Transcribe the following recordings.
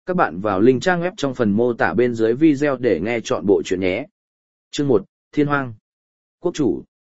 Các bạn vào link trang web trong phần mô tả bên dưới video để nghe chọn bộ chuyện nhé. Chương 1, Thiên Hoang. Quốc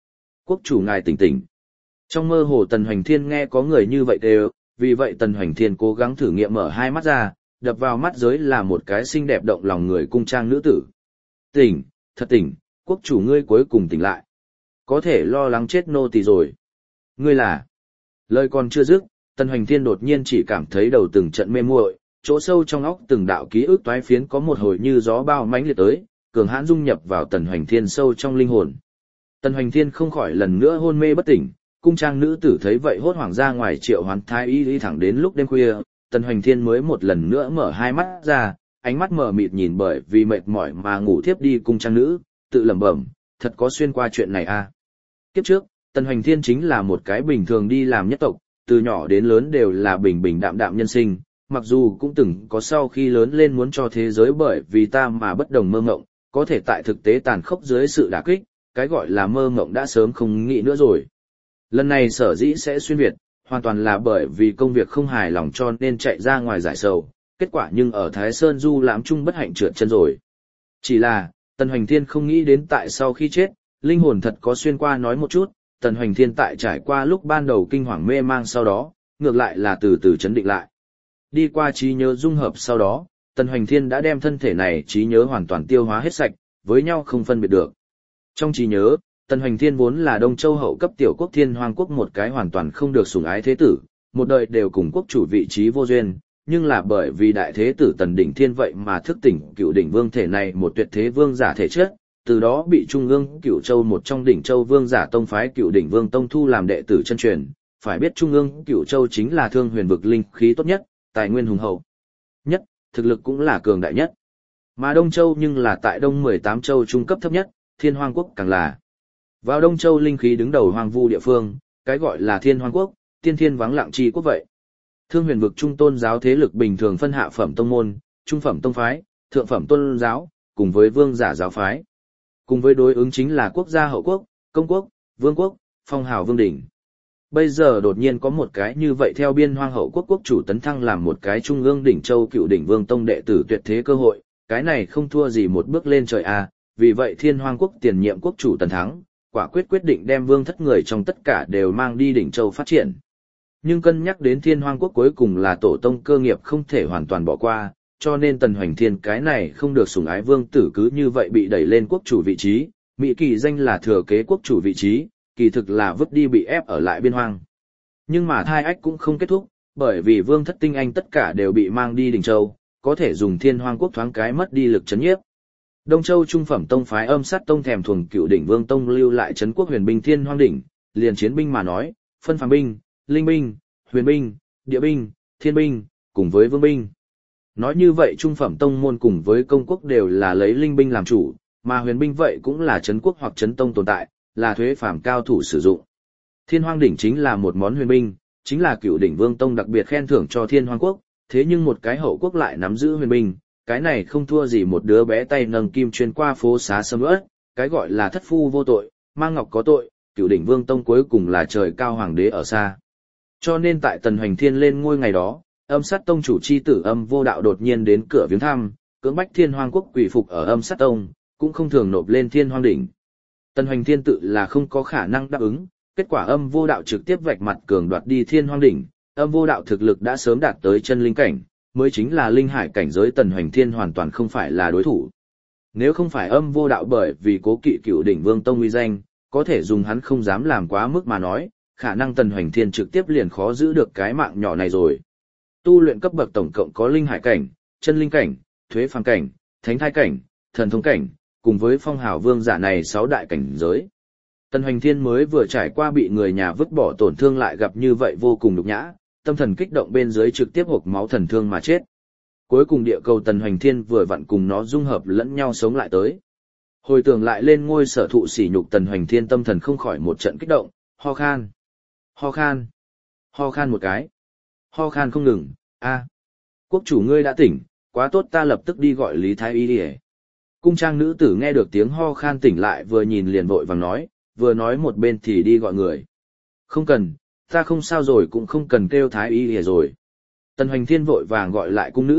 chủ ngài tỉnh tỉnh. Trong mơ hồ Tần Hoành Thiên nghe có người như vậy đều, vì vậy Tần Hoành Thiên cố gắng thử nghiệm mở hai mắt ra, đập vào mắt giới là một cái xinh đẹp động lòng người cung trang nữ tử. Tỉnh, thật tỉnh, quốc chủ ngươi cuối cùng tỉnh lại. Có thể lo lắng chết nô tỳ rồi. Ngươi là... Lời còn chưa dứt, Tần Hoành Thiên đột nhiên chỉ cảm thấy đầu từng trận mê muội, chỗ sâu trong óc từng đạo ký ức toái phiến có một hồi như gió bao mãnh liệt tới, cường hãn dung nhập vào Tần Hoành Thiên sâu trong linh hồn. Tần Hoành Thiên không khỏi lần nữa hôn mê bất tỉnh, cung trang nữ tử thấy vậy hốt hoảng ra ngoài triệu hoán thái y đi thẳng đến lúc đêm khuya, Tần Hoành Thiên mới một lần nữa mở hai mắt ra, ánh mắt mờ mịt nhìn bởi vì mệt mỏi mà ngủ thiếp đi cung trang nữ, tự lẩm bẩm, thật có xuyên qua chuyện này à. Kiếp trước, Tần Hoành Thiên chính là một cái bình thường đi làm nhất tộc, từ nhỏ đến lớn đều là bình bình đạm đạm nhân sinh, mặc dù cũng từng có sau khi lớn lên muốn cho thế giới bởi vì ta mà bất đồng mơ ngộng, có thể tại thực tế tàn khốc dưới sự đả kích, cái gọi là mơ ngộng đã sớm không nghĩ nữa rồi. Lần này sở dĩ sẽ xuyên Việt, hoàn toàn là bởi vì công việc không hài lòng cho nên chạy ra ngoài giải sầu, kết quả nhưng ở Thái Sơn du lãm chung bất hạnh trượt chân rồi. Chỉ là, Tần Hoành Thiên không nghĩ đến tại sau khi chết, linh hồn thật có xuyên qua nói một chút, Tần Hoành Thiên tại trải qua lúc ban đầu kinh hoàng mê mang sau đó, ngược lại là từ từ chấn định lại. Đi qua trí nhớ dung hợp sau đó, Tần Hoành Thiên đã đem thân thể này trí nhớ hoàn toàn tiêu hóa hết sạch, với nhau không phân biệt được. Trong trí nhớ, Tần Hoành Thiên vốn là Đông Châu hậu cấp tiểu quốc Thiên Hoang quốc một cái hoàn toàn không được sủng ái thế tử, một đời đều cùng quốc chủ vị trí vô duyên, nhưng là bởi vì đại thế tử Tần Đỉnh Thiên vậy mà thức tỉnh Cựu Đỉnh Vương thể này một tuyệt thế vương giả thể chất, từ đó bị Trung ương Cựu Châu một trong Đỉnh Châu vương giả tông phái Cựu Đỉnh Vương tông thu làm đệ tử chân truyền. Phải biết Trung ương Cựu Châu chính là thương huyền vực linh khí tốt nhất, tài nguyên hùng hậu nhất, thực lực cũng là cường đại nhất. Mà Đông Châu nhưng là tại Đông 18 châu trung cấp thấp nhất, Thiên Hoang quốc càng là. Vào Đông Châu linh khí đứng đầu hoang vu địa phương, cái gọi là Thiên Hoang quốc, tiên thiên vắng lặng chi quốc vậy. Thương huyền vực trung tôn giáo thế lực bình thường phân hạ phẩm tông môn, trung phẩm tông phái, thượng phẩm tôn giáo, cùng với vương giả giáo phái. Cùng với đối ứng chính là quốc gia hậu quốc, công quốc, vương quốc, phong hào vương đỉnh. Bây giờ đột nhiên có một cái như vậy theo biên hoang hậu quốc quốc chủ tấn thăng làm một cái trung ương đỉnh châu Cựu Đỉnh Vương tông đệ tử tuyệt thế cơ hội, cái này không thua gì một bước lên trời à, vì vậy Thiên Hoang quốc tiền nhiệm quốc chủ Tần Thắng, quả quyết định đem vương thất người trong tất cả đều mang đi đỉnh châu phát triển. Nhưng cân nhắc đến Thiên Hoang quốc cuối cùng là tổ tông cơ nghiệp không thể hoàn toàn bỏ qua, cho nên Tần Hoành Thiên cái này không được sủng ái vương tử cứ như vậy bị đẩy lên quốc chủ vị trí, mỹ kỳ danh là thừa kế quốc chủ vị trí, kỳ thực là vứt đi bị ép ở lại biên hoang. Nhưng mà thai ách cũng không kết thúc, bởi vì vương thất tinh anh tất cả đều bị mang đi đỉnh châu, có thể dùng Thiên Hoang quốc thoáng cái mất đi lực chấn nhiếp. Đông Châu trung phẩm tông phái Âm Sát tông thèm thuồng Cựu Đỉnh Vương tông lưu lại trấn quốc huyền binh Thiên Hoang đỉnh, liền chiến binh mà nói, phân phàm binh, linh binh, huyền binh, địa binh, thiên binh, cùng với vương binh. Nói như vậy trung phẩm tông môn cùng với công quốc đều là lấy linh binh làm chủ, mà huyền binh vậy cũng là trấn quốc hoặc trấn tông tồn tại, là thuế phàm cao thủ sử dụng. Thiên Hoang đỉnh chính là một món huyền binh, chính là Cựu Đỉnh Vương tông đặc biệt khen thưởng cho Thiên Hoang quốc, thế nhưng một cái hậu quốc lại nắm giữ huyền binh, cái này không thua gì một đứa bé tay nâng kim chuyên qua phố xá sầm uất, cái gọi là thất phu vô tội, mang ngọc có tội, Cựu Đỉnh Vương tông cuối cùng là trời cao hoàng đế ở xa. Cho nên tại Tần Hoành Thiên lên ngôi ngày đó, Âm Sát tông chủ chi tử Âm Vô Đạo đột nhiên đến cửa viếng thăm, cưỡng bách Thiên Hoang quốc quỳ phục ở Âm Sát tông, cũng không thường nộp lên Thiên Hoang đỉnh. Tần Hoành Thiên tự là không có khả năng đáp ứng, kết quả Âm Vô Đạo trực tiếp vạch mặt cường đoạt đi Thiên Hoang đỉnh, Âm Vô Đạo thực lực đã sớm đạt tới chân linh cảnh, mới chính là linh hải cảnh giới Tần Hoành Thiên hoàn toàn không phải là đối thủ. Nếu không phải Âm Vô Đạo bởi vì cố kỵ Cựu Đỉnh Vương tông uy danh, có thể dùng hắn không dám làm quá mức mà nói, khả năng Tần Hoành Thiên trực tiếp liền khó giữ được cái mạng nhỏ này rồi. Tu luyện cấp bậc tổng cộng có linh hải cảnh, chân linh cảnh, thuế phàm cảnh, thánh thai cảnh, thần thông cảnh, cùng với phong hào vương giả này 6 đại cảnh giới. Tần Hoành Thiên mới vừa trải qua bị người nhà vứt bỏ tổn thương lại gặp như vậy vô cùng nhục nhã, tâm thần kích động bên dưới trực tiếp hộc máu thần thương mà chết. Cuối cùng địa cầu Tần Hoành Thiên vừa vặn cùng nó dung hợp lẫn nhau sống lại tới. Hồi tưởng lại lên ngôi sở thụ sỉ nhục Tần Hoành Thiên tâm thần không khỏi một trận kích động, ho khan, ho khan một cái, ho khan không ngừng, a, quốc chủ ngươi đã tỉnh, quá tốt ta lập tức đi gọi Lý Thái Y đi. Cung trang nữ tử nghe được tiếng ho khan tỉnh lại vừa nhìn liền vội vàng nói, vừa nói một bên thì đi gọi người. Không cần, ta không sao rồi cũng không cần kêu Thái Y rồi. Tần Hoành Thiên vội vàng gọi lại cung nữ,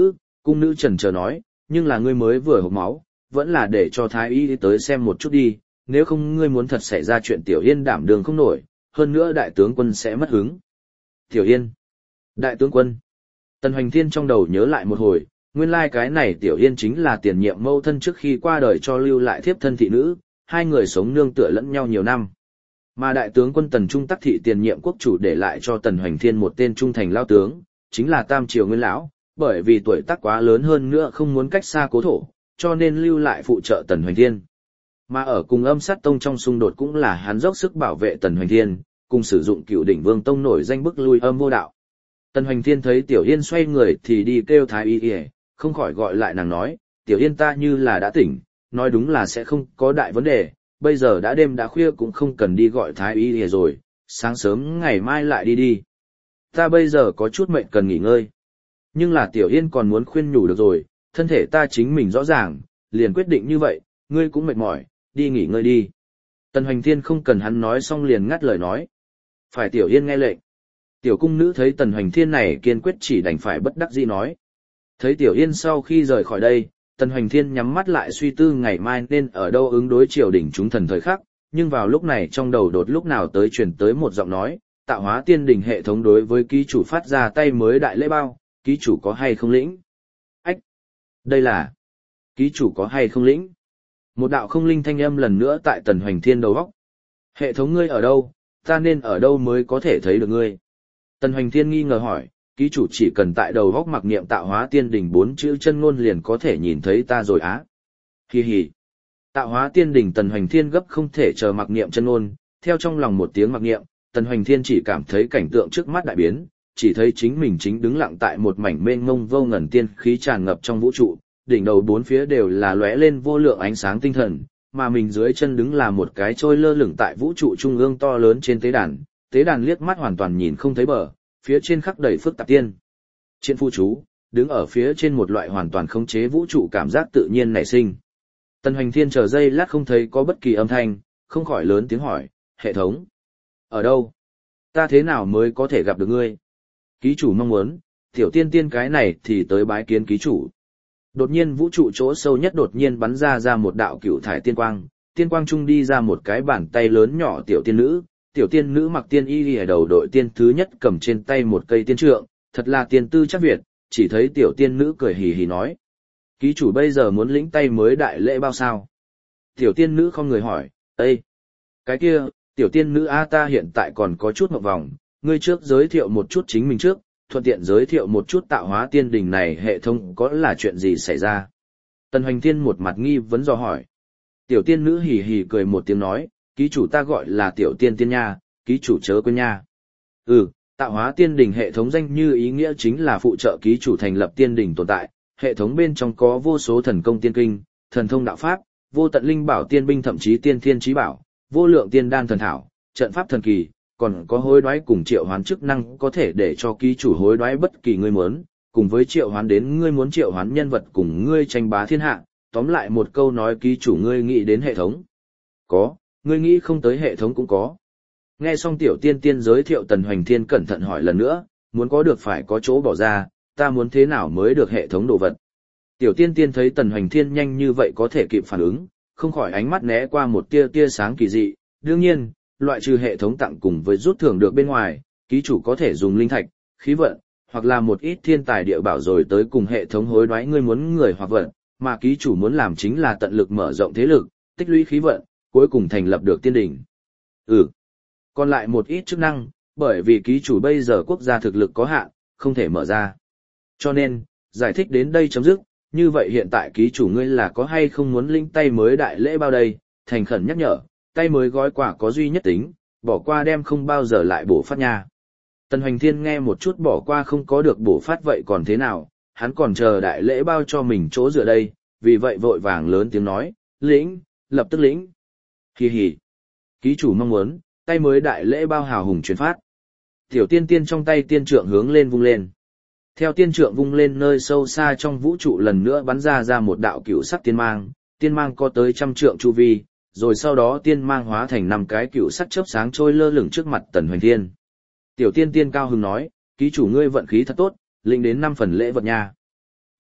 cung nữ trần chờ nói, nhưng là ngươi mới vừa hộc máu, vẫn là để cho thái y tới xem một chút đi, nếu không ngươi muốn thật xảy ra chuyện Tiểu Yên đảm đường không nổi, hơn nữa đại tướng quân sẽ mất hứng. Tiểu Yên, đại tướng quân. Tần Hoành Thiên trong đầu nhớ lại một hồi, nguyên lai cái này Tiểu Yên chính là tiền nhiệm mâu thân trước khi qua đời cho lưu lại thiếp thân thị nữ, hai người sống nương tựa lẫn nhau nhiều năm. Mà đại tướng quân Tần Trung Tắc thị tiền nhiệm quốc chủ để lại cho Tần Hoành Thiên một tên trung thành lao tướng, chính là Tam Triều Nguyên lão, bởi vì tuổi tác quá lớn hơn nữa không muốn cách xa cố thổ, cho nên lưu lại phụ trợ Tần Hoành Thiên. Mà ở cùng Âm Sát Tông trong xung đột cũng là hắn dốc sức bảo vệ Tần Hoành Thiên, cùng sử dụng Cựu Đỉnh Vương Tông nổi danh bức lui Âm Vô Đạo. Tần Hoành Thiên thấy Tiểu Yên xoay người thì đi kêu thái y, không khỏi gọi lại nàng nói, Tiểu Yên ta như là đã tỉnh, nói đúng là sẽ không có đại vấn đề, bây giờ đã đêm đã khuya cũng không cần đi gọi thái y rồi, sáng sớm ngày mai lại đi đi. Ta bây giờ có chút mệt cần nghỉ ngơi. Nhưng là Tiểu Yên còn muốn khuyên nhủ được rồi, thân thể ta chính mình rõ ràng, liền quyết định như vậy, ngươi cũng mệt mỏi, đi nghỉ ngơi đi. Tần Hoành Thiên không cần hắn nói xong liền ngắt lời nói. Phải Tiểu Yên nghe lệnh. Tiểu cung nữ thấy Tần Hoành Thiên này kiên quyết chỉ đành phải bất đắc dĩ nói. Thấy Tiểu Yên sau khi rời khỏi đây, Tần Hoành Thiên nhắm mắt lại suy tư ngày mai nên ở đâu ứng đối triều đình chúng thần thời khắc, nhưng vào lúc này trong đầu đột lúc nào tới truyền tới một giọng nói, Tạo Hóa Tiên Đình hệ thống đối với ký chủ phát ra tay mới đại lễ bao, ký chủ có hay không lĩnh? Ách! Đây là... Ký chủ có hay không lĩnh? Một đạo không linh thanh âm lần nữa tại Tần Hoành Thiên đầu óc. Hệ thống ngươi ở đâu, ta nên ở đâu mới có thể thấy được ngươi? Tần Hoành Thiên nghi ngờ hỏi, ký chủ chỉ cần tại đầu góc mặc niệm Tạo Hóa Tiên Đình 4 chữ chân ngôn liền có thể nhìn thấy ta rồi á. Hi hi. Tạo Hóa Tiên Đình Tần Hoành Thiên gấp không thể chờ mặc niệm chân ngôn, theo trong lòng một tiếng mặc niệm, Tần Hoành Thiên chỉ cảm thấy cảnh tượng trước mắt đại biến, chỉ thấy chính mình chính đứng lặng tại một mảnh mênh mông vô ngần tiên khí tràn ngập trong vũ trụ, đỉnh đầu bốn phía đều là lóe lên vô lượng ánh sáng tinh thần, mà mình dưới chân đứng là một cái trôi lơ lửng tại vũ trụ trung ương to lớn trên tế đàn liếc mắt hoàn toàn nhìn không thấy bờ, phía trên khắc đầy phức tạp tiên trên phu chú, đứng ở phía trên một loại hoàn toàn khống chế vũ trụ cảm giác tự nhiên nảy sinh. Tần Hoành Thiên chờ giây lát không thấy có bất kỳ âm thanh, không khỏi lớn tiếng hỏi, hệ thống, ở đâu? Ta thế nào mới có thể gặp được ngươi? Ký chủ mong muốn, tiểu tiên tiên cái này thì tới bái kiến ký chủ. Đột nhiên vũ trụ chỗ sâu nhất đột nhiên bắn ra một đạo cựu thải tiên quang trung đi ra một cái bàn tay lớn nhỏ tiểu tiên nữ mặc tiên y ở đầu đội tiên thứ nhất cầm trên tay một cây tiên trượng, thật là tiên tư chắc Việt, chỉ thấy tiểu tiên nữ cười hì hì nói. Ký chủ bây giờ muốn lĩnh tay mới đại lễ bao sao? Tiểu tiên nữ không người hỏi, Ê! Cái kia, tiểu tiên nữ A ta hiện tại còn có chút ngượng vòng, ngươi trước giới thiệu một chút chính mình trước, thuận tiện giới thiệu một chút Tạo Hóa Tiên Đình này hệ thống có là chuyện gì xảy ra. Tần Hoành Thiên một mặt nghi vấn dò hỏi. Tiểu tiên nữ hì hì cười một tiếng nói, ký chủ ta gọi là tiểu tiên tiên nha, ký chủ chớ quên nha. Tạo Hóa Tiên Đình hệ thống danh như ý nghĩa chính là phụ trợ ký chủ thành lập tiên đình tồn tại, hệ thống bên trong có vô số thần công tiên kinh, thần thông đạo pháp, vô tận linh bảo tiên binh thậm chí tiên thiên chí bảo, vô lượng tiên đan thần thảo, trận pháp thần kỳ, còn có hối đoái cùng triệu hoán chức năng có thể để cho ký chủ hối đoái bất kỳ ngươi muốn, cùng với triệu hoán đến ngươi muốn triệu hoán nhân vật cùng ngươi tranh bá thiên hạ, tóm lại một câu nói ký chủ ngươi nghĩ đến hệ thống. Có, ngươi nghĩ không tới hệ thống cũng có. Nghe xong tiểu tiên tiên giới thiệu Tần Hoành Thiên cẩn thận hỏi lần nữa, muốn có được phải có chỗ bỏ ra, ta muốn thế nào mới được hệ thống đồ vật. Tiểu tiên tiên thấy Tần Hoành Thiên nhanh như vậy có thể kịp phản ứng, không khỏi ánh mắt né qua một tia sáng kỳ dị, đương nhiên, loại trừ hệ thống tặng cùng với rút thưởng được bên ngoài, ký chủ có thể dùng linh thạch, khí vận, hoặc là một ít thiên tài địa bảo rồi tới cùng hệ thống hối đoái ngươi muốn người hoặc vận, mà ký chủ muốn làm chính là tận lực mở rộng thế lực, tích lũy khí vận, cuối cùng thành lập được tiên đỉnh. Còn lại một ít chức năng, bởi vì ký chủ bây giờ quốc gia thực lực có hạn, không thể mở ra. Cho nên, giải thích đến đây chấm dứt, như vậy hiện tại ký chủ ngươi là có hay không muốn linh tay mới đại lễ bao đây, thành khẩn nhắc nhở, tay mới gói quà có duy nhất tính, bỏ qua đem không bao giờ lại bổ phát nha. Tần Hoành Thiên nghe một chút bỏ qua không có được bổ phát vậy còn thế nào, hắn còn chờ đại lễ bao cho mình chỗ dựa đây, vì vậy vội vàng lớn tiếng nói, lĩnh, lập tức lĩnh. Hì hì. Ký chủ mong muốn, tay mới đại lễ bao hào hùng truyền phát. Tiểu tiên tiên trong tay tiên trượng hướng lên vung lên. Theo tiên trượng vung lên nơi sâu xa trong vũ trụ lần nữa bắn ra một đạo cửu sắc tiên mang có tới 100 trượng chu vi, rồi sau đó tiên mang hóa thành 5 cái cửu sắc chớp sáng trôi lơ lửng trước mặt Tần Hoành Thiên. Tiểu tiên tiên cao hứng nói, ký chủ ngươi vận khí thật tốt, lĩnh đến 5 phần lễ vật nha.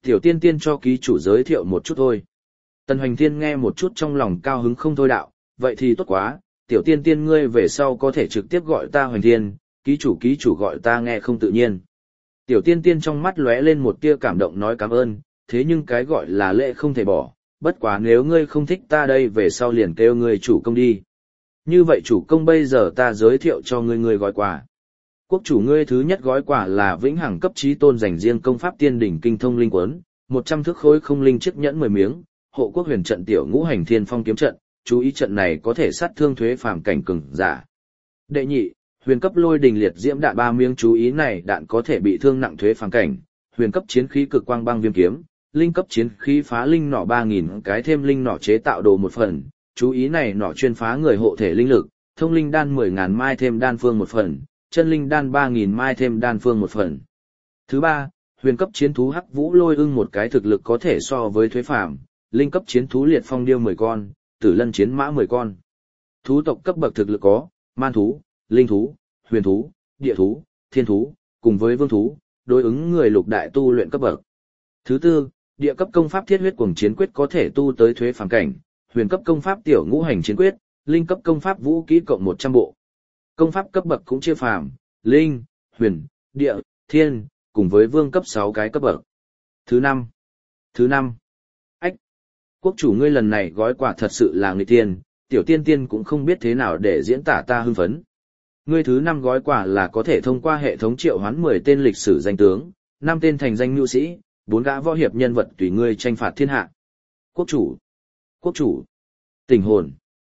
Tiểu Tiên Tiên cho ký chủ giới thiệu một chút thôi. Tần Hoành Thiên nghe một chút trong lòng cao hứng không thôi đạo, vậy thì tốt quá, Tiểu Tiên Tiên ngươi về sau có thể trực tiếp gọi ta Hoành Thiên, ký chủ gọi ta nghe không tự nhiên. Tiểu Tiên Tiên trong mắt lóe lên một tia cảm động nói cảm ơn, thế nhưng cái gọi là lễ không thể bỏ, bất quá nếu ngươi không thích ta đây về sau liền kêu ngươi chủ công đi. Như vậy chủ công bây giờ ta giới thiệu cho ngươi gói quà. Quốc chủ ngươi thứ nhất gói quà là vĩnh hằng cấp chí tôn dành riêng công pháp tiên đỉnh kinh thông linh quấn, 100 thước khối không linh chiếc nhẫn 10 miếng, hộ quốc huyền trận tiểu ngũ hành thiên phong kiếm trận, chú ý trận này có thể sát thương thuế phàm cảnh cường giả. Đệ nhị, huyền cấp lôi đình liệt diễm đạn 3 miếng, chú ý này đạn có thể bị thương nặng thuế phàm cảnh. Huyền cấp chiến khí cực quang băng viêm kiếm, linh cấp chiến khí phá linh nỏ 3000 cái thêm linh nỏ chế tạo đồ một phần, chú ý này nỏ chuyên phá người hộ thể linh lực, thông linh đan 10.000 mai thêm đan phương một phần, chân linh đan 3.000 mai thêm đan phương một phần. Thứ ba, huyền cấp chiến thú hắc vũ lôi ưng một cái thực lực có thể so với thuế phàm, linh cấp chiến thú liệt phong điêu 10 con, tử lân chiến mã 10 con. Thú tộc cấp bậc thực lực có man thú, linh thú, huyền thú, địa thú, thiên thú, cùng với vương thú, đối ứng người lục đại tu luyện cấp bậc. Thứ tư, địa cấp công pháp thiết huyết cuồng chiến quyết có thể tu tới thuế phàm cảnh, huyền cấp công pháp tiểu ngũ hành chiến quyết, linh cấp công pháp vũ kỹ cộng 100 bộ. Công pháp cấp bậc cũng chia phàm, linh, huyền, địa, thiên, cùng với vương cấp 6 cái cấp bậc. Thứ năm. Ách. Quốc chủ ngươi lần này gói quà thật sự là nghịch tiên, Tiểu Tiên Tiên cũng không biết thế nào để diễn tả ta hưng phấn. Ngươi thứ 5 gói quà là có thể thông qua hệ thống triệu hoán 10 tên lịch sử danh tướng, 5 tên thành danh nhu sĩ, 4 gã võ hiệp nhân vật tùy ngươi tranh phạt thiên hạ. Quốc chủ. Tình hồn.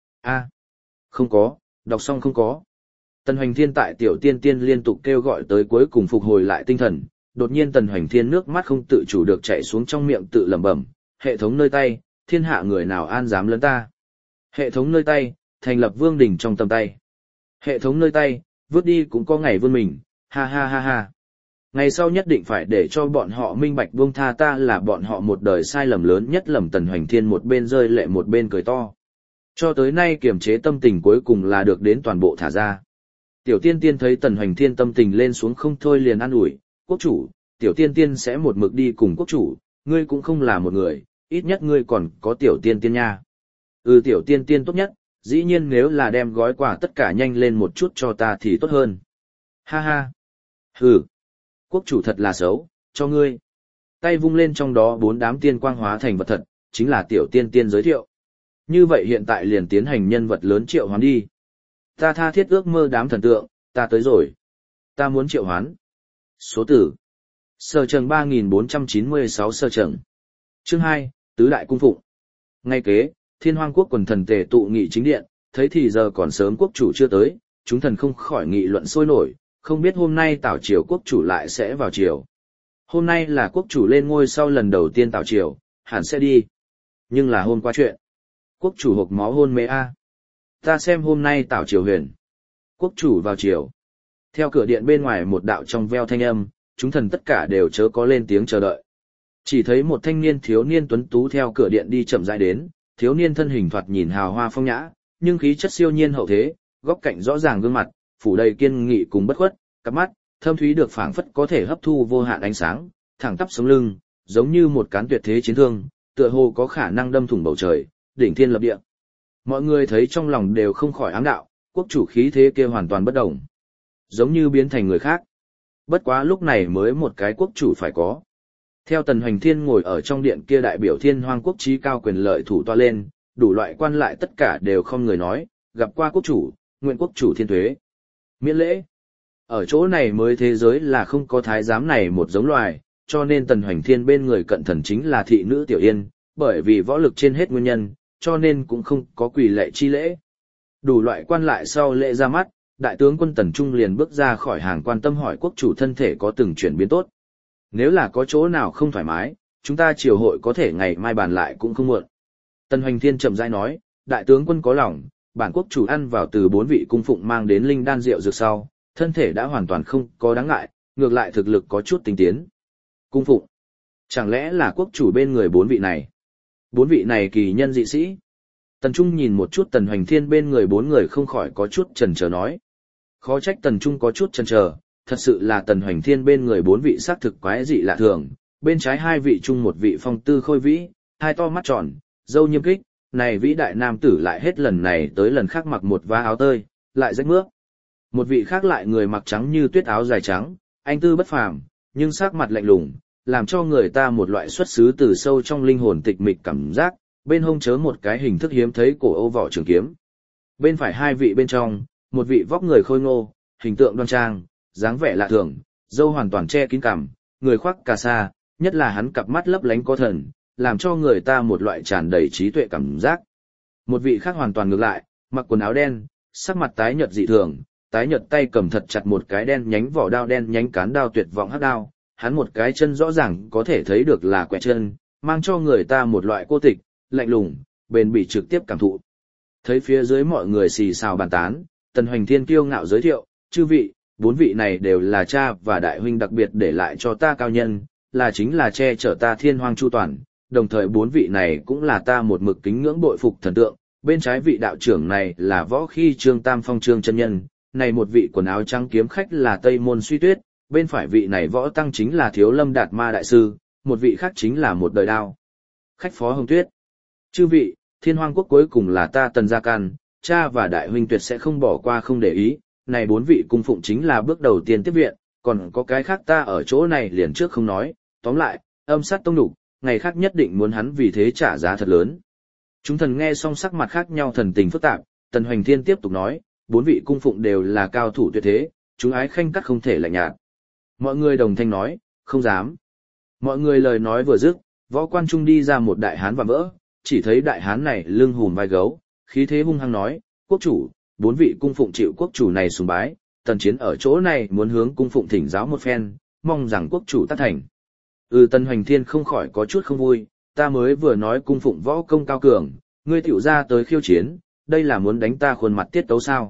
Không có, đọc xong không có. Tần Hoành Thiên tại Tiểu Tiên Tiên liên tục kêu gọi tới cuối cùng phục hồi lại tinh thần, đột nhiên Tần Hoành Thiên nước mắt không tự chủ được chảy xuống trong miệng tự lẩm bẩm, hệ thống nơi tay, thiên hạ người nào an dám lấn ta. Hệ thống nơi tay, thành lập vương đỉnh trong tầm tay. Hệ thống nơi tay, vứt đi cũng có ngày vươn mình, ha ha ha ha. Ngày sau nhất định phải để cho bọn họ minh bạch buông tha ta là bọn họ một đời sai lầm lớn nhất. Lầm Tần Hoành Thiên một bên rơi lệ một bên cười to. Cho tới nay kiềm chế tâm tình cuối cùng là được đến toàn bộ thả ra. Tiểu Tiên Tiên thấy Tần Hoành Thiên tâm tình lên xuống không thôi liền an ủi, quốc chủ, Tiểu Tiên Tiên sẽ một mực đi cùng quốc chủ, ngươi cũng không là một người, ít nhất ngươi còn có Tiểu Tiên Tiên nha. Tiểu Tiên Tiên tốt nhất, dĩ nhiên nếu là đem gói quà tất cả nhanh lên một chút cho ta thì tốt hơn. Ha ha. Quốc chủ thật là xấu, cho ngươi. Tay vung lên trong đó 4 đám tiên quang hóa thành vật thật, chính là Tiểu Tiên Tiên giới thiệu. Như vậy hiện tại liền tiến hành nhân vật lớn triệu hoán đi. Ta tha thiết ước mơ đám thần tượng, ta tới rồi. Ta muốn triệu hoán. Số tử. Sở trần 3496 sở trần. Chương 2, Tứ Đại Cung Phụng. Ngay kế, Thiên Hoang Quốc quần thần tề tụ nghị chính điện, thấy thì giờ còn sớm quốc chủ chưa tới, chúng thần không khỏi nghị luận sôi nổi, không biết hôm nay tảo triều quốc chủ lại sẽ vào triều. Hôm nay là quốc chủ lên ngôi sau lần đầu tiên tảo triều, hẳn sẽ đi. Nhưng là hôm qua chuyện. Quốc chủ hộc máu hôn mê a. Ta xem hôm nay tảo triều huyền. Quốc chủ vào triều. Theo cửa điện bên ngoài một đạo trong veo thanh âm, chúng thần tất cả đều chớ có lên tiếng chờ đợi. Chỉ thấy một thanh niên thiếu niên tuấn tú theo cửa điện đi chậm rãi đến, thiếu niên thân hình thoạt nhìn hào hoa phong nhã, nhưng khí chất siêu nhiên hậu thế, góc cạnh rõ ràng gương mặt, phủ đầy kiên nghị cùng bất khuất, cặp mắt thâm thúy được phảng phất có thể hấp thu vô hạn ánh sáng, thẳng tắp sống lưng, giống như một cán tuyệt thế chiến thương, tựa hồ có khả năng đâm thủng bầu trời, đỉnh thiên lập địa. Mọi người thấy trong lòng đều không khỏi ám đạo, quốc chủ khí thế kia hoàn toàn bất động, giống như biến thành người khác. Bất quá lúc này mới một cái quốc chủ phải có. Theo Tần Hoành Thiên ngồi ở trong điện kia đại biểu Thiên Hoang Quốc trí cao quyền lợi thủ toa lên, đủ loại quan lại tất cả đều không người nói, gặp qua quốc chủ, nguyện quốc chủ thiên thuế. Miễn lễ. Ở chỗ này mới thế giới là không có thái giám này một giống loài, cho nên Tần Hoành Thiên bên người cận thần chính là thị nữ Tiểu Yên, bởi vì võ lực trên hết nguyên nhân, cho nên cũng không có quỳ lệ chi lễ. Đủ loại quan lại sau lễ ra mắt, đại tướng quân Tần Trung liền bước ra khỏi hàng quan tâm hỏi quốc chủ thân thể có từng chuyển biến tốt. Nếu là có chỗ nào không thoải mái, chúng ta triều hội có thể ngày mai bàn lại cũng không muộn. Tần Hoành Thiên chậm rãi nói, đại tướng quân có lòng, bản quốc chủ ăn vào từ 4 vị cung phụng mang đến linh đan rượu dược sau, thân thể đã hoàn toàn không có đáng ngại, ngược lại thực lực có chút tinh tiến. Cung phụng? Chẳng lẽ là quốc chủ bên người 4 vị này? 4 vị này kỳ nhân dị sĩ? Tần Trung nhìn một chút Tần Hoành Thiên bên người 4 người không khỏi có chút chần chờ nói. Khó trách Tần Trung có chút chần chờ, thật sự là Tần Hoành Thiên bên người 4 vị xác thực quái dị lạ thường, bên trái hai vị chung một vị phong tư khôi vĩ, hai to mắt tròn, râu nhiêm kích, này vĩ đại nam tử lại hết lần này tới lần khác mặc một vá áo tơi, lại rách mướp. Một vị khác lại người mặc trắng như tuyết áo dài trắng, anh tư bất phàm, nhưng sắc mặt lạnh lùng, làm cho người ta một loại xuất xứ từ sâu trong linh hồn tịch mịch cảm giác, bên hông chớ một cái hình thức hiếm thấy cổ ô vỏ trường kiếm. Bên phải hai vị bên trong, một vị vóc người khôi ngô, hình tượng đoan trang, dáng vẻ lạ thường, râu hoàn toàn che kín cằm, người khoác cà sa, nhất là hắn cặp mắt lấp lánh có thần, làm cho người ta một loại tràn đầy trí tuệ cảm giác. Một vị khác hoàn toàn ngược lại, mặc quần áo đen, sắc mặt tái nhợt dị thường, tái nhợt tay cầm thật chặt một cái đen nhánh vỏ đao đen nhánh cán đao tuyệt vọng hắc đao, hắn một cái chân rõ ràng có thể thấy được là quẹ chân, mang cho người ta một loại cô tịch, lạnh lùng, bền bỉ trực tiếp cảm thụ. Thấy phía dưới mọi người xì xào bàn tán, Tần Hoành Thiên kiêu ngạo giới thiệu, chư vị, bốn vị này đều là cha và đại huynh đặc biệt để lại cho ta cao nhân, là chính là che chở ta thiên hoang chu toàn, đồng thời bốn vị này cũng là ta một mực kính ngưỡng bội phục thần tượng, bên trái vị đạo trưởng này là võ khi Trương Tam Phong Trương chân nhân, này một vị quần áo trắng kiếm khách là Tây Môn Suy Tuyết, bên phải vị này võ tăng chính là Thiếu Lâm Đạt Ma đại sư, một vị khác chính là một đời đao khách Phó Hồng Tuyết. Chư vị, thiên hoang quốc cuối cùng là ta Tần gia can, cha và đại huynh tuyệt sẽ không bỏ qua không để ý, này bốn vị cung phụng chính là bước đầu tiên tiếp viện, còn có cái khác ta ở chỗ này liền trước không nói, tóm lại, âm sát tông đục, ngày khác nhất định muốn hắn vì thế trả giá thật lớn. Chúng thần nghe xong sắc mặt khác nhau thần tình phức tạp, Tần Hoành Thiên tiếp tục nói, bốn vị cung phụng đều là cao thủ tuyệt thế, chúng ái khanh cắt không thể lạnh nhạt. Mọi người đồng thanh nói, không dám. Mọi người lời nói vừa dứt, võ quan trung đi ra một đại hán và vỡ, chỉ thấy đại hán này lưng hùm vai gấu, khí thế hung hăng nói, quốc chủ, bốn vị cung phụng chịu quốc chủ này sùng bái, Tần Chiến ở chỗ này muốn hướng cung phụng thỉnh giáo một phen, mong rằng quốc chủ tác thành. Tần Hoành Thiên không khỏi có chút không vui, ta mới vừa nói cung phụng võ công cao cường, ngươi tiểu ra tới khiêu chiến, đây là muốn đánh ta khuôn mặt tiết tấu sao?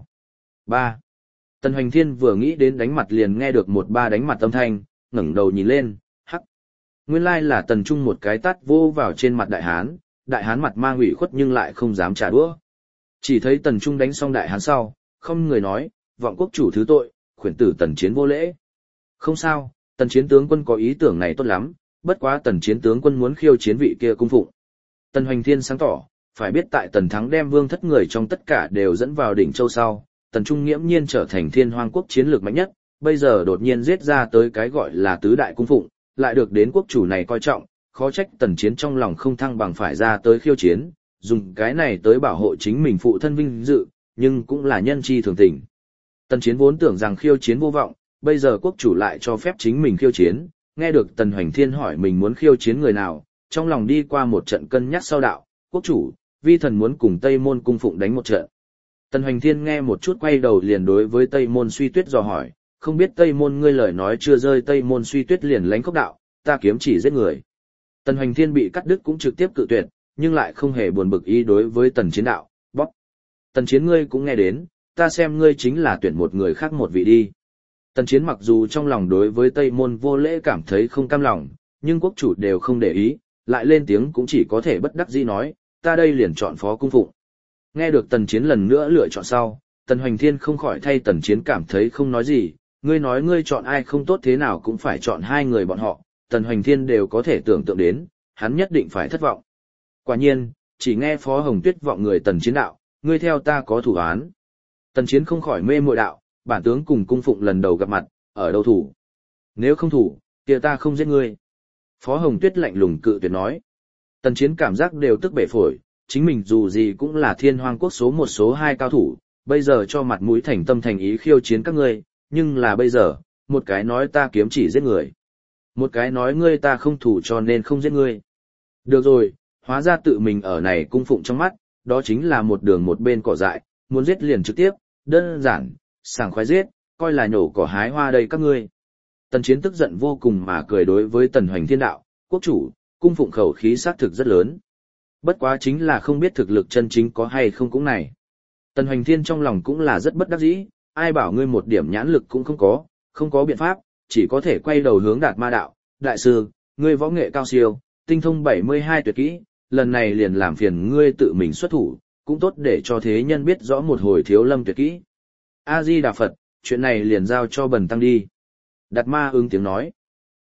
3. Tần Hoành Thiên vừa nghĩ đến đánh mặt liền nghe được một ba đánh mặt âm thanh, ngẩng đầu nhìn lên, hắc. Nguyên lai là Tần Trung một cái tát vô vào trên mặt đại hán mặt mang ủy khuất nhưng lại không dám trả đũa. Chỉ thấy Tần Trung đánh xong đại hán sau, không người nói, vọng quốc chủ thứ tội, khuyển tử Tần Chiến vô lễ. Không sao, Tần Chiến tướng quân có ý tưởng này tốt lắm, bất quá Tần Chiến tướng quân muốn khiêu chiến vị kia cung phụng. Tần Hoành Thiên sáng tỏ, phải biết tại Tần Thắng đem vương thất người trong tất cả đều dẫn vào đỉnh châu sau, Tần Trung nghiễm nhiên trở thành thiên hoang quốc chiến lược mạnh nhất, bây giờ đột nhiên giết ra tới cái gọi là tứ đại cung phụng, lại được đến quốc chủ này coi trọng, khó trách Tần Chiến trong lòng không thăng bằng phải ra tới khiêu chiến, dùng cái này tới bảo hộ chính mình phụ thân vinh dự, nhưng cũng là nhân chi thường tình. Tần Chiến vốn tưởng rằng khiêu chiến vô vọng, bây giờ quốc chủ lại cho phép chính mình khiêu chiến, nghe được Tần Hoành Thiên hỏi mình muốn khiêu chiến người nào, trong lòng đi qua một trận cân nhắc sau đạo, quốc chủ, vi thần muốn cùng Tây Môn cung phụng đánh một trận. Tần Hoành Thiên nghe một chút quay đầu liền đối với Tây Môn Suy Tuyết dò hỏi, không biết Tây Môn ngươi lời nói chưa rơi. Tây Môn Suy Tuyết liền lánh khốc đạo, ta kiếm chỉ giết người. Tần Hoành Thiên bị cắt đứt cũng trực tiếp cự tuyệt, nhưng lại không hề buồn bực ý đối với Tần Chiến đạo, bóp. Tần Chiến ngươi cũng nghe đến, ta xem ngươi chính là tuyển một người khác một vị đi. Tần Chiến mặc dù trong lòng đối với Tây Môn vô lễ cảm thấy không cam lòng, nhưng quốc chủ đều không để ý, lại lên tiếng cũng chỉ có thể bất đắc dĩ nói, ta đây liền chọn Phó cung phụng. Nghe được Tần Chiến lần nữa lựa chọn sau, Tần Hoành Thiên không khỏi thay Tần Chiến cảm thấy không nói gì, ngươi nói ngươi chọn ai không tốt thế nào cũng phải chọn hai người bọn họ, Tần Hoành Thiên đều có thể tưởng tượng đến, hắn nhất định phải thất vọng. Quả nhiên, chỉ nghe Phó Hồng Tuyết vọng người Tần Chiến đạo, ngươi theo ta có thủ án. Tần Chiến không khỏi mê muội đạo, bản tướng cùng cung phụng lần đầu gặp mặt, ở đâu thủ? Nếu không thủ, kia ta không giết ngươi. Phó Hồng Tuyết lạnh lùng cự tuyệt nói. Tần Chiến cảm giác đều tức bể phổi, chính mình dù gì cũng là thiên hoang quốc số một số hai cao thủ, bây giờ cho mặt mũi thành tâm thành ý khiêu chiến các ngươi, nhưng là bây giờ, một cái nói ta kiếm chỉ giết người. Một cái nói ngươi ta không thủ cho nên không giết ngươi. Được rồi, hóa ra tự mình ở này cung phụng trong mắt, đó chính là một đường một bên cỏ dại, muốn giết liền trực tiếp, đơn giản, sảng khoái giết, coi là nhổ cỏ hái hoa đây các ngươi. Tần Chiến tức giận vô cùng mà cười đối với Tần Hoành Thiên đạo, quốc chủ, cung phụng khẩu khí xác thực rất lớn. Bất quá chính là không biết thực lực chân chính có hay không cũng này. Tần Hoành Thiên trong lòng cũng là rất bất đắc dĩ, ai bảo ngươi một điểm nhãn lực cũng không có biện pháp, chỉ có thể quay đầu hướng Đạt Ma đạo, đại sư, ngươi võ nghệ cao siêu, tinh thông 72 tuyệt kỹ, lần này liền làm phiền ngươi tự mình xuất thủ, cũng tốt để cho thế nhân biết rõ một hồi Thiếu Lâm tuyệt kỹ. A Di Đà Phật, chuyện này liền giao cho Bần tăng đi. Đạt Ma ứng tiếng nói.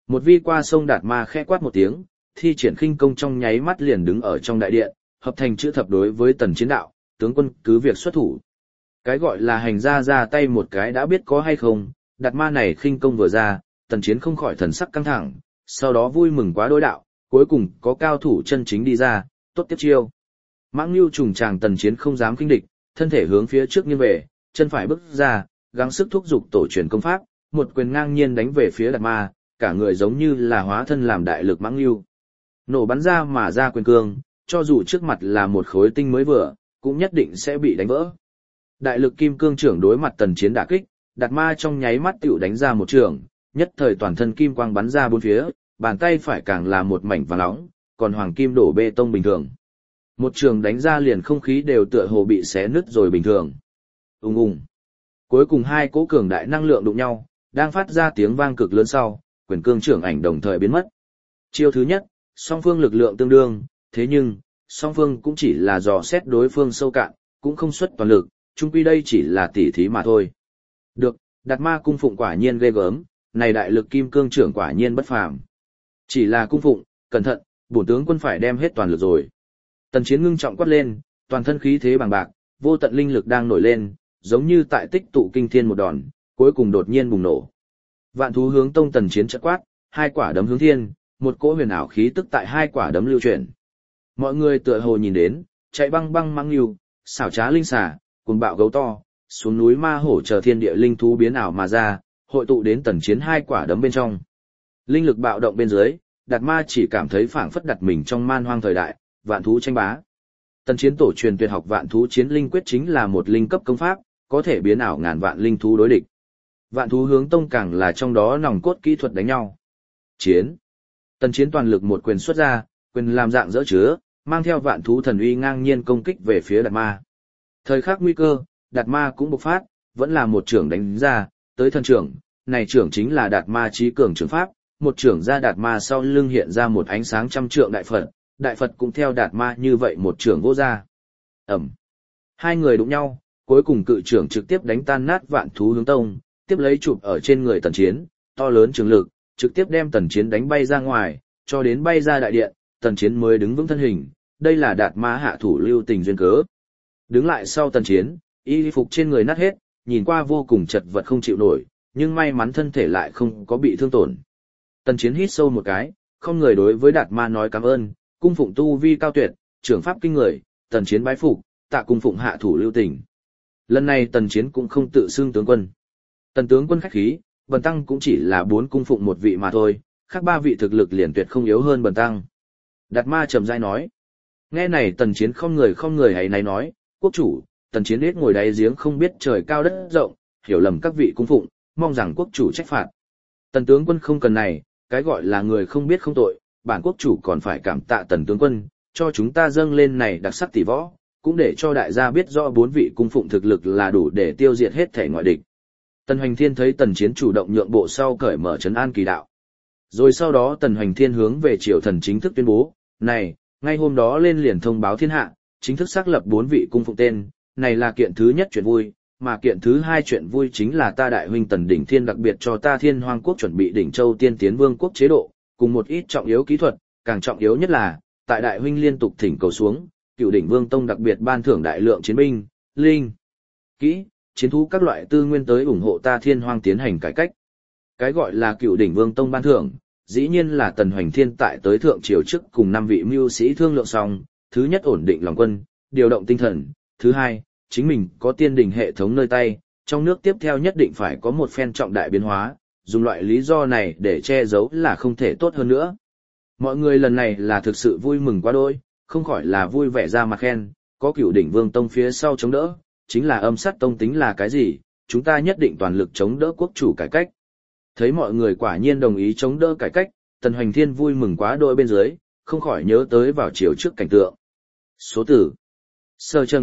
Một vi qua sông Đạt Ma khẽ quát một tiếng, thi triển khinh công trong nháy mắt liền đứng ở trong đại điện, hợp thành chữ thập đối với Tần Chiến đạo, tướng quân cứ việc xuất thủ. Cái gọi là hành ra ra tay một cái đã biết có hay không, Đạt Ma này khinh công vừa ra, Tần Chiến không khỏi thần sắc căng thẳng, sau đó vui mừng quá đối đạo, cuối cùng có cao thủ chân chính đi ra, tốt tiếp chiêu. Mãng Nưu trùng tràng Tần Chiến không dám kinh địch, thân thể hướng phía trước nghiêng về, chân phải bước ra, gắng sức thúc giục tổ truyền công pháp, một quyền ngang nhiên đánh về phía Đạt Ma, cả người giống như là hóa thân làm đại lực Mãng Nưu. Nổ bắn ra mà ra quyền cương, cho dù trước mặt là một khối tinh mới vừa, cũng nhất định sẽ bị đánh vỡ. Đại lực kim cương trưởng đối mặt Tần Chiến đả kích, Đạt Ma trong nháy mắt tiểu đánh ra một trường, nhất thời toàn thân kim quang bắn ra bốn phía, bàn tay phải càng là một mảnh vàng nóng, còn hoàng kim đổ bê tông bình thường. Một trường đánh ra liền không khí đều tựa hồ bị xé nứt rồi bình thường. Ùng ùng. Cuối cùng hai cỗ cường đại năng lượng đụng nhau, đang phát ra tiếng vang cực lớn sau, quyền cương trưởng ảnh đồng thời biến mất. Chiêu thứ nhất, song phương lực lượng tương đương, thế nhưng, song phương cũng chỉ là dò xét đối phương sâu cạn, cũng không xuất toàn lực, chung quy đây chỉ là tỉ thí mà thôi. Được, Đạt Ma cung phụng quả nhiên ghê gớm, này đại lực kim cương trưởng quả nhiên bất phàm. Chỉ là cung phụng, cẩn thận, bổn tướng quân phải đem hết toàn lực rồi. Tần Chiến ngưng trọng quát lên, toàn thân khí thế bằng bạc, vô tận linh lực đang nổi lên, giống như tại tích tụ kinh thiên một đòn, cuối cùng đột nhiên bùng nổ. Vạn thú hướng tông Tần Chiến chợt quát, hai quả đấm hướng thiên, một cỗ huyền ảo khí tức tại hai quả đấm lưu chuyển. Mọi người tựa hồ nhìn đến, chạy băng băng Mãng Nưu, xảo trá linh xà, cuồng bạo gấu to, xuống núi ma hổ chờ thiên địa linh thú biến ảo mà ra, hội tụ đến Tần Chiến hai quả đấm bên trong. Linh lực bạo động bên dưới, Đạt Ma chỉ cảm thấy phảng phất đặt mình trong man hoang thời đại, vạn thú tranh bá. Tần Chiến tổ truyền tuyệt học vạn thú chiến linh quyết chính là một linh cấp công pháp, có thể biến ảo ngàn vạn linh thú đối địch. Vạn thú hướng tông càng là trong đó nòng cốt kỹ thuật đánh nhau. Chiến. Tần Chiến toàn lực một quyền xuất ra, quyền làm dạng dỡ chứa, mang theo vạn thú thần uy ngang nhiên công kích về phía Đạt Ma. Thời khắc nguy cơ, Đạt Ma cũng bộc phát, vẫn là một trưởng đánh ra, tới thân trưởng, này trưởng chính là Đạt Ma trí cường trưởng pháp, một trưởng ra Đạt Ma sau lưng hiện ra một ánh sáng trăm trượng đại Phật cũng theo Đạt Ma như vậy một trưởng vô ra. Ẩm. Hai người đụng nhau, cuối cùng cự trưởng trực tiếp đánh tan nát vạn thú hướng tông, tiếp lấy chụp ở trên người Tần Chiến, to lớn trường lực, trực tiếp đem Tần Chiến đánh bay ra ngoài, cho đến bay ra đại điện, Tần Chiến mới đứng vững thân hình, đây là Đạt Ma hạ thủ lưu tình duyên cớ. Đứng lại sau Tần Chiến, y phục trên người nát hết, nhìn qua vô cùng chật vật không chịu nổi, nhưng may mắn thân thể lại không có bị thương tổn. Tần Chiến hít sâu một cái, không người đối với Đạt Ma nói cảm ơn, cung phụng tu vi cao tuyệt, trưởng pháp kinh người, Tần Chiến bái phục, tạ cung phụng hạ thủ lưu tình. Lần này Tần Chiến cũng không tự xưng tướng quân. Tần tướng quân khách khí, Bần tăng cũng chỉ là 4 cung phụng một vị mà thôi, khác 3 vị thực lực liền tuyệt không yếu hơn Bần tăng. Đạt Ma trầm rãi nói. Nghe này Tần Chiến không người hãy náy nói, quốc chủ, Tần Chiến hết ngồi đáy giếng không biết trời cao đất rộng, hiểu lầm các vị cung phụng, mong rằng quốc chủ trách phạt. Tần tướng quân không cần này, cái gọi là người không biết không tội, bản quốc chủ còn phải cảm tạ Tần tướng quân, cho chúng ta dâng lên này đặc sắc tỷ võ, cũng để cho đại gia biết rõ 4 vị cung phụng thực lực là đủ để tiêu diệt hết thể ngoại địch. Tần Hoành Thiên thấy Tần Chiến chủ động nhượng bộ sau cởi mở trấn an kỳ đạo. Rồi sau đó Tần Hoành Thiên hướng về Triều Thần chính thức tuyên bố, này, ngay hôm đó lên liền thông báo thiên hạ, chính thức xác lập 4 vị cung phụng tên, này là kiện thứ nhất chuyện vui, mà kiện thứ hai chuyện vui chính là ta đại huynh Tần Đỉnh Thiên đặc biệt cho ta Thiên Hoang quốc chuẩn bị Đỉnh Châu Tiên Tiến Vương quốc chế độ, cùng một ít trọng yếu kỹ thuật, càng trọng yếu nhất là, tại đại huynh liên tục thỉnh cầu xuống, Cựu Đỉnh Vương Tông đặc biệt ban thưởng đại lượng chiến binh, linh, kỹ, chiến thú các loại tư nguyên tới ủng hộ ta Thiên Hoang tiến hành cải cách. Cái gọi là Cựu Đỉnh Vương Tông ban thưởng, dĩ nhiên là Tần Hoành Thiên tại tới thượng triều trước cùng 5 vị mưu sĩ thương lượng xong, thứ nhất ổn định lòng quân, điều động tinh thần, thứ hai, chính mình có tiên đình hệ thống nơi tay, trong nước tiếp theo nhất định phải có một phen trọng đại biến hóa, dùng loại lý do này để che giấu là không thể tốt hơn nữa. Mọi người lần này là thực sự vui mừng quá đôi, không khỏi là vui vẻ ra mặt khen, có Cựu Đỉnh Vương Tông phía sau chống đỡ, chính là âm sát tông tính là cái gì, chúng ta nhất định toàn lực chống đỡ quốc chủ cải cách. Thấy mọi người quả nhiên đồng ý chống đỡ cải cách, Tần Hoành Thiên vui mừng quá đôi bên dưới, không khỏi nhớ tới vào chiều trước cảnh tượng. Số tử Sở Trần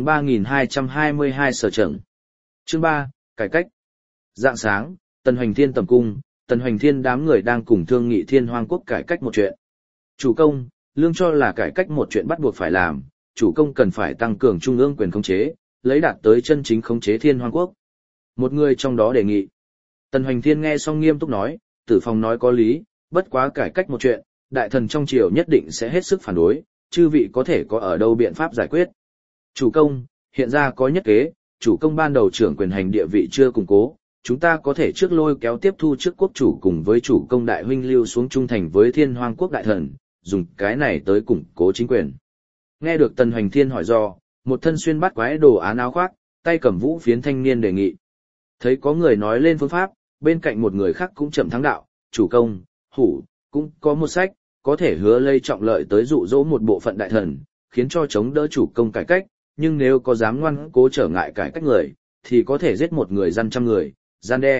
3222 Sở Trần. Chương 3, Cải cách. Dạng sáng, Tần Hoành Thiên tầm cung, Tần Hoành Thiên đám người đang cùng thương nghị Thiên Hoang quốc cải cách một chuyện. Chủ công, lương cho là cải cách một chuyện bắt buộc phải làm, chủ công cần phải tăng cường trung ương quyền khống chế, lấy đạt tới chân chính khống chế Thiên Hoang quốc. Một người trong đó đề nghị. Tần Hoành Thiên nghe xong nghiêm túc nói, Tử Phong nói có lý, bất quá cải cách một chuyện, đại thần trong triều nhất định sẽ hết sức phản đối, chư vị có thể có ở đâu biện pháp giải quyết. Chủ công, hiện ra có nhất kế, chủ công ban đầu trưởng quyền hành địa vị chưa củng cố, chúng ta có thể trước lôi kéo tiếp thu trước quốc chủ cùng với chủ công đại huynh lưu xuống trung thành với Thiên Hoang quốc đại thần, dùng cái này tới củng cố chính quyền. Nghe được Tần Hoành Thiên hỏi do, một thân xuyên bát quái đồ án áo khoác, tay cầm vũ phiến thanh niên đề nghị. Thấy có người nói lên phương pháp, bên cạnh một người khác cũng chậm thắng đạo, chủ công, hủ, cũng có một sách, có thể hứa lây trọng lợi tới dụ dỗ một bộ phận đại thần, khiến cho chống đỡ chủ công cải cách, nhưng nếu có dám ngoan cố trở ngại cải cách người, thì có thể giết một người gian trăm người, gian đe.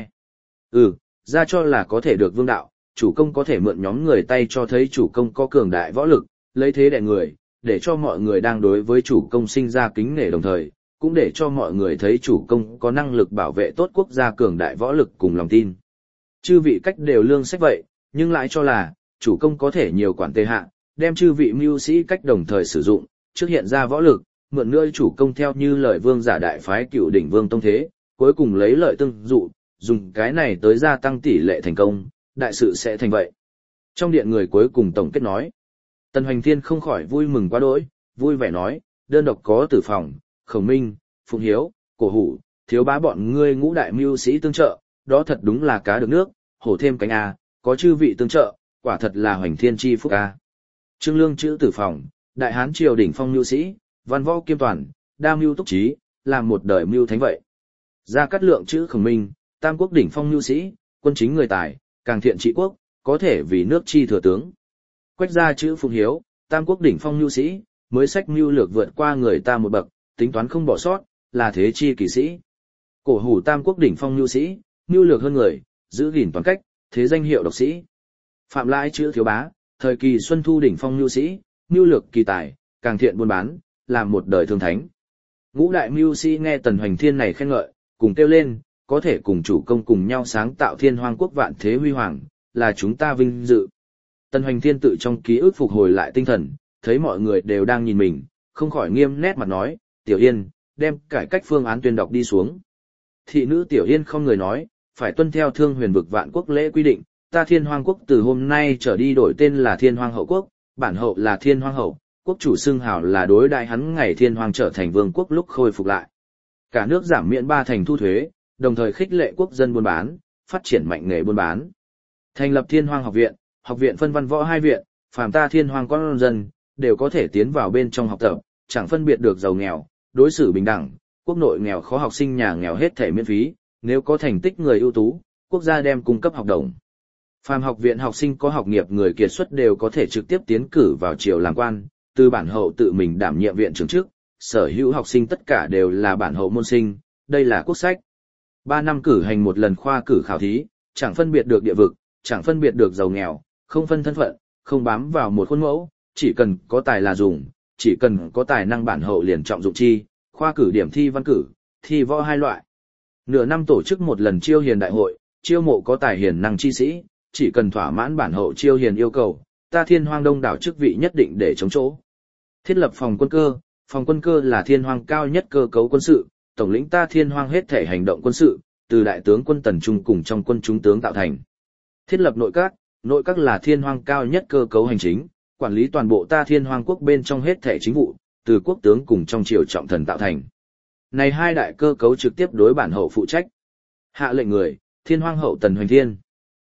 Ra cho là có thể được vương đạo, chủ công có thể mượn nhóm người tay cho thấy chủ công có cường đại võ lực, lấy thế đè người, để cho mọi người đang đối với chủ công sinh ra kính nể đồng thời, cũng để cho mọi người thấy chủ công có năng lực bảo vệ tốt quốc gia cường đại võ lực cùng lòng tin. Chư vị cách đều lương sách vậy, nhưng lại cho là, chủ công có thể nhiều quản tề hạ, đem chư vị mưu sĩ cách đồng thời sử dụng, trước hiện ra võ lực, mượn nữa chủ công theo như lời vương giả đại phái Cựu Đỉnh Vương tông thế, cuối cùng lấy lợi tương dụ, dùng cái này tới gia tăng tỷ lệ thành công, đại sự sẽ thành vậy. Trong điện người cuối cùng tổng kết nói, Tần Hoành Thiên không khỏi vui mừng quá đỗi, vui vẻ nói, đơn độc có Tử Phòng, Khổng Minh, Phụng Hiếu, Cổ Hủ, Thiếu Bá bọn ngươi ngũ đại mưu sĩ tương trợ, đó thật đúng là cá được nước, hổ thêm cánh a, có chư vị tương trợ, quả thật là Hoành Thiên chi phúc a. Trương Lương chữ Tử Phòng, đại hán triều đỉnh phong mưu sĩ, văn võ kiêm toàn, đa mưu túc trí, làm một đời mưu thánh vậy. Gia Cát Lượng chữ Khổng Minh, tam quốc đỉnh phong mưu sĩ, quân chính người tài, càng thiện trị quốc, có thể vì nước chi thừa tướng. Quách gia chữ Phụng Hiếu, tam quốc đỉnh phong mưu sĩ, mới sách mưu lược vượt qua người ta một bậc, tính toán không bỏ sót, là thế chi kỳ sĩ. Cổ Hủ tam quốc đỉnh phong mưu sĩ, mưu lược hơn người, giữ gìn toàn cách, thế danh hiệu độc sĩ. Phạm Lãi chữ Thiếu Bá, thời kỳ Xuân Thu đỉnh phong mưu sĩ, mưu lược kỳ tài, càng thiện buôn bán, làm một đời thương thánh. Ngũ đại mưu sĩ nghe Tần Hoành Thiên này khen ngợi, cùng kêu lên, có thể cùng chủ công cùng nhau sáng tạo Thiên Hoang quốc vạn thế huy hoàng, là chúng ta vinh dự. Tần Hoành Thiên tự trong ký ức phục hồi lại tinh thần, thấy mọi người đều đang nhìn mình, không khỏi nghiêm nét mặt nói, Tiểu Yên, đem cải cách phương án tuyên đọc đi xuống. Thị nữ Tiểu Yên không người nói, phải tuân theo Thương Huyền vực vạn quốc lễ quy định, ta Thiên Hoang quốc từ hôm nay trở đi đổi tên là Thiên Hoang hậu quốc, bản hậu là Thiên Hoang hậu, quốc chủ xưng hào là đối đại hắn ngày Thiên Hoang trở thành vương quốc lúc khôi phục lại. Cả nước giảm miễn 3 thành thu thuế, đồng thời khích lệ quốc dân buôn bán, phát triển mạnh nghề buôn bán. Thành lập Thiên Hoang học viện phân văn võ 2 viện, phàm ta Thiên Hoang con dân đều có thể tiến vào bên trong học tập, chẳng phân biệt được giàu nghèo, đối xử bình đẳng, quốc nội nghèo khó học sinh nhà nghèo hết thể miễn phí, nếu có thành tích người ưu tú, quốc gia đem cung cấp học đồng. Phàm học viện học sinh có học nghiệp người kiệt xuất đều có thể trực tiếp tiến cử vào triều làm quan, từ bản hậu tự mình đảm nhiệm viện trưởng trước, sở hữu học sinh tất cả đều là bản hậu môn sinh, đây là quốc sách. 3 năm cử hành một lần khoa cử khảo thí, chẳng phân biệt được địa vực, chẳng phân biệt được giàu nghèo, không phân thân phận, không bám vào một khuôn mẫu, chỉ cần có tài là dùng, chỉ cần có tài năng bản hậu liền trọng dụng chi, khoa cử điểm thi văn cử, thi võ 2 loại. Nửa năm tổ chức một lần chiêu hiền đại hội, chiêu mộ có tài hiền năng chi sĩ, chỉ cần thỏa mãn bản hậu chiêu hiền yêu cầu, ta Thiên Hoang đông đảo chức vị nhất định để chống chỗ. Thiết lập phòng quân cơ là Thiên Hoang cao nhất cơ cấu quân sự, tổng lĩnh ta Thiên Hoang hết thể hành động quân sự, từ đại tướng quân tần trung cùng trong quân trung tướng tạo thành. Thiết lập nội các là Thiên Hoang cao nhất cơ cấu hành chính, quản lý toàn bộ ta Thiên Hoang quốc bên trong hết thể chính vụ, từ quốc tướng cùng trong triều trọng thần tạo thành. Này 2 đại cơ cấu trực tiếp đối bản hậu phụ trách. Hạ lệnh người, Thiên Hoang hậu Tần Hoành Thiên.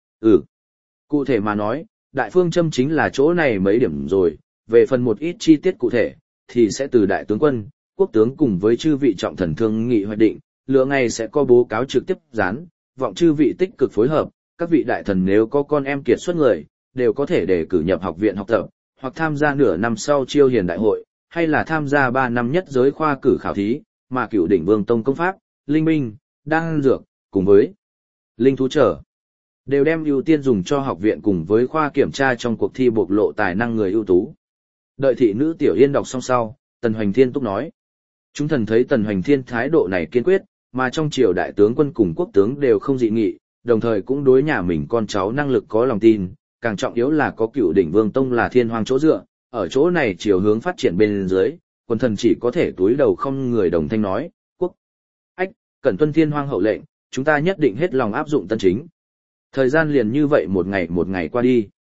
Cụ thể mà nói, đại phương châm chính là chỗ này mấy điểm rồi, về phần một ít chi tiết cụ thể, thì sẽ từ đại tướng quân, quốc tướng cùng với chư vị trọng thần thương nghị hoạch định, lựa ngày sẽ có báo cáo trực tiếp dán, vọng chư vị tích cực phối hợp, các vị đại thần nếu có con em kiệt xuất người, đều có thể để cử nhập học viện học tập, hoặc tham gia nửa năm sau chiêu hiền đại hội, hay là tham gia 3 năm nhất giới khoa cử khảo thí, mà Cựu Đỉnh Vương tông công pháp, linh minh, đan dược, cùng với linh thú trở, đều đem ưu tiên dùng cho học viện cùng với khoa kiểm tra trong cuộc thi bộc lộ tài năng người ưu tú. Đợi thị nữ Tiểu Yên đọc xong sau, Tần Hoành Thiên túc nói. Chúng thần thấy Tần Hoành Thiên thái độ này kiên quyết, mà trong triều đại tướng quân cùng quốc tướng đều không dị nghị, đồng thời cũng đối nhà mình con cháu năng lực có lòng tin, càng trọng yếu là có Cựu Đỉnh Vương tông là Thiên Hoang chỗ dựa, ở chỗ này chiều hướng phát triển bên dưới, quân thần chỉ có thể túi đầu không người đồng thanh nói, quốc ách, cẩn tuân Thiên Hoang hậu lệnh, chúng ta nhất định hết lòng áp dụng tân chính. Thời gian liền như vậy một ngày qua đi.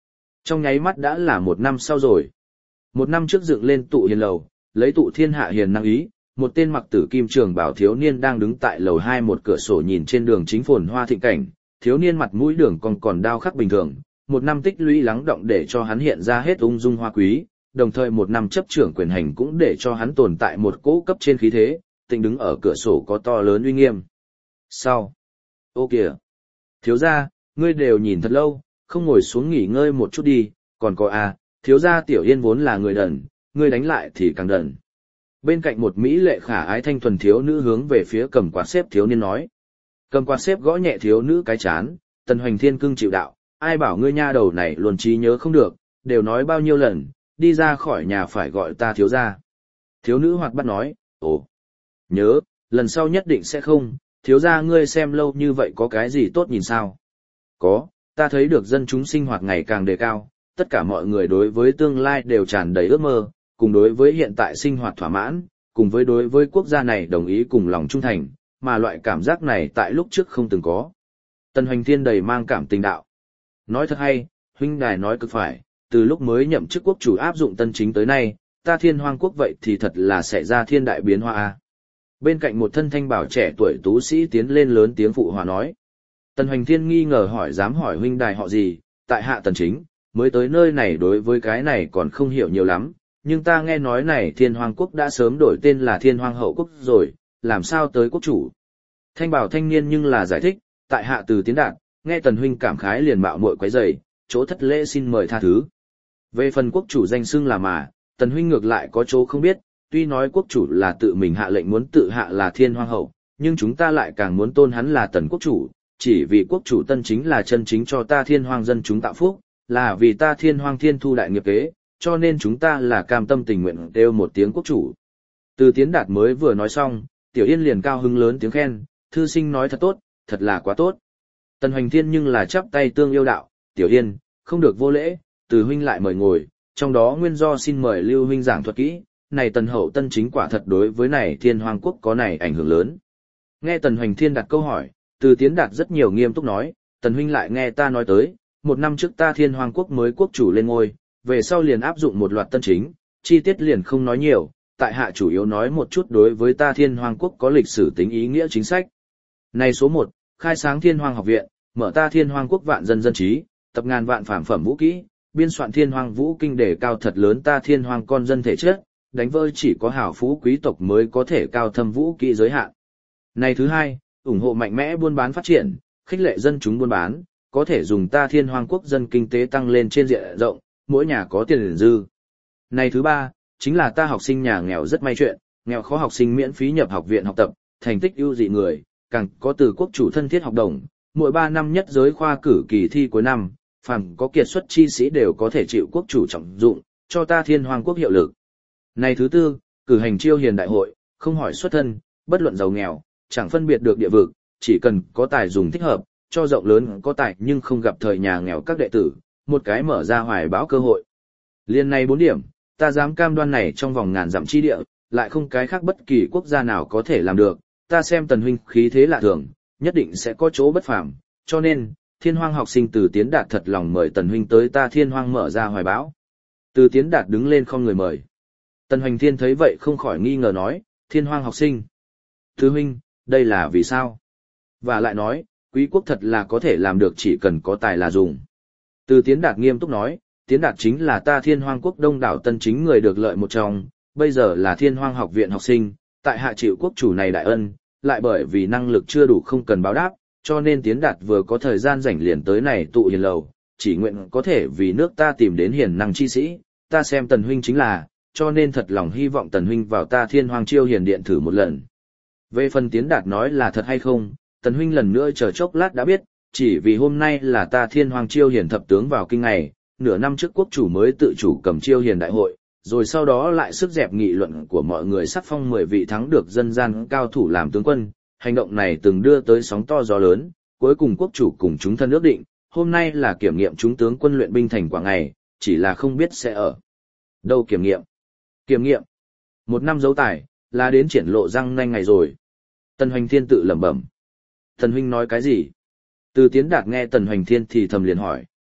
Trong nháy mắt đã là 1 năm sau rồi. 1 năm trước dựng lên tụ hiền lầu, lấy tụ thiên hạ hiền năng ý, một tên mặc tử kim trường bảo thiếu niên đang đứng tại lầu 2 một cửa sổ nhìn trên đường chính phồn hoa thịnh cảnh, thiếu niên mặt mũi đường còn đao khắc bình thường, 1 năm tích lũy lắng động để cho hắn hiện ra hết ung dung hoa quý, đồng thời 1 năm chấp trưởng quyền hành cũng để cho hắn tồn tại một cỗ cấp trên khí thế, tịnh đứng ở cửa sổ có to lớn uy nghiêm. Sau. Ô kìa. Thiếu gia, ngươi đều nhìn thật lâu, không ngồi xuống nghỉ ngơi một chút đi, còn có thiếu gia Tiểu Yên vốn là người đần, ngươi đánh lại thì càng đần. Bên cạnh một mỹ lệ khả ái thanh thuần thiếu nữ hướng về phía cầm quạt xếp thiếu niên nói. Cầm quạt xếp gõ nhẹ thiếu nữ cái chán, Tần Hoành Thiên cưng chịu đạo, ai bảo ngươi nha đầu này luôn trí nhớ không được, đều nói bao nhiêu lần, đi ra khỏi nhà phải gọi ta thiếu gia. Thiếu nữ hoạt bát nói, ồ, nhớ, lần sau nhất định sẽ không, thiếu gia ngươi xem lâu như vậy có cái gì tốt nhìn sao? Có, ta thấy được dân chúng sinh hoạt ngày càng đề cao, tất cả mọi người đối với tương lai đều tràn đầy ước mơ, cùng đối với hiện tại sinh hoạt thỏa mãn, cùng với đối với quốc gia này đồng ý cùng lòng trung thành, mà loại cảm giác này tại lúc trước không từng có. Tần Hoành Thiên đầy mang cảm tình đạo. Nói thật hay, huynh đài nói cực phải, từ lúc mới nhậm chức quốc chủ áp dụng tân chính tới nay, ta Thiên Hoang quốc vậy thì thật là xảy ra thiên đại biến hóa a. Bên cạnh một thân thanh bảo trẻ tuổi tú sĩ tiến lên lớn tiếng phụ hòa nói. Tần Hoành Thiên nghi ngờ hỏi dám hỏi huynh đài họ gì, tại hạ Tần Chính, mới tới nơi này đối với cái này còn không hiểu nhiều lắm, nhưng ta nghe nói này Thiên Hoang quốc đã sớm đổi tên là Thiên Hoang hậu quốc rồi, làm sao tới quốc chủ. Thanh bảo thanh niên nhưng là giải thích, tại hạ Từ Tiến Đạt, nghe Tần huynh cảm khái liền mạo muội quấy rầy, chỗ thất lễ xin mời tha thứ. Về phần quốc chủ danh xưng là mà, Tần huynh ngược lại có chỗ không biết, tuy nói quốc chủ là tự mình hạ lệnh muốn tự hạ là Thiên Hoang hậu, nhưng chúng ta lại càng muốn tôn hắn là Tần quốc chủ, chỉ vì quốc chủ tân chính là chân chính cho ta Thiên Hoang dân chúng tạo phúc, là vì ta Thiên Hoang thiên thu đại nghiệp kế, cho nên chúng ta là cam tâm tình nguyện kêu một tiếng quốc chủ. Từ Tiến Đạt mới vừa nói xong, Tiểu Yên liền cao hứng lớn tiếng khen, thư sinh nói thật tốt, thật là quá tốt. Tần Hoành Thiên nhưng là chắp tay tương yêu đạo, Tiểu Yên, không được vô lễ, từ huynh lại mời ngồi, trong đó nguyên do xin mời Lưu huynh giảng thuật kỹ, này Tần hậu tân chính quả thật đối với này Thiên Hoang quốc có này ảnh hưởng lớn. Nghe Tần Hoành Thiên đặt câu hỏi, Từ Tiến Đạt rất nhiều nghiêm túc nói, Tần huynh lại nghe ta nói tới, 1 năm trước ta Thiên Hoang quốc mới quốc chủ lên ngôi, về sau liền áp dụng một loạt tân chính, chi tiết liền không nói nhiều, tại hạ chủ yếu nói một chút đối với ta Thiên Hoang quốc có lịch sử tính ý nghĩa chính sách. Này số 1, khai sáng Thiên Hoang học viện, mở ta Thiên Hoang quốc vạn dân dân trí, tập ngàn vạn phản phẩm vũ kỹ, biên soạn Thiên Hoang vũ kinh đề cao thật lớn ta Thiên Hoang con dân thể chất, đánh vỡ chỉ có hảo phú quý tộc mới có thể cao thâm vũ kỹ giới hạn. Này thứ 2, ủng hộ mạnh mẽ buôn bán phát triển, khích lệ dân chúng buôn bán, có thể dùng ta Thiên Hoang quốc dân kinh tế tăng lên trên diện rộng, mỗi nhà có tiền dư. Này thứ 3, chính là ta học sinh nhà nghèo rất may chuyện, nghèo khó học sinh miễn phí nhập học viện học tập, thành tích ưu dị người, càng có từ quốc chủ thân thiết học đồng, mỗi 3 năm nhất giới khoa cử kỳ thi cuối năm, phàm có kiệt xuất chi sĩ đều có thể chịu quốc chủ trọng dụng, cho ta Thiên Hoang quốc hiệu lực. Này thứ 4, cử hành chiêu hiền đại hội, không hỏi xuất thân, bất luận giàu nghèo, chẳng phân biệt được địa vực, chỉ cần có tài dùng thích hợp, cho rộng lớn có tài nhưng không gặp thời nhà nghèo các đệ tử, một cái mở ra hoài bão cơ hội. Liên này 4 điểm, ta dám cam đoan này trong vòng ngàn dặm chi địa, lại không cái khác bất kỳ quốc gia nào có thể làm được, ta xem Tần huynh khí thế lạ thường, nhất định sẽ có chỗ bất phàm, cho nên, Thiên Hoang học sinh Từ Tiến Đạt thật lòng mời Tần huynh tới ta Thiên Hoang mở ra hoài bão. Từ Tiến Đạt đứng lên không người mời. Tần Hoành Thiên thấy vậy không khỏi nghi ngờ nói, Thiên Hoang học sinh. Thứ huynh, đây là vì sao? Và lại nói, quý quốc thật là có thể làm được chỉ cần có tài là dùng. Từ Tiến Đạt nghiêm túc nói, Tiến Đạt chính là ta Thiên Hoang quốc đông đảo tân chính người được lợi một trong, bây giờ là Thiên Hoang học viện học sinh, tại hạ chịu quốc chủ này đại ân, lại bởi vì năng lực chưa đủ không cần báo đáp, cho nên Tiến Đạt vừa có thời gian rảnh liền tới này tụ hiền lầu, chỉ nguyện có thể vì nước ta tìm đến hiền năng chi sĩ, ta xem Tần huynh chính là, cho nên thật lòng hy vọng Tần huynh vào ta Thiên Hoang chiêu hiền điện thử một lần. Về phần Tiến Đạt nói là thật hay không, Tần huynh lần nữa chờ chốc lát đã biết, chỉ vì hôm nay là ta Thiên Hoang chiêu hiền thập tướng vào kinh ngày, nửa năm trước quốc chủ mới tự chủ cầm chiêu hiền đại hội, rồi sau đó lại sức dẹp nghị luận của mọi người sắc phong 10 vị thắng được dân gian cao thủ làm tướng quân, hành động này từng đưa tới sóng to gió lớn, cuối cùng quốc chủ cùng chúng thân ước định, hôm nay là kiểm nghiệm chúng tướng quân luyện binh thành quả ngày, chỉ là không biết sẽ ở đâu kiểm nghiệm. Kiểm nghiệm. 1 năm dấu tài, là đến triển lộ răng nanh ngày rồi. Tần Hoành Thiên tự lẩm bẩm. Tần huynh nói cái gì? Từ Tiến Đạt nghe Tần Hoành Thiên thì thầm liền hỏi.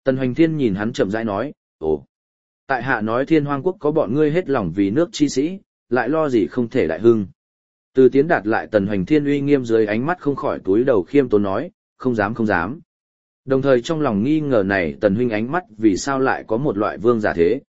Tần Hoành Thiên nhìn hắn chậm rãi nói, ồ, tại hạ nói Thiên Hoang quốc có bọn ngươi hết lòng vì nước chi sĩ, lại lo gì không thể đại hưng. Từ Tiến Đạt lại Tần Hoành Thiên uy nghiêm dưới ánh mắt không khỏi túi đầu khiêm tốn nói, không dám không dám. Đồng thời trong lòng nghi ngờ này Tần huynh ánh mắt vì sao lại có một loại vương giả thế.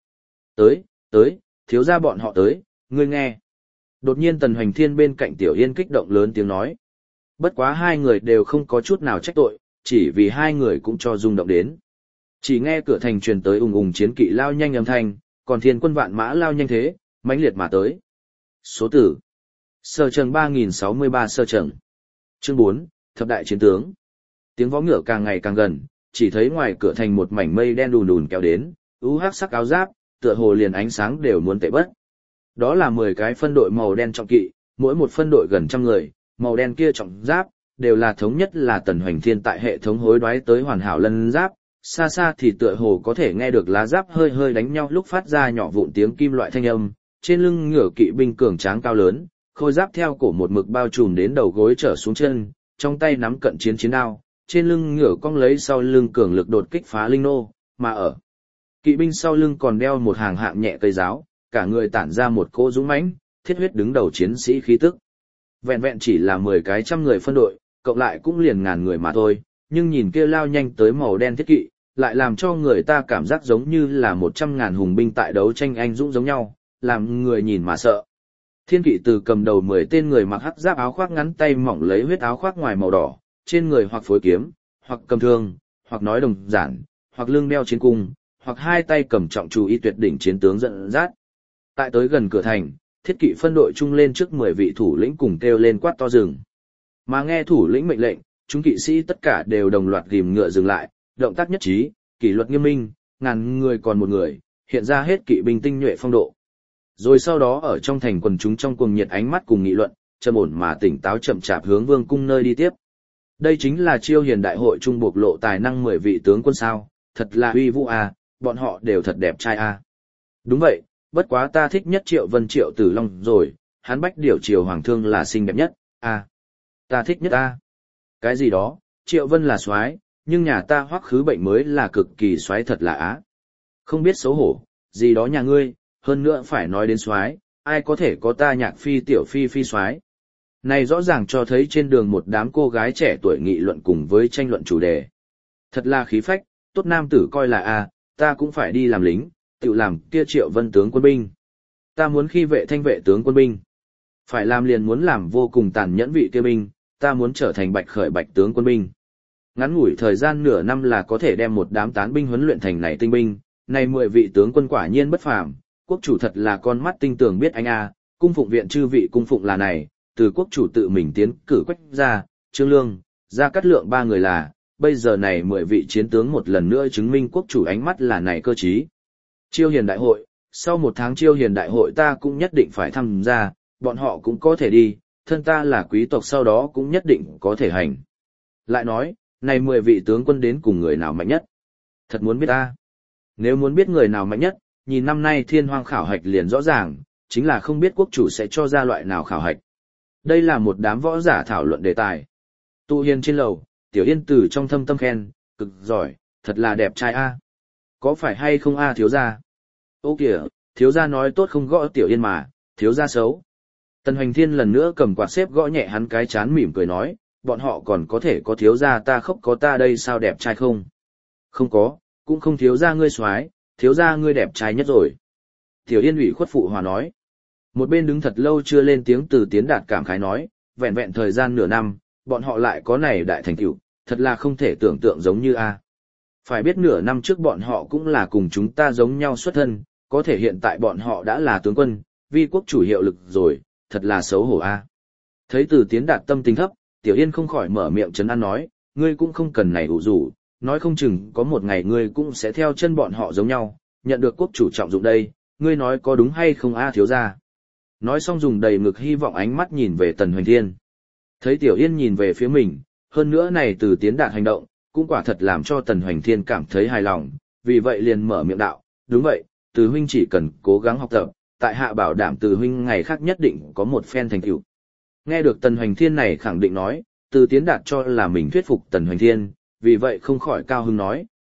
Tới, thiếu gia bọn họ tới, ngươi nghe. Đột nhiên Tần Hoành Thiên bên cạnh Tiểu Yên kích động lớn tiếng nói. Bất quá hai người đều không có chút nào trách tội, chỉ vì hai người cũng cho rung động đến. Chỉ nghe cửa thành truyền tới ùng ùng chiến kỵ lao nhanh âm thanh, còn thiên quân vạn mã lao nhanh thế, mãnh liệt mà tới. Số tử. Sở Trần 3063 Sở Trần. Chương 4, Thập đại chiến tướng. Tiếng vó ngựa càng ngày càng gần, chỉ thấy ngoài cửa thành một mảnh mây đen đùn đùn kéo đến, hắc sắc áo giáp, tựa hồ liền ánh sáng đều muốn tệ bất. Đó là 10 cái phân đội màu đen trọng kỵ, mỗi một phân đội gần trăm người, màu đen kia trọng giáp, đều là thống nhất là Tần Hoành Thiên tại hệ thống hối đoái tới hoàn hảo lân giáp, xa xa thì tựa hồ có thể nghe được lá giáp hơi hơi đánh nhau lúc phát ra nhỏ vụn tiếng kim loại thanh âm, trên lưng ngựa kỵ binh cường tráng cao lớn, khôi giáp theo cổ một mực bao trùm đến đầu gối trở xuống chân, trong tay nắm cận chiến chiến đao, trên lưng ngựa cong lấy sau lưng cường lực đột kích phá linh nô, mà ở kỵ binh sau lưng còn đeo một hàng hạng nhẹ cây giáo, cả người tản ra một cỗ dũng mãnh, thiết huyết đứng đầu chiến sĩ khí tức. Vẹn vẹn chỉ là 10 cái trăm người phân đội, cộng lại cũng liền ngàn người mà thôi, nhưng nhìn kia lao nhanh tới màu đen thiết kỵ, lại làm cho người ta cảm giác giống như là 100.000 hùng binh tại đấu tranh anh dũng giống nhau, làm người nhìn mà sợ. Thiên kỵ từ cầm đầu 10 tên người mặc hắc giáp áo khoác ngắn tay mỏng lấy huyết áo khoác ngoài màu đỏ, trên người hoặc phối kiếm, hoặc cầm thương, hoặc nói đồng giản, hoặc lưng đeo chiến cung, hoặc hai tay cầm trọng chủ y tuyệt đỉnh chiến tướng dẫn dắt. Tại tới gần cửa thành, thiết kỵ phân đội chung lên trước 10 vị thủ lĩnh cùng kêu lên quát to dừng. Mà nghe thủ lĩnh mệnh lệnh, chúng kỵ sĩ tất cả đều đồng loạt ghim ngựa dừng lại, động tác nhất trí, kỷ luật nghiêm minh, ngàn người còn một người, hiện ra hết kỵ binh tinh nhuệ phong độ. Rồi sau đó ở trong thành quần chúng trong cuồng nhiệt ánh mắt cùng nghị luận, trầm ổn mà tỉnh táo chậm chạp hướng vương cung nơi đi tiếp. Đây chính là Chiêu Hiền đại hội trung bộc lộ tài năng 10 vị tướng quân sao, thật là uy vũ a, bọn họ đều thật đẹp trai a. Đúng vậy, bất quá ta thích nhất Triệu Vân Triệu Tử Long rồi, hắn bách điều Triều Hoàng thương là xinh đẹp nhất, a. Ta thích nhất a. Cái gì đó, Triệu Vân là soái, nhưng nhà ta Hoắc Khứ Bệnh mới là cực kỳ soái thật là á. Không biết xấu hổ, gì đó nhà ngươi, hơn nữa phải nói đến soái, ai có thể có ta Nhạc Phi tiểu phi phi soái. Này rõ ràng cho thấy trên đường một đám cô gái trẻ tuổi nghị luận cùng với tranh luận chủ đề. Thật là khí phách, tốt nam tử coi là a, ta cũng phải đi làm lính, tự làm kia Triệu Vân tướng quân binh. Ta muốn khi vệ thanh vệ tướng quân binh. Phải làm liền muốn làm vô cùng tàn nhẫn vị kia binh, ta muốn trở thành Bạch Khởi Bạch tướng quân binh. Ngắn ngủi thời gian nửa năm là có thể đem một đám tán binh huấn luyện thành này tinh binh, này 10 vị tướng quân quả nhiên bất phàm, quốc chủ thật là con mắt tinh tường biết anh a, cung phụng viện chư vị cung phụng là này, từ quốc chủ tự mình tiến cử Quách Gia, Trương Lương, Gia Cát Lượng 3 người là, bây giờ này 10 vị chiến tướng một lần nữa chứng minh quốc chủ ánh mắt là này cơ trí. Chiêu Hiền đại hội, sau 1 tháng Chiêu Hiền đại hội ta cũng nhất định phải tham gia, bọn họ cũng có thể đi, thân ta là quý tộc sau đó cũng nhất định có thể hành. Lại nói, này 10 vị tướng quân đến cùng người nào mạnh nhất? Thật muốn biết ta. Nếu muốn biết người nào mạnh nhất, nhìn năm nay Thiên Hoang khảo hạch liền rõ ràng, chính là không biết quốc chủ sẽ cho ra loại nào khảo hạch. Đây là một đám võ giả thảo luận đề tài. Tụ hiền trên lầu, Tiểu Yên từ trong thâm tâm khen, cực giỏi, thật là đẹp trai a. Có phải hay không a thiếu gia? Ô kìa, thiếu gia nói tốt không gõ Tiểu Yên mà, thiếu gia xấu. Tần Hoành Thiên lần nữa cầm quạt xếp gõ nhẹ hắn cái chán mỉm cười nói, bọn họ còn có thể có thiếu gia ta khóc có ta đây sao đẹp trai không? Không có, cũng không thiếu gia ngươi soái, thiếu gia ngươi đẹp trai nhất rồi. Tiểu Yên ủy khuất phụ hòa nói. Một bên đứng thật lâu chưa lên tiếng Từ Tiến Đạt cảm khái nói, vẹn vẹn thời gian nửa năm, bọn họ lại có này đại thành tựu, thật là không thể tưởng tượng giống như a. Phải biết nửa năm trước bọn họ cũng là cùng chúng ta giống nhau xuất thân, có thể hiện tại bọn họ đã là tướng quân, vi quốc chủ hiệu lực rồi, thật là xấu hổ a. Thấy Từ Tiến Đạt tâm tình thấp, Tiểu Yên không khỏi mở miệng trấn an nói, ngươi cũng không cần này ủ rủ, nói không chừng có một ngày ngươi cũng sẽ theo chân bọn họ giống nhau, nhận được quốc chủ trọng dụng đây, ngươi nói có đúng hay không a thiếu gia. Nói xong dùng đầy ngực hy vọng ánh mắt nhìn về Tần Hoành Thiên. Thấy Tiểu Yên nhìn về phía mình, hơn nữa này Từ Tiến Đạt hành động, cũng quả thật làm cho Tần Hoành Thiên cảm thấy hài lòng, vì vậy liền mở miệng đạo, đúng vậy, Từ huynh chỉ cần cố gắng học tập, tại hạ bảo đảm Từ huynh ngày khác nhất định có một phen thành tựu. Nghe được Tần Hoành Thiên này khẳng định nói, Từ Tiến Đạt cho là mình thuyết phục Tần Hoành Thiên, vì vậy không khỏi cao hứng nói,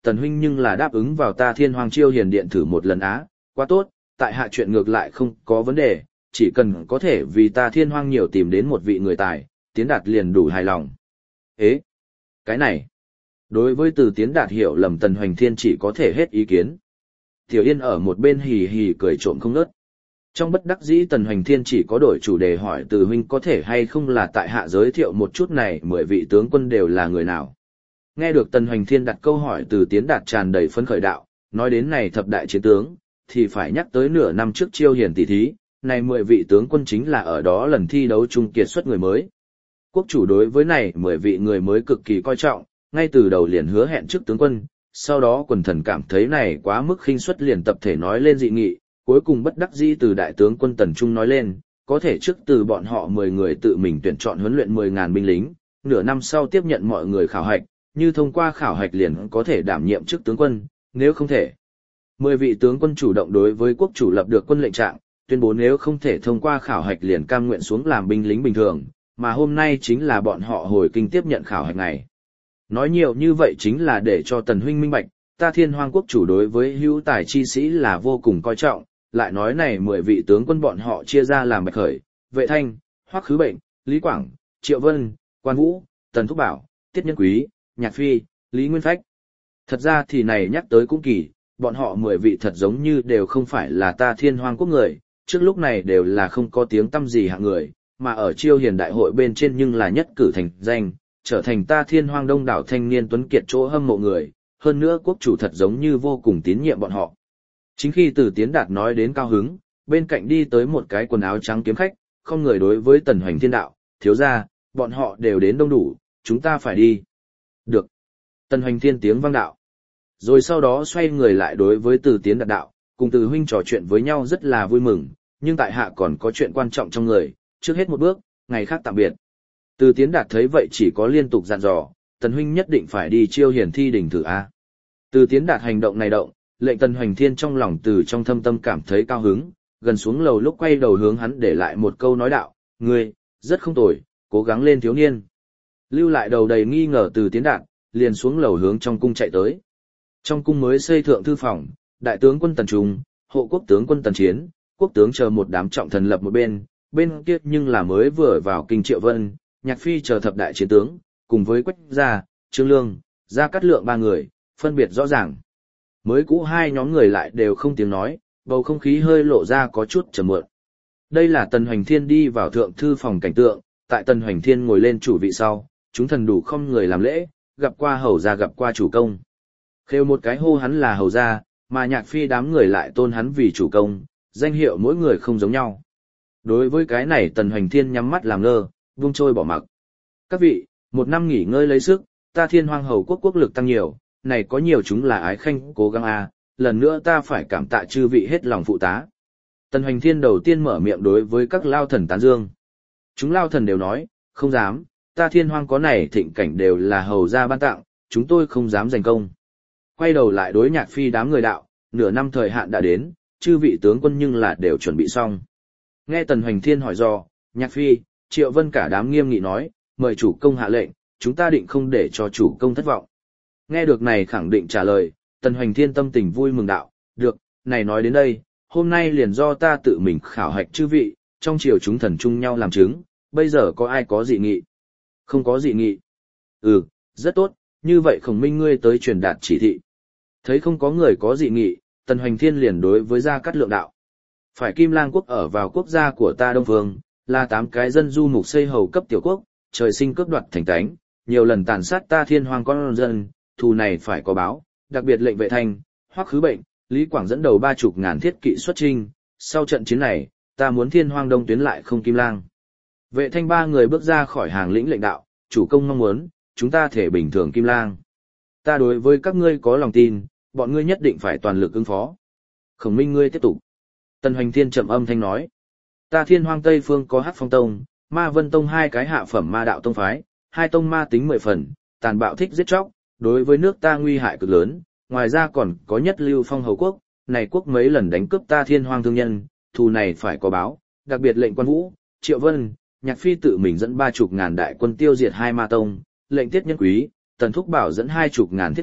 Tần huynh nhưng là đáp ứng vào ta Thiên Hoàng Chiêu Hiền Điện thử một lần á, quá tốt, tại hạ chuyện ngược lại không có vấn đề, chỉ cần có thể vì ta Thiên Hoàng nhiều tìm đến một vị người tài, Tiến Đạt liền đủ hài lòng. Ế, cái này, đối với Từ Tiến Đạt hiểu lầm Tần Hoành Thiên chỉ có thể hết ý kiến. Tiểu Yên ở một bên hì hì cười trộm không ngớt. Trong bất đắc dĩ Tần Hoành Thiên chỉ có đổi chủ đề hỏi Từ huynh có thể hay không là tại hạ giới thiệu một chút này 10 vị tướng quân đều là người nào. Nghe được Tần Hoành Thiên đặt câu hỏi Từ Tiến Đạt tràn đầy phấn khởi đạo, nói đến này thập đại chiến tướng, thì phải nhắc tới nửa năm trước Chiêu Hiền tỷ thí, này 10 vị tướng quân chính là ở đó lần thi đấu chung kiệt xuất người mới. Quốc chủ đối với này 10 vị người mới cực kỳ coi trọng, ngay từ đầu liền hứa hẹn trước tướng quân, sau đó quần thần cảm thấy này quá mức khinh suất liền tập thể nói lên dị nghị, cuối cùng bất đắc dĩ từ đại tướng quân Tần Trung nói lên, có thể trước từ bọn họ 10 người tự mình tuyển chọn huấn luyện 10.000 binh lính, nửa năm sau tiếp nhận mọi người khảo hạch, như thông qua khảo hạch liền có thể đảm nhiệm chức tướng quân, nếu không thể. 10 vị tướng quân chủ động đối với quốc chủ lập được quân lệnh trạng, tuyên bố nếu không thể thông qua khảo hạch liền cam nguyện xuống làm binh lính bình thường, mà hôm nay chính là bọn họ hồi kinh tiếp nhận khảo hạch này. Nói nhiều như vậy chính là để cho Tần huynh minh bạch, ta Thiên Hoàng quốc chủ đối với hữu tài chi sĩ là vô cùng coi trọng, lại nói này 10 vị tướng quân bọn họ chia ra làm Bạch Khởi, Vệ Thanh, Hoắc Khứ Bệnh, Lý Quảng, Triệu Vân, Quan Vũ, Tần Thúc Bảo, Tiết Nhân Quý, Nhạc Phi, Lý Nguyên Phách. Thật ra thì này nhắc tới cũng kỳ, bọn họ 10 vị thật giống như đều không phải là ta Thiên Hoàng quốc người, trước lúc này đều là không có tiếng tăm gì hạng người, mà ở Chiêu Hiền đại hội bên trên nhưng là nhất cử thành danh, trở thành ta Thiên Hoàng đông đảo thanh niên tuấn kiệt chỗ hâm mộ người, hơn nữa quốc chủ thật giống như vô cùng tín nhiệm bọn họ. Chính khi Từ Tiến Đạt nói đến cao hứng, bên cạnh đi tới một cái quần áo trắng kiếm khách, không người đối với Tần Hoành Thiên đạo, thiếu gia, bọn họ đều đến đông đủ, chúng ta phải đi. Được. Tần Hoành Thiên tiếng vang đạo. Rồi sau đó xoay người lại đối với Từ Tiến Đạt đạo, cùng Từ huynh trò chuyện với nhau rất là vui mừng, nhưng tại hạ còn có chuyện quan trọng trong người, trước hết một bước, ngày khác tạm biệt. Từ Tiến Đạt thấy vậy chỉ có liên tục dặn dò, Tần huynh nhất định phải đi Chiêu Hiền thi đỉnh thử a. Từ Tiến Đạt hành động này động, lệnh Tần Hoành Thiên trong lòng từ trong thâm tâm cảm thấy cao hứng, gần xuống lầu lúc quay đầu hướng hắn để lại một câu nói đạo, ngươi, rất không tồi, cố gắng lên thiếu niên. Lưu lại đầu đầy nghi ngờ Từ Tiến Đạt, liền xuống lầu hướng trong cung chạy tới. Trong cung mới xây thượng thư phòng, đại tướng quân Tần Trung, hộ quốc tướng quân Tần Chiến, quốc tướng chờ một đám trọng thần lập một bên kia nhưng là mới vừa vào kinh Triệu Vân, Nhạc Phi chờ thập đại chiến tướng, cùng với Quách Gia, Trương Lương, Gia Cát Lượng ba người, phân biệt rõ ràng. Mới cũ hai nhóm người lại đều không tiếng nói, bầu không khí hơi lộ ra có chút trầm muộn. Đây là Tần Hoành Thiên đi vào thượng thư phòng cảnh tượng, tại Tần Hoành Thiên ngồi lên chủ vị sau, chúng thần đủ không người làm lễ, gặp qua hầu gia gặp qua chủ công. Khêu một cái hô hắn là hầu gia, mà Nhạc Phi đám người lại tôn hắn vì chủ công, danh hiệu mỗi người không giống nhau. Đối với cái này Tần Hoành Thiên nhắm mắt làm ngơ, buông trôi bỏ mặc. Các vị, một năm nghỉ ngơi lấy sức, ta Thiên Hoàng hầu quốc quốc lực tăng nhiều, này có nhiều chúng là ái khanh cố gắng a, lần nữa ta phải cảm tạ chư vị hết lòng phụ tá. Tần Hoành Thiên đầu tiên mở miệng đối với các lao thần tán dương. Chúng lao thần đều nói, không dám, ta Thiên Hoàng có này thịnh cảnh đều là hầu gia ban tặng, chúng tôi không dám giành công. Quay đầu lại đối Nhạc Phi đám người đạo, nửa năm thời hạn đã đến, chư vị tướng quân nhưng là đều chuẩn bị xong. Nghe Tần Hoành Thiên hỏi do, Nhạc Phi, Triệu Vân cả đám nghiêm nghị nói, mời chủ công hạ lệnh, chúng ta định không để cho chủ công thất vọng. Nghe được này khẳng định trả lời, Tần Hoành Thiên tâm tình vui mừng đạo, được, này nói đến đây, hôm nay liền do ta tự mình khảo hạch chư vị, trong triều chúng thần chung nhau làm chứng, bây giờ có ai có dị nghị? Không có dị nghị. Ừ, rất tốt, như vậy Khổng Minh ngươi tới truyền đạt chỉ thị. Thấy không có người có dị nghị, Tần Hoành Thiên liền đối với Gia Cát Lượng đạo. Phải Kim Lang quốc ở vào quốc gia của ta Đông Vương, là 8 cái dân du mục xây hầu cấp tiểu quốc, trời sinh cướp đoạt thành tánh, nhiều lần tàn sát ta Thiên Hoàng con dân, thù này phải có báo, đặc biệt lệnh Vệ Thanh, Hoắc Khứ Bệnh, Lý Quảng dẫn đầu 30.000 thiết kỵ xuất chinh, sau trận chiến này, ta muốn Thiên Hoàng đông tuyến lại không Kim Lang. Vệ Thanh ba người bước ra khỏi hàng lĩnh lệnh đạo, chủ công mong muốn, chúng ta thể bình thường Kim Lang. Ta đối với các ngươi có lòng tin, bọn ngươi nhất định phải toàn lực ứng phó. Khổng Minh ngươi tiếp tục. Tần Hoành Thiên trầm âm thanh nói, ta Thiên Hoàng Tây phương có Hắc Phong Tông, Ma Vân Tông hai cái hạ phẩm ma đạo tông phái, hai tông ma tính 10 phần, tàn bạo thích giết chóc, đối với nước ta nguy hại cực lớn, ngoài ra còn có Nhất Lưu Phong hầu quốc, này quốc mấy lần đánh cướp ta Thiên Hoàng thương nhân, thù này phải có báo, đặc biệt lệnh Quan Vũ, Triệu Vân, Nhạc Phi tự mình dẫn 30.000 đại quân tiêu diệt hai ma tông, lệnh Tiết Nhân Quý, Tần Thúc Bảo dẫn 20.000 thiết kỵ,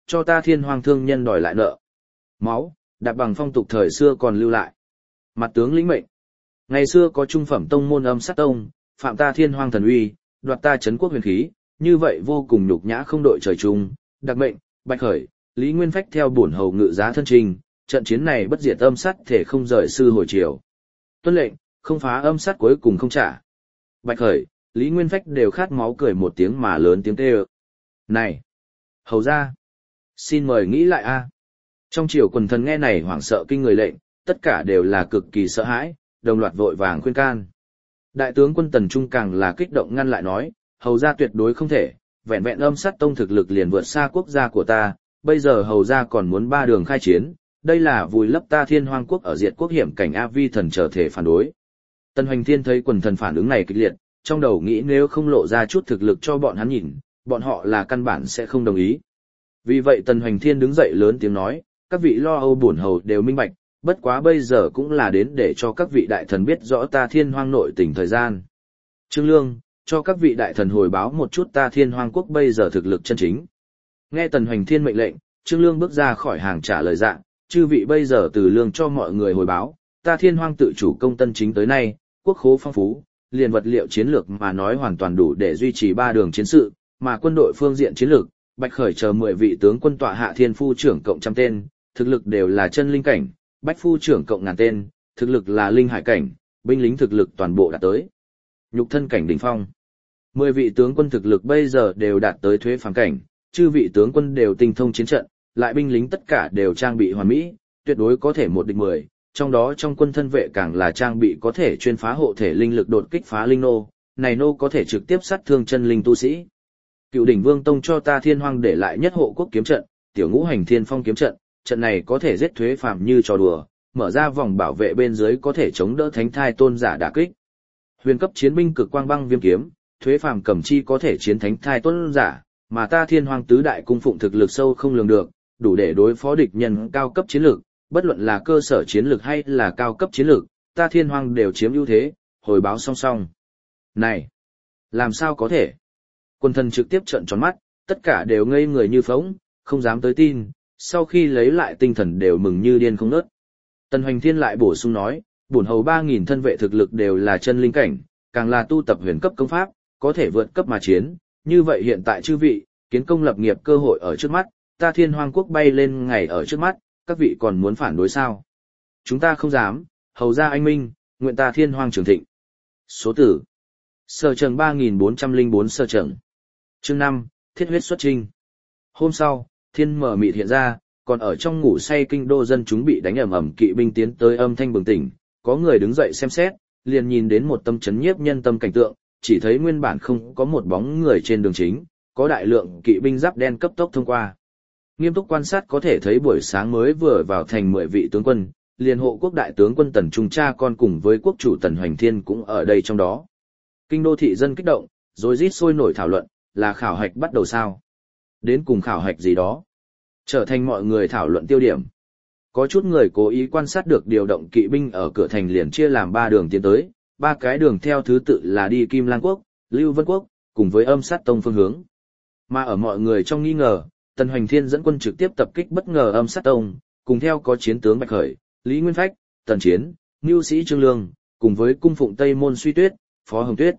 cho ta thiên hoang thương nhân đòi lại nợ. Máu, đạp bằng phong tục thời xưa còn lưu lại. Mặt tướng lĩnh mệnh. Ngày xưa có trung phẩm tông môn âm sát tông, phạm ta thiên hoang thần uy, đoạt ta trấn quốc huyền khí, như vậy vô cùng nhục nhã không đội trời chung, đặc mệnh, Bạch Khởi, Lý Nguyên Phách theo bổn hầu ngự giá thân trình, trận chiến này bất diệt âm sát thể không rời sư hồi chiều. Tuân lệnh, không phá âm sát cuối cùng không trả. Bạch Khởi, Lý Nguyên Phách đều khát máu cười một tiếng mà lớn tiếng kêu. Này! Hầu ra! Xin mời nghĩ lại a. Trong triều quần thần nghe này hoảng sợ kinh người lệnh, tất cả đều là cực kỳ sợ hãi, đồng loạt vội vàng khuyên can. Đại tướng quân Tần Trung càng là kích động ngăn lại nói, hầu ra tuyệt đối không thể, vẹn vẹn âm sát tông thực lực liền vượt xa quốc gia của ta, bây giờ hầu ra còn muốn ba đường khai chiến, đây là vùi lấp ta thiên hoang quốc ở diệt quốc hiểm cảnh A Vi thần trở thể phản đối. Tần Hoành Thiên thấy quần thần phản ứng này kịch liệt, trong đầu nghĩ nếu không lộ ra chút thực lực cho bọn hắn nhìn, bọn họ là căn bản sẽ không đồng ý. Vì vậy Tần Hoành Thiên đứng dậy lớn tiếng nói, các vị lo âu bổn hầu đều minh bạch, bất quá bây giờ cũng là đến để cho các vị đại thần biết rõ ta thiên hoang nội tình thời gian. Trương Lương, cho các vị đại thần hồi báo một chút ta thiên hoang quốc bây giờ thực lực chân chính. Nghe Tần Hoành Thiên mệnh lệnh, Trương Lương bước ra khỏi hàng trả lời dạng, chư vị bây giờ từ lương cho mọi người hồi báo, ta thiên hoang tự chủ công tân chính tới nay, quốc khố phong phú, liền vật liệu chiến lược mà nói hoàn toàn đủ để duy trì ba đường chiến sự, mà quân đội phương diện chiến lược, Bạch Khởi chờ 10 vị tướng quân tọa hạ thiên phu trưởng cộng trăm tên, thực lực đều là chân linh cảnh, Bách phu trưởng cộng ngàn tên, thực lực là linh hải cảnh, binh lính thực lực toàn bộ đạt tới nhục thân cảnh đỉnh phong. 10 vị tướng quân thực lực bây giờ đều đạt tới thuế phàm cảnh, chư vị tướng quân đều tinh thông chiến trận, lại binh lính tất cả đều trang bị hoàn mỹ, tuyệt đối có thể một địch 10, trong đó trong quân thân vệ càng là trang bị có thể chuyên phá hộ thể linh lực đột kích phá linh nô, này nô có thể trực tiếp sát thương chân linh tu sĩ. Cựu đỉnh Vương Tông cho ta thiên hoang để lại nhất hộ quốc kiếm trận, tiểu ngũ hành thiên phong kiếm trận, trận này có thể giết thuế phàm như trò đùa, mở ra vòng bảo vệ bên dưới có thể chống đỡ thánh thai tôn giả đả kích. Huyền cấp chiến binh cực quang băng viêm kiếm, thuế phàm cầm chi có thể chiến thánh thai tôn giả, mà ta thiên hoang tứ đại cung phụng thực lực sâu không lường được, đủ để đối phó địch nhân cao cấp chiến lược, bất luận là cơ sở chiến lược hay là cao cấp chiến lược, ta thiên hoang đều chiếm ưu thế, hồi báo song song. Này, làm sao có thể? Quân thần trực tiếp trợn tròn mắt, tất cả đều ngây người như phỗng, không dám tới tin, sau khi lấy lại tinh thần đều mừng như điên không ngớt. Tần Hoành Thiên lại bổ sung nói, bổn hầu 3.000 thân vệ thực lực đều là chân linh cảnh, càng là tu tập huyền cấp công pháp, có thể vượt cấp mà chiến, như vậy hiện tại chư vị, kiến công lập nghiệp cơ hội ở trước mắt, ta thiên hoang quốc bay lên ngày ở trước mắt, các vị còn muốn phản đối sao? Chúng ta không dám, hầu ra anh minh, nguyện ta thiên hoang trường thịnh. Số tử. Sở trần 3404 sở trần. Chương 5, thiết huyết xuất trinh. Hôm sau, thiên mở mịt hiện ra, còn ở trong ngủ say kinh đô dân chúng bị đánh ầm ầm kỵ binh tiến tới âm thanh bừng tỉnh, có người đứng dậy xem xét, liền nhìn đến một tâm chấn nhiếp nhân tâm cảnh tượng, chỉ thấy nguyên bản không có một bóng người trên đường chính, có đại lượng kỵ binh giáp đen cấp tốc thông qua. Nghiêm túc quan sát có thể thấy buổi sáng mới vừa vào thành 10 vị tướng quân, liền hộ quốc đại tướng quân Tần Trung cha con cùng với quốc chủ Tần Hoành Thiên cũng ở đây trong đó. Kinh đô thị dân kích động, rồi rít sôi nổi thảo luận, là khảo hạch bắt đầu sao? Đến cùng khảo hạch gì đó? Trở thành mọi người thảo luận tiêu điểm. Có chút người cố ý quan sát được điều động kỵ binh ở cửa thành liền chia làm 3 đường tiến tới, 3 cái đường theo thứ tự là đi Kim Lang Quốc, Lưu Vân Quốc, cùng với Âm Sát Tông phương hướng. Mà ở mọi người trong nghi ngờ, Tần Hoành Thiên dẫn quân trực tiếp tập kích bất ngờ Âm Sát Tông, cùng theo có chiến tướng Bạch Khởi, Lý Nguyên Phách, Tần Chiến, Mưu Sĩ Trương Lương, cùng với cung phụng Tây Môn Suy Tuyết, Phó Hồng Tuyết.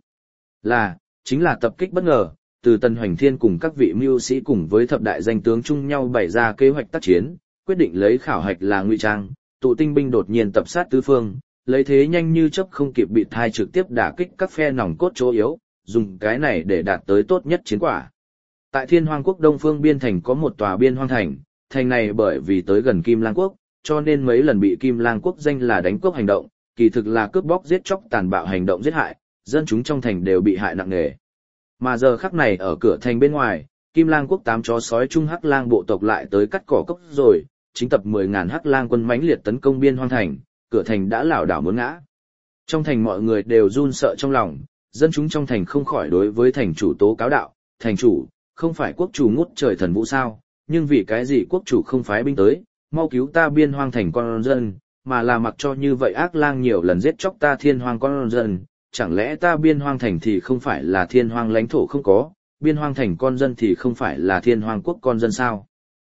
Chính là tập kích bất ngờ, từ Tần Hoành Thiên cùng các vị mưu sĩ cùng với thập đại danh tướng chung nhau bày ra kế hoạch tác chiến, quyết định lấy khảo hạch là ngụy trang, tụ tinh binh đột nhiên tập sát tứ phương, lấy thế nhanh như chớp không kịp bị thai trực tiếp đả kích các phe nòng cốt chỗ yếu, dùng cái này để đạt tới tốt nhất chiến quả. Tại Thiên Hoang Quốc Đông Phương biên thành có một tòa biên hoang thành, thành này bởi vì tới gần Kim Lang Quốc, cho nên mấy lần bị Kim Lang Quốc danh là đánh quốc hành động, kỳ thực là cướp bóc giết chóc tàn bạo hành động giết hại, dân chúng trong thành đều bị hại nặng nề. Mà giờ khắc này ở cửa thành bên ngoài, Kim Lang Quốc 8 chó sói chung Hắc Lang bộ tộc lại tới cắt cỏ cốc rồi, chính tập 10.000 Hắc Lang quân mãnh liệt tấn công biên hoang thành, cửa thành đã lảo đảo muốn ngã. Trong thành mọi người đều run sợ trong lòng, dân chúng trong thành không khỏi đối với thành chủ tố cáo đạo, thành chủ, không phải quốc chủ ngút trời thần vũ sao, nhưng vì cái gì quốc chủ không phái binh tới, mau cứu ta biên hoang thành con dân, mà là mặc cho như vậy ác lang nhiều lần giết chóc ta thiên hoang con dân, chẳng lẽ ta biên hoang thành thì không phải là thiên hoang lãnh thổ không có, biên hoang thành con dân thì không phải là thiên hoang quốc con dân sao?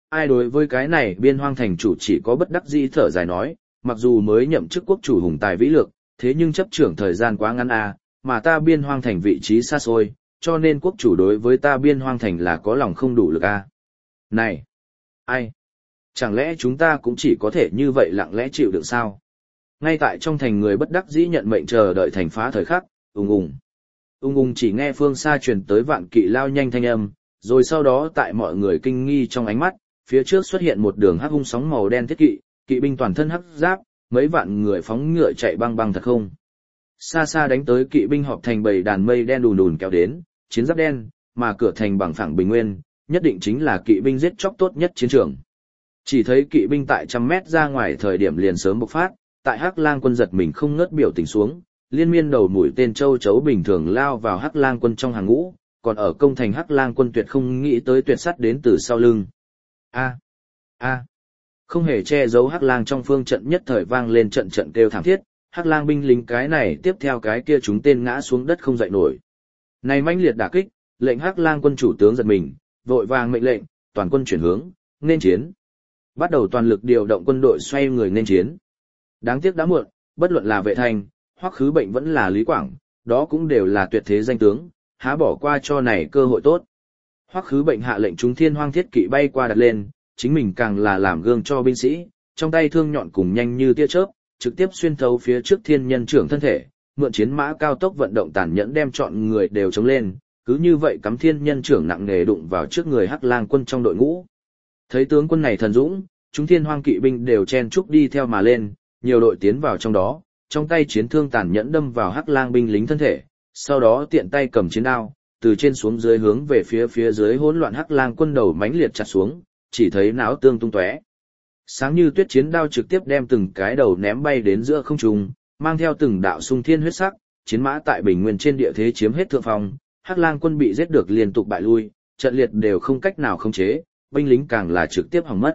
Ai đối với cái này biên hoang thành chủ chỉ có bất đắc dĩ thở dài nói, mặc dù mới nhậm chức quốc chủ hùng tài vĩ lược, thế nhưng chấp trưởng thời gian quá ngắn mà ta biên hoang thành vị trí xa xôi, cho nên quốc chủ đối với ta biên hoang thành là có lòng không đủ lực Này! Ai? Chẳng lẽ chúng ta cũng chỉ có thể như vậy lặng lẽ chịu đựng sao? Ngay tại trong thành người bất đắc dĩ nhận mệnh chờ đợi thành phá thời khắc, ùng ùng. Ùng ùng chỉ nghe phương xa truyền tới vạn kỵ lao nhanh thanh âm, rồi sau đó tại mọi người kinh nghi trong ánh mắt, phía trước xuất hiện một đường hắc hung sóng màu đen thiết kỵ, kỵ binh toàn thân hắc giáp, mấy vạn người phóng ngựa chạy băng băng thật không. Xa xa đánh tới kỵ binh họp thành bầy đàn mây đen đùn đùn kéo đến, chiến giáp đen, mà cửa thành bằng phẳng bình nguyên, nhất định chính là kỵ binh giết chóc tốt nhất chiến trường. Chỉ thấy kỵ binh tại 100 mét ra ngoài thời điểm liền sớm bộc phát, tại Hắc Lang quân giật mình không ngớt biểu tình xuống, liên miên đầu mũi tên châu chấu bình thường lao vào Hắc Lang quân trong hàng ngũ, còn ở công thành Hắc Lang quân tuyệt không nghĩ tới tuyệt sắt đến từ sau lưng. Không hề che giấu Hắc Lang trong phương trận nhất thời vang lên trận trận kêu thảm thiết, Hắc Lang binh lính cái này tiếp theo cái kia chúng tên ngã xuống đất không dậy nổi. Này mãnh liệt đả kích, lệnh Hắc Lang quân chủ tướng giật mình, vội vàng mệnh lệnh, toàn quân chuyển hướng, nên chiến. Bắt đầu toàn lực điều động quân đội xoay người nên chiến. Đáng tiếc đã muộn, bất luận là Vệ Thanh, Hoắc Khứ Bệnh vẫn là Lý Quảng, đó cũng đều là tuyệt thế danh tướng, há bỏ qua cho này cơ hội tốt. Hoắc Khứ Bệnh hạ lệnh chúng Thiên Hoang thiết kỵ bay qua đặt lên, chính mình càng là làm gương cho binh sĩ, trong tay thương nhọn cùng nhanh như tia chớp, trực tiếp xuyên thấu phía trước Thiên Nhân trưởng thân thể, mượn chiến mã cao tốc vận động tàn nhẫn đem chọn người đều chống lên, cứ như vậy cắm Thiên Nhân trưởng nặng nề đụng vào trước người Hắc Lang quân trong đội ngũ. Thấy tướng quân này thần dũng, chúng Thiên Hoang kỵ binh đều chen chúc đi theo mà lên, nhiều đội tiến vào trong đó, trong tay chiến thương tàn nhẫn đâm vào Hắc Lang binh lính thân thể, sau đó tiện tay cầm chiến đao, từ trên xuống dưới hướng về phía dưới hỗn loạn Hắc Lang quân đầu mãnh liệt chặt xuống, chỉ thấy não tương tung tóe. Sáng như tuyết chiến đao trực tiếp đem từng cái đầu ném bay đến giữa không trung, mang theo từng đạo xung thiên huyết sắc, chiến mã tại bình nguyên trên địa thế chiếm hết thượng phong, Hắc Lang quân bị giết được liên tục bại lui, trận liệt đều không cách nào khống chế, binh lính càng là trực tiếp hỏng mất.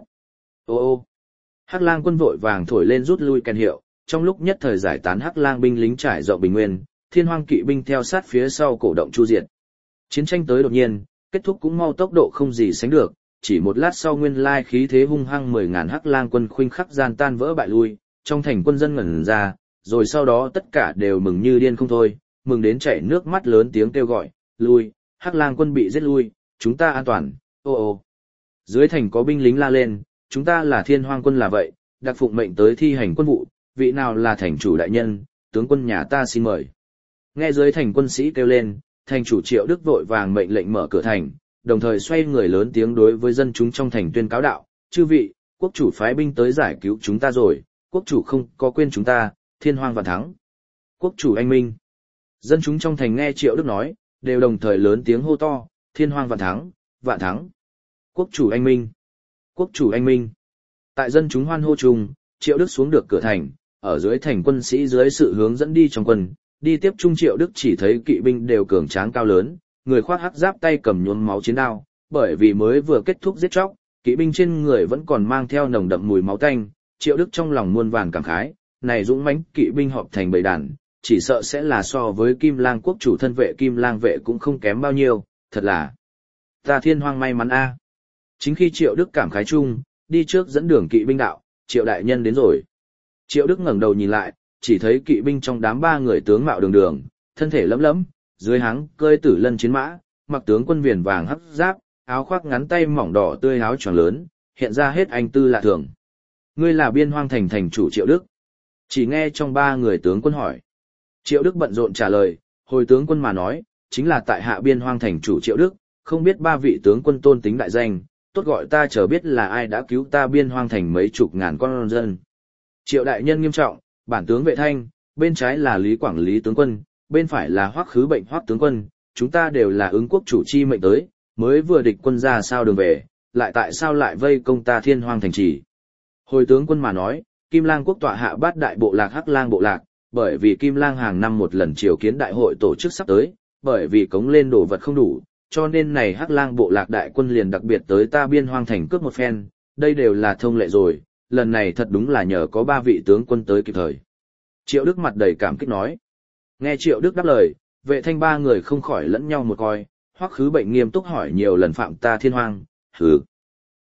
Ô! Hắc Lang quân vội vàng thổi lên rút lui kèn hiệu, trong lúc nhất thời giải tán Hắc Lang binh lính trải rộng bình nguyên, Thiên Hoang kỵ binh theo sát phía sau cổ động chu diệt. Chiến tranh tới đột nhiên, kết thúc cũng mau tốc độ không gì sánh được, chỉ một lát sau nguyên lai khí thế hung hăng 10.000 Hắc Lang quân khuynh khắc gian tan vỡ bại lui, trong thành quân dân ngẩn ra, rồi sau đó tất cả đều mừng như điên không thôi, mừng đến chảy nước mắt lớn tiếng kêu gọi, lui, Hắc Lang quân bị giết lui, chúng ta an toàn, ô. Dưới thành có binh lính la lên, chúng ta là Thiên Hoang quân là vậy, đặc phụng mệnh tới thi hành quân vụ, vị nào là thành chủ đại nhân, tướng quân nhà ta xin mời. Nghe dưới thành quân sĩ kêu lên, thành chủ Triệu Đức vội vàng mệnh lệnh mở cửa thành, đồng thời xoay người lớn tiếng đối với dân chúng trong thành tuyên cáo đạo, chư vị, quốc chủ phái binh tới giải cứu chúng ta rồi, quốc chủ không có quên chúng ta, Thiên Hoang vạn thắng. Quốc chủ anh minh. Dân chúng trong thành nghe Triệu Đức nói, đều đồng thời lớn tiếng hô to, Thiên Hoang vạn thắng, vạn thắng. Quốc chủ anh minh. Quốc chủ anh minh. Tại dân chúng hoan hô chung, Triệu Đức xuống được cửa thành, ở dưới thành quân sĩ dưới sự hướng dẫn đi trong quân, đi tiếp trung Triệu Đức chỉ thấy kỵ binh đều cường tráng cao lớn, người khoác hắc giáp tay cầm nhuốm máu chiến đao, bởi vì mới vừa kết thúc giết chóc, kỵ binh trên người vẫn còn mang theo nồng đậm mùi máu tanh, Triệu Đức trong lòng muôn vàn cảm khái, này dũng mãnh kỵ binh họp thành bầy đàn, chỉ sợ sẽ là so với Kim Lang quốc chủ thân vệ Kim Lang vệ cũng không kém bao nhiêu, thật là ta Thiên Hoang may mắn a. Chính khi Triệu Đức cảm khái chung, đi trước dẫn đường kỵ binh đạo, Triệu đại nhân đến rồi. Triệu Đức ngẩng đầu nhìn lại, chỉ thấy kỵ binh trong đám 3 người tướng mạo đường đường, thân thể lẫm lẫm, dưới háng cơi tử lân chiến mã, mặc tướng quân viền vàng hắc giáp, áo khoác ngắn tay mỏng đỏ tươi áo choàng lớn, hiện ra hết anh tư lạ thường. Ngươi là Biên Hoang thành thành chủ Triệu Đức. Chỉ nghe trong 3 người tướng quân hỏi. Triệu Đức bận rộn trả lời, hồi tướng quân mà nói, chính là tại hạ Biên Hoang thành chủ Triệu Đức, không biết 3 vị tướng quân tôn tính đại danh, tốt gọi ta chờ biết là ai đã cứu ta Biên Hoang thành mấy chục ngàn con dân. Triệu đại nhân nghiêm trọng, bản tướng Vệ Thanh, bên trái là Lý Quảng Lý tướng quân, bên phải là Hoắc Khứ Bệnh Hoắc tướng quân, chúng ta đều là ứng quốc chủ chi mệnh tới, mới vừa địch quân ra sao đường về, lại tại sao lại vây công ta Thiên Hoang thành trì. Hồi tướng quân mà nói, Kim Lang quốc tọa hạ bát đại bộ lạc Hắc Lang bộ lạc, bởi vì Kim Lang hàng năm một lần triều kiến đại hội tổ chức sắp tới, bởi vì cống lên đồ vật không đủ, cho nên này Hắc Lang bộ lạc đại quân liền đặc biệt tới ta Biên Hoang thành cướp một phen, đây đều là thông lệ rồi, lần này thật đúng là nhờ có 3 vị tướng quân tới kịp thời. Triệu Đức mặt đầy cảm kích nói. Nghe Triệu Đức đáp lời, Vệ Thanh 3 người không khỏi lẫn nhau một coi, Hoắc Khứ Bệnh nghiêm túc hỏi nhiều lần phạm ta Thiên Hoang, hừ.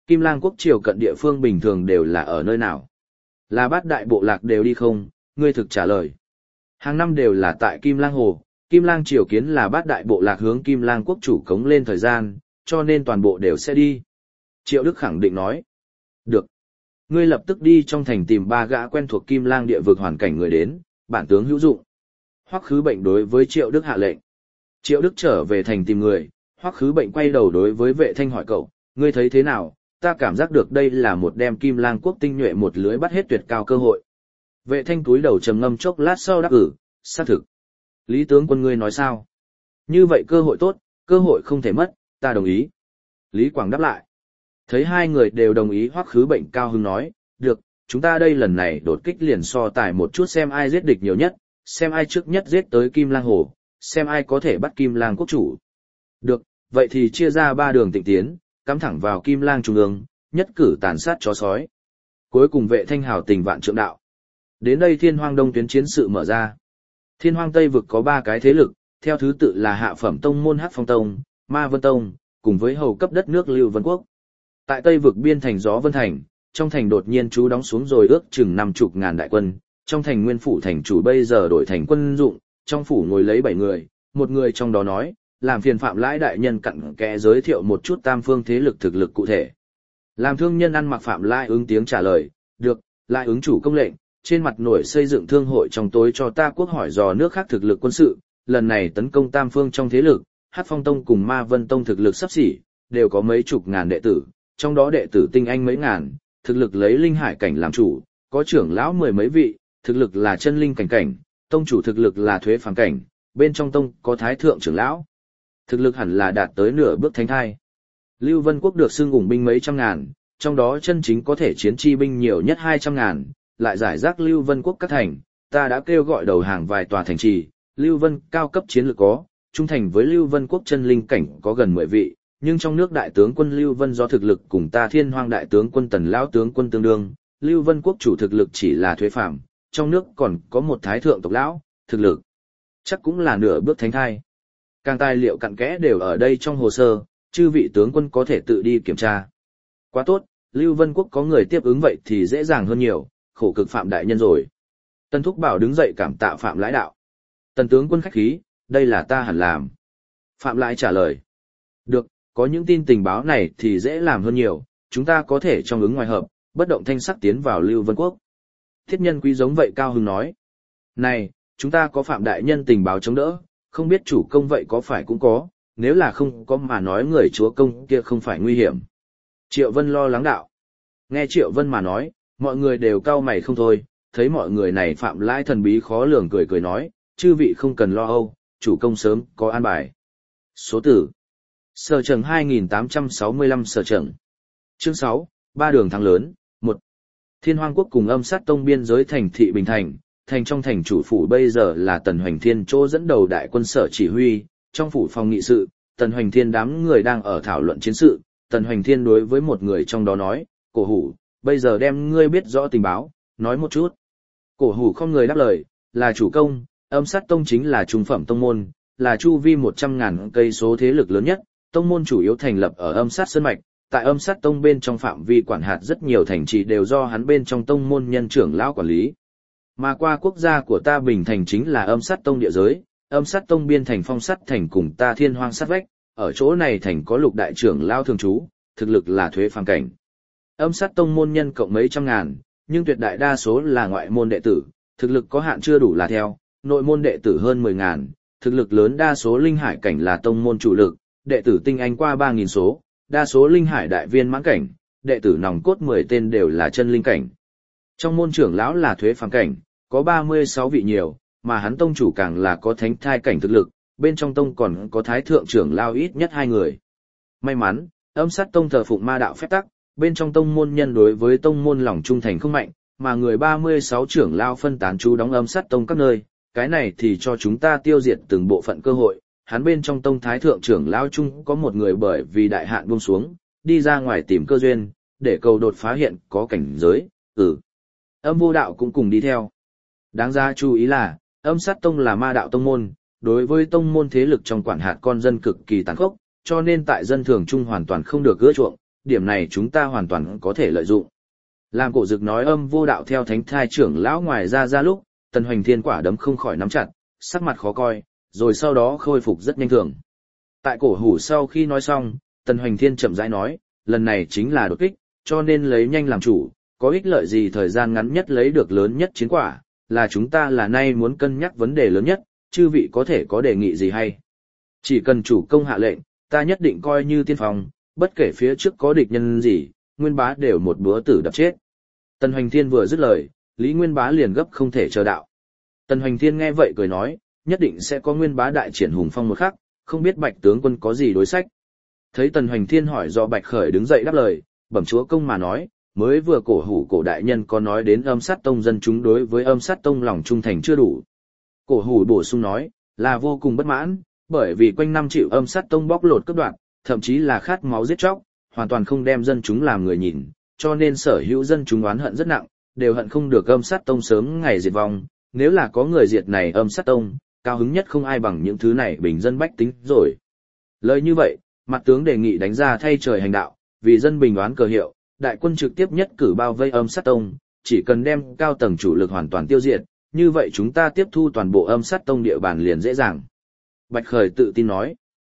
Kim Lang quốc triều cận địa phương bình thường đều là ở nơi nào? Là bát đại bộ lạc đều đi không? Ngươi thực trả lời. Hàng năm đều là tại Kim Lang Hồ, Kim Lang triều kiến là bát đại bộ lạc hướng Kim Lang quốc chủ cống lên thời gian, cho nên toàn bộ đều sẽ đi. Triệu Đức khẳng định nói. Được. Ngươi lập tức đi trong thành tìm 3 gã quen thuộc Kim Lang địa vực hoàn cảnh người đến, bản tướng hữu dụng. Hoắc Khứ Bệnh đối với Triệu Đức hạ lệnh. Triệu Đức trở về thành tìm người, Hoắc Khứ Bệnh quay đầu đối với Vệ Thanh hỏi cậu, ngươi thấy thế nào? Ta cảm giác được đây là một đem Kim Lang quốc tinh nhuệ một lưới bắt hết tuyệt cao cơ hội. Vệ Thanh túi đầu trầm ngâm chốc lát sau đáp xác thực. Lý tướng quân ngươi nói sao? Như vậy cơ hội tốt, cơ hội không thể mất, ta đồng ý. Lý Quảng đáp lại. Thấy hai người đều đồng ý, Hoắc Khứ Bệnh cao hứng nói, được, chúng ta đây lần này đột kích liền so tài một chút xem ai giết địch nhiều nhất, xem ai trước nhất giết tới Kim Lang Hồ, xem ai có thể bắt Kim Lang quốc chủ. Được, vậy thì chia ra 3 đường tịnh tiến, cắm thẳng vào Kim Lang trung ương, nhất cử tàn sát chó sói. Cuối cùng Vệ Thanh hào tình vạn trượng đạo. Đến đây Thiên Hoang Đông tuyến chiến sự mở ra. Thiên Hoang Tây vực có 3 cái thế lực, theo thứ tự là hạ phẩm tông môn Hắc Phong Tông, Ma Vân Tông, cùng với hầu cấp đất nước Lưu Vân Quốc. Tại Tây vực biên thành Gió Vân Thành, trong thành đột nhiên trú đóng xuống rồi ước chừng 50.000 đại quân, trong thành nguyên phủ thành chủ bây giờ đổi thành quân dụng, trong phủ ngồi lấy 7 người, một người trong đó nói, làm phiền Phạm Lãi đại nhân cặn kẽ giới thiệu một chút tam phương thế lực thực lực cụ thể. Làm thương nhân ăn mặc Phạm Lãi ứng tiếng trả lời, được, lại ứng chủ công lệnh, trên mặt nổi xây dựng thương hội trong tối cho ta quốc hỏi dò nước khác thực lực quân sự, lần này tấn công tam phương trong thế lực, Hắc Phong Tông cùng Ma Vân Tông thực lực sắp xỉ, đều có mấy chục ngàn đệ tử, trong đó đệ tử tinh anh mấy ngàn, thực lực lấy linh hải cảnh làm chủ, có trưởng lão 10 mấy vị, thực lực là chân linh cảnh cảnh, tông chủ thực lực là thuế phàm cảnh, bên trong tông có thái thượng trưởng lão. Thực lực hẳn là đạt tới nửa bước thánh thai. Lưu Vân Quốc được xưng ủng binh mấy trăm ngàn, trong đó chân chính có thể chiến chi binh nhiều nhất 200 ngàn, lại giải rác Lưu Vân Quốc các thành, ta đã kêu gọi đầu hàng vài tòa thành trì, Lưu Vân cao cấp chiến lược có, trung thành với Lưu Vân Quốc chân linh cảnh có gần 10 vị, nhưng trong nước đại tướng quân Lưu Vân do thực lực cùng ta Thiên Hoang đại tướng quân Tần lão tướng quân tương đương, Lưu Vân Quốc chủ thực lực chỉ là thuế phàm, trong nước còn có một thái thượng tộc lão, thực lực chắc cũng là nửa bước thánh thai. Càng tài liệu cặn kẽ đều ở đây trong hồ sơ, chư vị tướng quân có thể tự đi kiểm tra. Quá tốt, Lưu Vân Quốc có người tiếp ứng vậy thì dễ dàng hơn nhiều, khổ cực Phạm đại nhân rồi. Tần Thúc Bảo đứng dậy cảm tạ Phạm Lãi đạo. Tần tướng quân khách khí, đây là ta hẳn làm. Phạm Lãi trả lời. Được, có những tin tình báo này thì dễ làm hơn nhiều, chúng ta có thể trong ứng ngoài hợp, bất động thanh sắc tiến vào Lưu Vân Quốc. Thiết Nhân Quý giống vậy cao hứng nói. Này, chúng ta có Phạm đại nhân tình báo chống đỡ, không biết chủ công vậy có phải cũng có, nếu là không có mà nói người chúa công kia không phải nguy hiểm. Triệu Vân lo lắng đạo. Nghe Triệu Vân mà nói, mọi người đều cau mày không thôi, thấy mọi người này Phạm Lãi thần bí khó lường cười cười nói, chư vị không cần lo âu, chủ công sớm có an bài. Số tử. Sở Trần 2865 Sở Trần. Chương 6, 3 đường thắng lớn, 1. Thiên Hoang Quốc cùng Âm Sát Tông biên giới thành thị Bình Thành, thành trong thành chủ phủ bây giờ là Tần Hoành Thiên chỗ dẫn đầu đại quân sở chỉ huy, trong phủ phòng nghị sự, Tần Hoành Thiên đám người đang ở thảo luận chiến sự, Tần Hoành Thiên đối với một người trong đó nói, Cổ Hủ, bây giờ đem ngươi biết rõ tình báo, nói một chút. Cổ Hủ không người đáp lời, là chủ công, Âm Sát Tông chính là trung phẩm tông môn, là chu vi 100.000 cây số thế lực lớn nhất, tông môn chủ yếu thành lập ở Âm Sát Sơn Mạch, tại Âm Sát Tông bên trong phạm vi quản hạt rất nhiều thành trì đều do hắn bên trong tông môn nhân trưởng lão quản lý. Mà qua quốc gia của ta Bình Thành chính là Âm Sát Tông địa giới, Âm Sát Tông biên thành Phong Sát thành cùng ta Thiên Hoang sát vách, ở chỗ này thành có Lục đại trưởng lão thường trú, thực lực là thuế phàm cảnh. Âm Sát Tông môn nhân cộng mấy trăm ngàn, nhưng tuyệt đại đa số là ngoại môn đệ tử, thực lực có hạn chưa đủ là theo, nội môn đệ tử hơn 10.000, thực lực lớn đa số linh hải cảnh là tông môn chủ lực, đệ tử tinh anh qua 3.000 số, đa số linh hải đại viên mãn cảnh, đệ tử nòng cốt 10 tên đều là chân linh cảnh. Trong môn trưởng lão là thuế phàm cảnh, có 36 vị nhiều, mà hắn tông chủ càng là có thánh thai cảnh thực lực, bên trong tông còn có thái thượng trưởng lão ít nhất 2 người. May mắn, Âm Sát Tông thờ phụng ma đạo phép tắc, bên trong tông môn nhân đối với tông môn lòng trung thành không mạnh, mà người 36 trưởng lão phân tán trú đóng Âm Sát Tông các nơi, cái này thì cho chúng ta tiêu diệt từng bộ phận cơ hội. Hắn bên trong tông thái thượng trưởng lão chung có một người bởi vì đại hạn buông xuống, đi ra ngoài tìm cơ duyên, để cầu đột phá hiện có cảnh giới, Âm Vô Đạo cũng cùng đi theo. Đáng ra chú ý là, Âm Sát Tông là ma đạo tông môn, đối với tông môn thế lực trong quản hạt con dân cực kỳ tàn khốc, cho nên tại dân thường chung hoàn toàn không được ưa chuộng, điểm này chúng ta hoàn toàn có thể lợi dụng. Làm Cổ Dực nói âm vô đạo theo thánh thai trưởng lão ngoài ra lúc, Tần Hoành Thiên quả đấm không khỏi nắm chặt, sắc mặt khó coi, rồi sau đó khôi phục rất nhanh thường. Tại Cổ Hủ sau khi nói xong, Tần Hoành Thiên chậm rãi nói, lần này chính là đột kích, cho nên lấy nhanh làm chủ, có ích lợi gì thời gian ngắn nhất lấy được lớn nhất chiến quả, là chúng ta là nay muốn cân nhắc vấn đề lớn nhất, chư vị có thể có đề nghị gì hay. Chỉ cần chủ công hạ lệnh, ta nhất định coi như tiên phong, bất kể phía trước có địch nhân gì, Nguyên Bá đều một búa tử đập chết. Tần Hoành Thiên vừa dứt lời, Lý Nguyên Bá liền gấp không thể chờ đạo. Tần Hoành Thiên nghe vậy cười nói, nhất định sẽ có Nguyên Bá đại triển hùng phong một khắc, không biết Bạch tướng quân có gì đối sách. Thấy Tần Hoành Thiên hỏi do Bạch Khởi đứng dậy đáp lời, bẩm chúa công mà nói, mới vừa Cổ Hủ Cổ đại nhân có nói đến Âm Sát Tông dân chúng đối với Âm Sát Tông lòng trung thành chưa đủ. Cổ Hủ bổ sung nói, là vô cùng bất mãn, bởi vì quanh năm chịu Âm Sát Tông bóc lột cướp đoạt, thậm chí là khát máu giết chóc, hoàn toàn không đem dân chúng làm người nhìn, cho nên sở hữu dân chúng oán hận rất nặng, đều hận không được Âm Sát Tông sớm ngày diệt vong, nếu là có người diệt này Âm Sát Tông, cao hứng nhất không ai bằng những thứ này bình dân bách tính rồi. Lời như vậy, mặt tướng đề nghị đánh ra thay trời hành đạo, vì dân bình oán cờ hiệu, đại quân trực tiếp nhất cử bao vây Âm Sát Tông, chỉ cần đem cao tầng chủ lực hoàn toàn tiêu diệt, như vậy chúng ta tiếp thu toàn bộ Âm Sát Tông địa bàn liền dễ dàng. Bạch Khởi tự tin nói,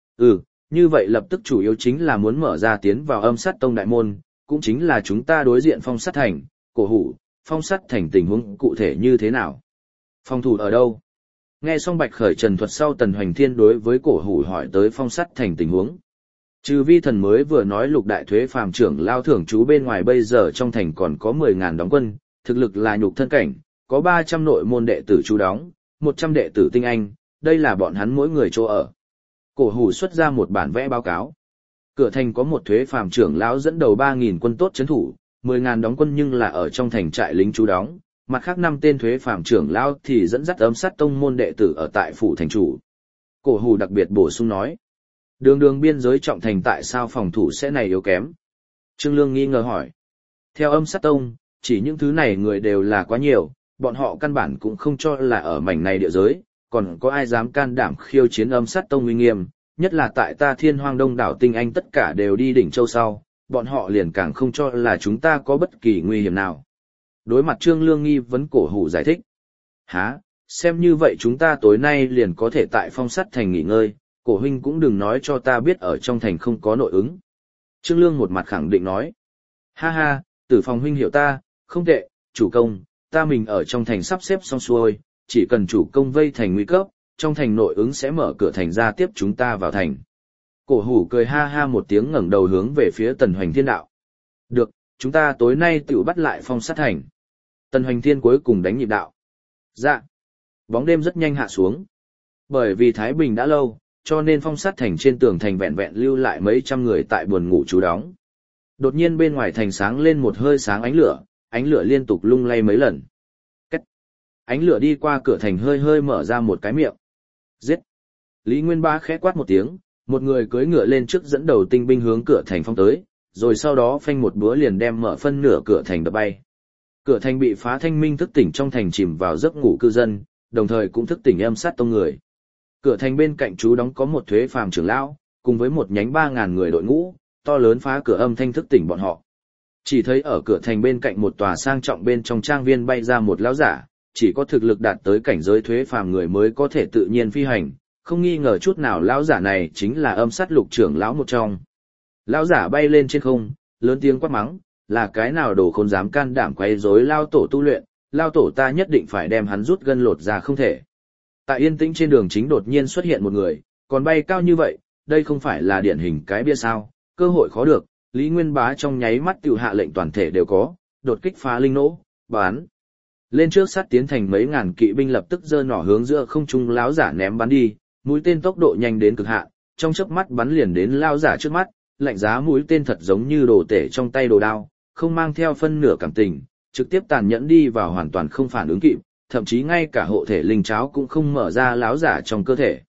như vậy lập tức chủ yếu chính là muốn mở ra tiến vào Âm Sát Tông đại môn, cũng chính là chúng ta đối diện Phong Sát Thành. Cổ Hủ, Phong Sát Thành tình huống cụ thể như thế nào? Phòng thủ ở đâu? Nghe xong Bạch Khởi trần thuật sau, Tần Hoành Thiên đối với Cổ Hủ hỏi tới Phong Sát Thành tình huống. Trừ vi thần mới vừa nói Lục đại thuế phàm trưởng lao thưởng chú bên ngoài, bây giờ trong thành còn có 10.000 đóng quân, thực lực là nhục thân cảnh, có 300 nội môn đệ tử chú đóng, 100 đệ tử tinh anh, đây là bọn hắn mỗi người chỗ ở. Cổ Hủ xuất ra một bản vẽ báo cáo. Cửa thành có một thuế phàm trưởng lão dẫn đầu 3.000 quân tốt trấn thủ, 10.000 đóng quân nhưng là ở trong thành trại lính chú đóng, mặt khác 5 tên thuế phàm trưởng lão thì dẫn dắt Âm Sát Tông môn đệ tử ở tại phủ thành chủ. Cổ Hủ đặc biệt bổ sung nói, đường biên giới trọng thành tại sao phòng thủ sẽ này yếu kém? Trương Lương nghi ngờ hỏi. Theo Âm Sát Tông, chỉ những thứ này người đều là quá nhiều, bọn họ căn bản cũng không cho là ở mảnh này địa giới, còn có ai dám can đảm khiêu chiến Âm Sát Tông uy nghiêm, nhất là tại ta Thiên Hoang Đông đảo tinh anh tất cả đều đi đỉnh châu sau, bọn họ liền càng không cho là chúng ta có bất kỳ nguy hiểm nào. Đối mặt Trương Lương nghi vấn, Cổ Hủ giải thích. Hả, xem như vậy chúng ta tối nay liền có thể tại Phong Sát Thành nghỉ ngơi, Cổ huynh cũng đừng nói cho ta biết ở trong thành không có nội ứng. Trương Lương một mặt khẳng định nói. Ha ha, Tử Phong huynh hiểu ta, không tệ, chủ công, ta mình ở trong thành sắp xếp xong xuôi, chỉ cần chủ công vây thành nguy cấp, trong thành nội ứng sẽ mở cửa thành ra tiếp chúng ta vào thành. Cổ Hủ cười ha ha một tiếng, ngẩng đầu hướng về phía Tần Hoành Thiên đạo. Được, chúng ta tối nay tự bắt lại Phong Sát Thành. Tần Hoành Thiên cuối cùng đánh nhịp đạo. Dạ. Bóng đêm rất nhanh hạ xuống. Bởi vì Thái Bình đã lâu, cho nên Phong Sát Thành trên tường thành vẹn vẹn lưu lại mấy trăm người tại buồn ngủ trú đóng. Đột nhiên bên ngoài thành sáng lên một hơi sáng ánh lửa liên tục lung lay mấy lần. Cách. Ánh lửa đi qua cửa thành hơi hơi mở ra một cái miệng. Giết. Lý Nguyên Bá khẽ quát một tiếng, một người cưỡi ngựa lên trước dẫn đầu tinh binh hướng cửa thành phong tới, rồi sau đó phanh một búa liền đem mở phân nửa cửa thành đập bay. Cửa thành bị phá, thanh minh thức tỉnh trong thành chìm vào giấc ngủ cư dân, đồng thời cũng thức tỉnh Âm Sát Tông người. Cửa thành bên cạnh trú đóng có một thuế phàm trưởng lão, cùng với một nhánh 3.000 người đội ngũ, to lớn phá cửa âm thanh thức tỉnh bọn họ. Chỉ thấy ở cửa thành bên cạnh một tòa sang trọng bên trong trang viên bay ra một lão giả, chỉ có thực lực đạt tới cảnh giới thuế phàm người mới có thể tự nhiên phi hành, không nghi ngờ chút nào lão giả này chính là Âm Sát Lục trưởng lão một trong. Lão giả bay lên trên không, lớn tiếng quát mắng, là cái nào đồ khốn dám can đảm quấy rối lao tổ tu luyện, lao tổ ta nhất định phải đem hắn rút gân lột ra không thể. Tại yên tĩnh trên đường chính đột nhiên xuất hiện một người, còn bay cao như vậy, đây không phải là điển hình cái bia sao, cơ hội khó được. Lý Nguyên Bá trong nháy mắt tiểu hạ lệnh toàn thể đều có, đột kích phá linh nỗ, bắn. Lên trước sát tiến thành mấy ngàn kỵ binh lập tức giơ nỏ hướng giữa không trung lão giả ném bắn đi, mũi tên tốc độ nhanh đến cực hạn, trong chớp mắt bắn liền đến lão giả trước mắt, lạnh giá mũi tên thật giống như đồ tể trong tay đồ đao, không mang theo phân nửa cảm tình, trực tiếp tàn nhẫn đi vào, hoàn toàn không phản ứng kịp, thậm chí ngay cả hộ thể linh cháo cũng không mở ra lão giả trong cơ thể.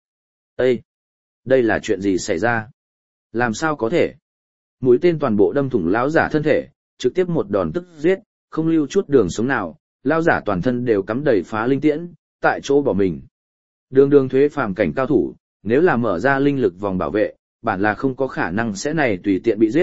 Đây là chuyện gì xảy ra? Làm sao có thể? Mũi tên toàn bộ đâm thủng lão giả thân thể, trực tiếp một đòn tức giết, không lưu chút đường sống nào, lão giả toàn thân đều cắm đầy phá linh tiễn, tại chỗ bỏ mình. Đường thuế phàm cảnh cao thủ, nếu là mở ra linh lực vòng bảo vệ, bản là không có khả năng sẽ này tùy tiện bị giết,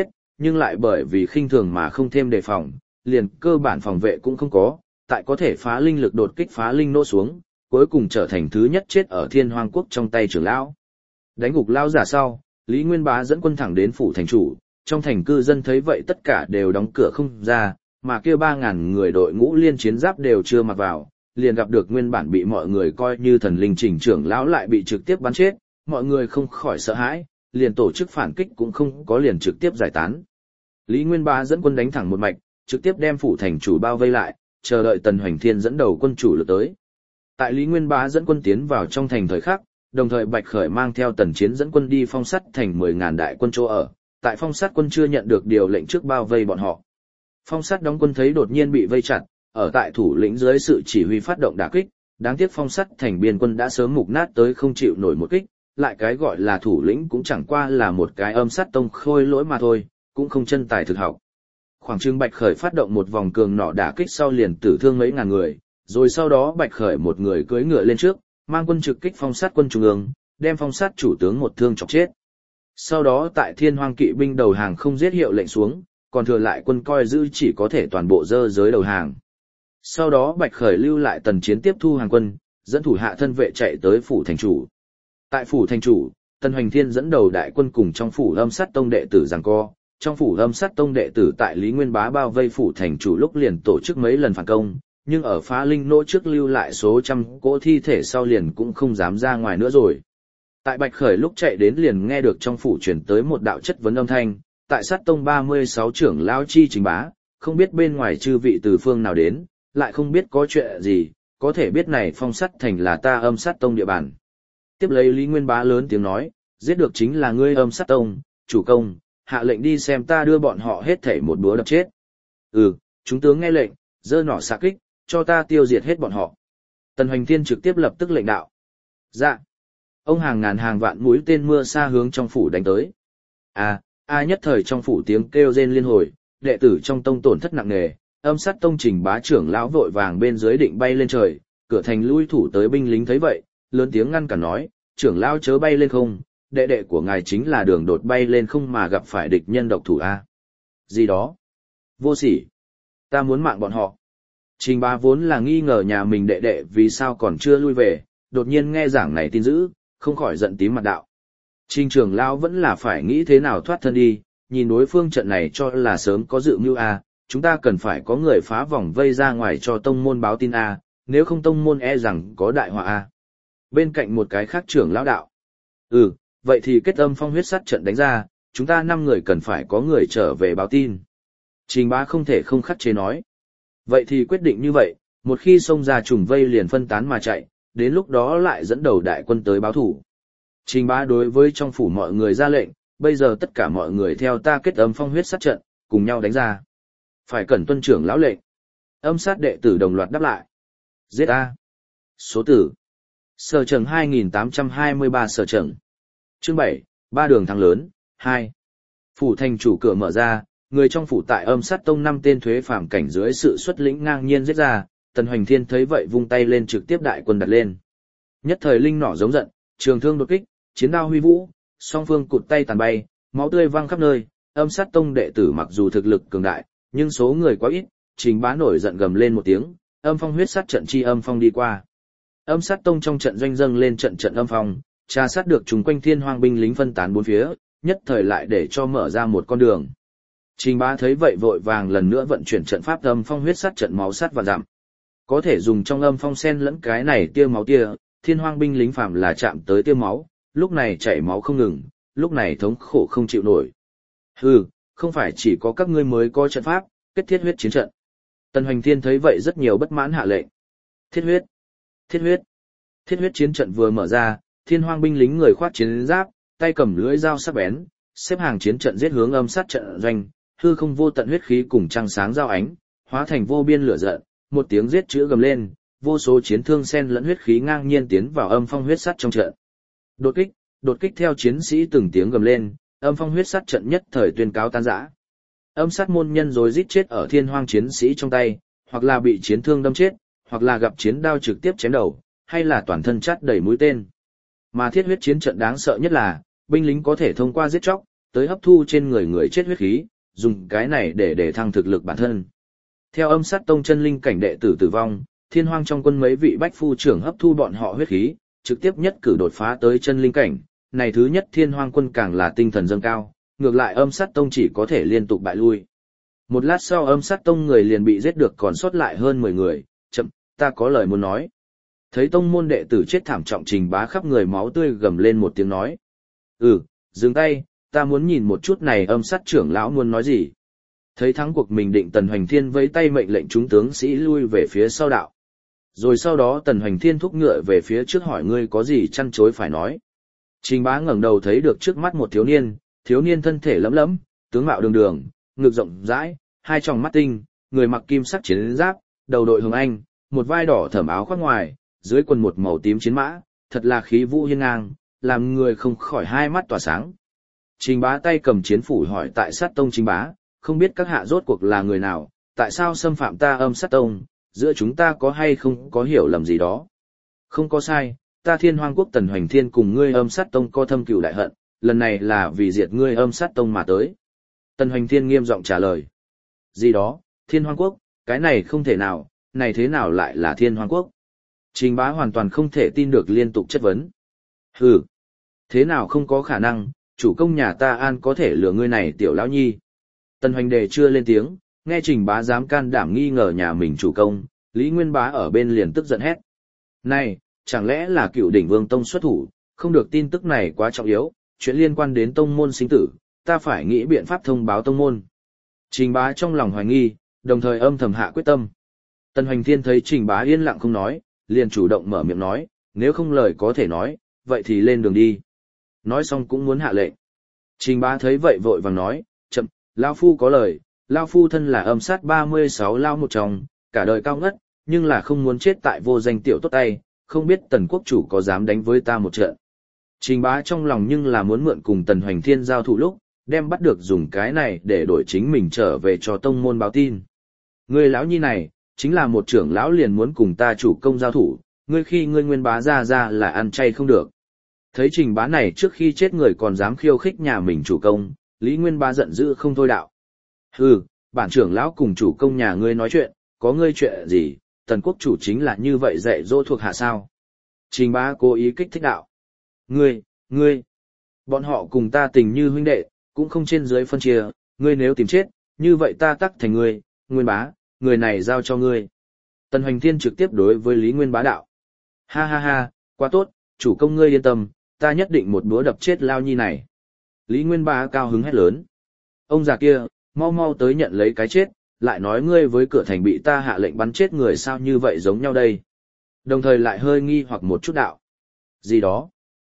nhưng lại bởi vì khinh thường mà không thêm đề phòng, liền cơ bản phòng vệ cũng không có, tại có thể phá linh lực đột kích phá linh nô xuống, cuối cùng trở thành thứ nhất chết ở Thiên Hoang quốc trong tay trưởng lão. Đánh gục lão giả sau, Lý Nguyên Bá dẫn quân thẳng đến phủ thành chủ, trong thành cư dân thấy vậy tất cả đều đóng cửa không ra, mà kia 3.000 người đội ngũ liên chiến giáp đều chưa mặc vào, liền gặp được nguyên bản bị mọi người coi như thần linh Trình trưởng lão lại bị trực tiếp bắn chết, mọi người không khỏi sợ hãi, liền tổ chức phản kích cũng không có, liền trực tiếp giải tán. Lý Nguyên Bá dẫn quân đánh thẳng một mạch, trực tiếp đem phủ thành chủ bao vây lại, chờ đợi Tần Hoành Thiên dẫn đầu quân chủ lực tới. Tại Lý Nguyên Bá dẫn quân tiến vào trong thành thời khắc, đồng thời Bạch Khởi mang theo Tần Chiến dẫn quân đi phong sát thành 10.000 đại quân chỗ ở, tại phong sát quân chưa nhận được điều lệnh trước bao vây bọn họ. Phong sát đóng quân thấy đột nhiên bị vây chặt, ở tại thủ lĩnh dưới sự chỉ huy phát động đả kích, đáng tiếc phong sát thành biên quân đã sớm mục nát tới không chịu nổi một kích, lại cái gọi là thủ lĩnh cũng chẳng qua là một cái âm sát tông khôi lỗi mà thôi, cũng không chân tài thực học. Khoảng chừng Bạch Khởi phát động một vòng cường nỏ đả kích sau liền tử thương mấy ngàn người, rồi sau đó Bạch Khởi một người cưỡi ngựa lên trước, mang quân trực kích phong sát quân trung ương, đem phong sát chủ tướng một thương chọc chết. Sau đó tại Thiên Hoang kỵ binh đầu hàng không giết hiệu lệnh xuống, còn thừa lại quân coi giữ chỉ có thể toàn bộ dơ giới đầu hàng. Sau đó Bạch Khởi lưu lại Tần Chiến tiếp thu hàng quân, dẫn thủ hạ thân vệ chạy tới phủ thành chủ. Tại phủ thành chủ, Tần Hoành Thiên dẫn đầu đại quân cùng trong phủ Âm Sát Tông đệ tử giằng co. Trong phủ Âm Sát Tông đệ tử tại Lý Nguyên Bá bao vây phủ thành chủ lúc liền tổ chức mấy lần phản công, nhưng ở phá linh nỗ trước lưu lại số trăm cỗ thi thể sau liền cũng không dám ra ngoài nữa rồi. Tại Bạch Khởi lúc chạy đến liền nghe được trong phủ truyền tới một đạo chất vấn âm thanh, tại Sát Tông 36 trưởng lão chi trình bá, không biết bên ngoài chư vị từ phương nào đến, lại không biết có chuyện gì, có thể biết này phong sắt thành là ta Âm Sát Tông địa bàn. Tiếp lấy Lý Nguyên Bá lớn tiếng nói, giết được chính là ngươi Âm Sát Tông, chủ công, hạ lệnh đi xem ta đưa bọn họ hết thảy một búa đập chết. Chúng tướng nghe lệnh, giơ nỏ xạ kích, cho ta tiêu diệt hết bọn họ. Tần Hoành Thiên trực tiếp lập tức lệnh đạo. Dạ. Ông hàng ngàn hàng vạn mũi tên mưa xa hướng trong phủ đánh tới. Nhất thời trong phủ tiếng kêu rên liên hồi, đệ tử trong tông tổn thất nặng nề, Âm Sát Tông Trình bá trưởng lão vội vàng bên dưới định bay lên trời, cửa thành lui thủ tới binh lính thấy vậy, lớn tiếng ngăn cản nói, trưởng lão chớ bay lên không, đệ đệ của ngài chính là đường đột bay lên không mà gặp phải địch nhân độc thủ a. Gì đó? Vô sỉ. Ta muốn mạng bọn họ. Trình bá vốn là nghi ngờ nhà mình đệ đệ vì sao còn chưa lui về, đột nhiên nghe giảng này tin dữ, không khỏi giận tím mặt đạo. Trình trưởng lão vẫn là phải nghĩ thế nào thoát thân đi, nhìn đối phương trận này cho là sớm có dự mưu a, chúng ta cần phải có người phá vòng vây ra ngoài cho tông môn báo tin a, nếu không tông môn e rằng có đại họa a. Bên cạnh một cái khác trưởng lão đạo. Vậy thì kết âm phong huyết sát trận đánh ra, chúng ta 5 người cần phải có người trở về báo tin. Trình bá không thể không khắc chế nói. Vậy thì quyết định như vậy, một khi xông ra trùng vây liền phân tán mà chạy, đến lúc đó lại dẫn đầu đại quân tới báo thủ. Trình bá đối với trong phủ mọi người ra lệnh, bây giờ tất cả mọi người theo ta kết âm phong huyết sát trận, cùng nhau đánh ra. Phải cẩn tuân trưởng lão lệnh. Âm sát đệ tử đồng loạt đáp lại. Giết A. Số tử. Sở Trần 2823 Sở Trần. Chương 7, 3 đường thắng lớn, 2. Phủ thành chủ cửa mở ra, người trong phủ tại Âm Sát Tông 5 tên thuế phàm cảnh dưới sự xuất lĩnh ngang nhiên giết ra, Tần Hoành Thiên thấy vậy vung tay lên trực tiếp đại quân đặt lên. Nhất thời linh nỏ giống giận, trường thương đột kích, chiến đao huy vũ, song phương cụt tay tàn bay, máu tươi văng khắp nơi, Âm Sát Tông đệ tử mặc dù thực lực cường đại, nhưng số người quá ít, Trình bá nổi giận gầm lên một tiếng, âm phong huyết sát trận chi âm phong đi qua. Âm Sát Tông trong trận doanh dâng lên trận trận âm phong, tra sát được chúng quanh Thiên Hoang binh lính phân tán bốn phía, nhất thời lại để cho mở ra một con đường. Trình bá thấy vậy vội vàng lần nữa vận chuyển trận pháp âm phong huyết sát trận máu sát và giảm. Có thể dùng trong âm phong xen lẫn cái này tia máu tia, Thiên Hoang binh lính phàm là chạm tới tia máu, lúc này chảy máu không ngừng, lúc này thống khổ không chịu nổi. Không phải chỉ có các ngươi mới có trận pháp, kết thiết huyết chiến trận. Tần Hoành Thiên thấy vậy rất nhiều bất mãn hạ lệnh. Thiết huyết, thiết huyết, thiết huyết chiến trận vừa mở ra, Thiên Hoang binh lính người khoác chiến giáp, tay cầm lưỡi dao sắc bén, xếp hàng chiến trận giết hướng âm sát trận doanh, hư không vô tận huyết khí cùng trăng sáng giao ánh, hóa thành vô biên lửa giận, một tiếng giết chữ gầm lên, vô số chiến thương xen lẫn huyết khí ngang nhiên tiến vào âm phong huyết sát trong trận. Đột kích theo chiến sĩ từng tiếng gầm lên, âm phong huyết sát trận nhất thời tuyên cáo tan rã. Âm sát môn nhân rồi giết chết ở Thiên Hoang chiến sĩ trong tay, hoặc là bị chiến thương đâm chết, hoặc là gặp chiến đao trực tiếp chém đầu, hay là toàn thân chát đầy mũi tên. Mà thiết huyết chiến trận đáng sợ nhất là, binh lính có thể thông qua giết chóc, tới hấp thu trên người người chết huyết khí, dùng cái này để thăng thực lực bản thân. Theo âm sát tông chân linh cảnh đệ tử tử vong, Thiên Hoang trong quân mấy vị bách phu trưởng hấp thu bọn họ huyết khí, trực tiếp nhất cử đột phá tới chân linh cảnh, này thứ nhất Thiên Hoang quân càng là tinh thần dâng cao, ngược lại âm sát tông chỉ có thể liên tục bại lui. Một lát sau âm sát tông người liền bị giết được còn sót lại hơn 10 người, chậm, ta có lời muốn nói. Thấy tông môn đệ tử chết thảm trọng, Trình Bá khắp người máu tươi gầm lên một tiếng nói. Dừng tay, ta muốn nhìn một chút này âm sát trưởng lão muốn nói gì. Thấy thắng cuộc mình định Tần Hoành Thiên vẫy tay mệnh lệnh chúng tướng sĩ lui về phía sau đạo. Rồi sau đó Tần Hoành Thiên thúc ngựa về phía trước hỏi ngươi có gì chăn chối phải nói. Trình Bá ngẩng đầu thấy được trước mắt một thiếu niên thân thể lấm lấm, tướng mạo đường đường, ngực rộng rãi, hai tròng mắt tinh, người mặc kim sắc chiến giáp, đầu đội hồng anh, một vai đỏ thẫm áo khoác ngoài, dưới quần một màu tím chiến mã, thật là khí vũ hiên ngang, làm người không khỏi hai mắt tỏa sáng. Trình Bá tay cầm chiến phủ hỏi tại sát tông Trình Bá, không biết các hạ rốt cuộc là người nào, tại sao xâm phạm ta âm sát tông, giữa chúng ta có hay không có hiểu lầm gì đó. Không có sai, ta Thiên Hoang quốc Tần Hoành Thiên cùng ngươi âm sát tông có thâm cừu đại hận, lần này là vì diệt ngươi âm sát tông mà tới. Tần Hoành Thiên nghiêm giọng trả lời. Gì đó, Thiên Hoang quốc, cái này không thể nào, này thế nào lại là Thiên Hoang quốc? Trình Bá hoàn toàn không thể tin được liên tục chất vấn. Hừ, thế nào không có khả năng, chủ công nhà ta an có thể lừa ngươi này tiểu lão nhi. Tần Hoành Đề chưa lên tiếng, nghe Trình Bá dám can đảm nghi ngờ nhà mình chủ công, Lý Nguyên Bá ở bên liền tức giận hét. Này, chẳng lẽ là Cựu Đỉnh Vương Tông xuất thủ, không được tin tức này quá trọng yếu, chuyện liên quan đến tông môn sinh tử, ta phải nghĩ biện pháp thông báo tông môn. Trình Bá trong lòng hoài nghi, đồng thời âm thầm hạ quyết tâm. Tần Hoành Thiên thấy Trình Bá yên lặng không nói, liền chủ động mở miệng nói, nếu không lời có thể nói, vậy thì lên đường đi. Nói xong cũng muốn hạ lệnh. Trình Bá thấy vậy vội vàng nói, chậm, Lao Phu có lời, Lao Phu thân là âm sát 36 Lao một trong, cả đời cao ngất, nhưng là không muốn chết tại vô danh tiểu tốt tay, không biết Tần quốc chủ có dám đánh với ta một trận. Trình Bá trong lòng nhưng là muốn mượn cùng Tần Hoành Thiên giao thủ lúc, đem bắt được dùng cái này để đổi chính mình trở về cho tông môn báo tin. Người lão nhi này, chính là một trưởng lão liền muốn cùng ta chủ công giao thủ, ngươi khi ngươi Nguyên Bá ra là ăn chay không được. Thấy Trình Bá này trước khi chết người còn dám khiêu khích nhà mình chủ công, Lý Nguyên Bá giận dữ không thôi đạo. Hừ, bản trưởng lão cùng chủ công nhà ngươi nói chuyện, có ngươi chuyện gì, Tần quốc chủ chính là như vậy dạy dỗ thuộc hạ sao. Trình Bá cố ý kích thích đạo. Ngươi, bọn họ cùng ta tình như huynh đệ, cũng không trên dưới phân chia, ngươi nếu tìm chết, như vậy ta tắc thành ngươi, Nguyên Bá, người này giao cho ngươi. Tần Hoành Thiên trực tiếp đối với Lý Nguyên Bá đạo. Ha ha ha, quá tốt, chủ công ngươi yên tâm, ta nhất định một búa đập chết lao nhi này. Lý Nguyên Bá cao hứng hét lớn. Ông già kia, mau mau tới nhận lấy cái chết, lại nói ngươi với cửa thành bị ta hạ lệnh bắn chết người sao như vậy giống nhau đây. Đồng thời lại hơi nghi hoặc một chút đạo. Gì đó?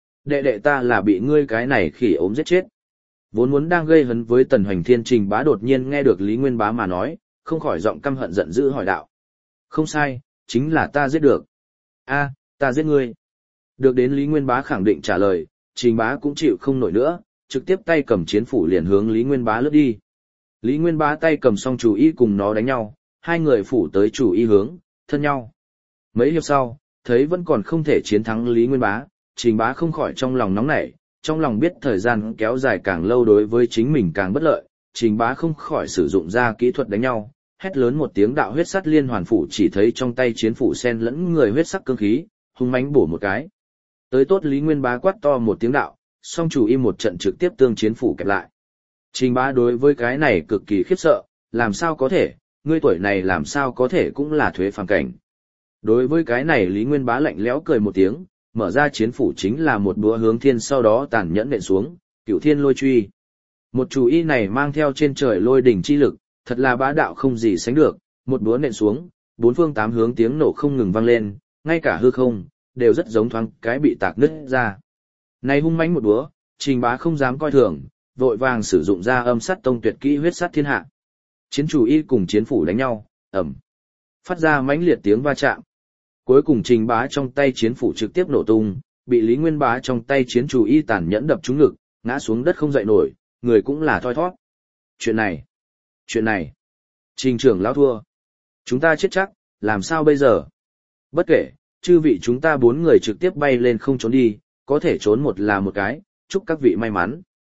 Đệ ta là bị ngươi cái này khỉ ốm giết chết. Vốn muốn đang gây hấn với Tần Hoành Thiên, Trình Bá đột nhiên nghe được Lý Nguyên Bá mà nói, không khỏi giọng căm hận giận dữ hỏi đạo. Không sai, chính là ta giết được. A, ta giết ngươi. Được đến Lý Nguyên Bá khẳng định trả lời, Trình Bá cũng chịu không nổi nữa, trực tiếp tay cầm chiến phủ liền hướng Lý Nguyên Bá lướt đi. Lý Nguyên Bá tay cầm song chủ y cùng nó đánh nhau, hai người phủ tới chủ y hướng, thân nhau. Mấy hiệp sau, thấy vẫn còn không thể chiến thắng Lý Nguyên Bá, Trình Bá không khỏi trong lòng nóng nảy, trong lòng biết thời gian kéo dài càng lâu đối với chính mình càng bất lợi, Trình Bá không khỏi sử dụng ra kỹ thuật đánh nhau, hét lớn một tiếng đạo huyết sắt liên hoàn phủ, chỉ thấy trong tay chiến phủ sen lẫn người huyết sắc cương khí, hung mãnh bổ một cái. Tới tốt Lý Nguyên Bá quát to một tiếng đạo, song chủ y một trận trực tiếp tương chiến phủ kẹp lại. Trình Bá đối với cái này cực kỳ khiếp sợ, làm sao có thể, ngươi tuổi này làm sao có thể cũng là thuế phàm cảnh. Đối với cái này Lý Nguyên Bá lạnh lẽo cười một tiếng, mở ra chiến phủ chính là một búa hướng thiên sau đó tàn nhẫn nện xuống, Cửu Thiên Lôi Truy. Một chủ y này mang theo trên trời lôi đỉnh chi lực, thật là bá đạo không gì sánh được, một búa nện xuống, bốn phương tám hướng tiếng nổ không ngừng vang lên, ngay cả hư không đều rất giống thoáng cái bị tạc nứt ra. Này hung mãnh một búa, Trình Bá không dám coi thường, vội vàng sử dụng ra âm sát tông tuyệt kỹ huyết sát thiên hạ. Chiến chủ y cùng chiến phủ đánh nhau, phát ra mãnh liệt tiếng va chạm. Cuối cùng Trình Bá trong tay chiến phủ trực tiếp nổ tung, bị Lý Nguyên Bá trong tay chiến chủ y tàn nhẫn đập trúng ngực, ngã xuống đất không dậy nổi, người cũng là thoi thoát. Chuyện này, Trình trưởng lão thua. Chúng ta chết chắc, làm sao bây giờ? Bất kể, chư vị chúng ta 4 người trực tiếp bay lên không trốn đi, có thể trốn một là một cái, chúc các vị may mắn.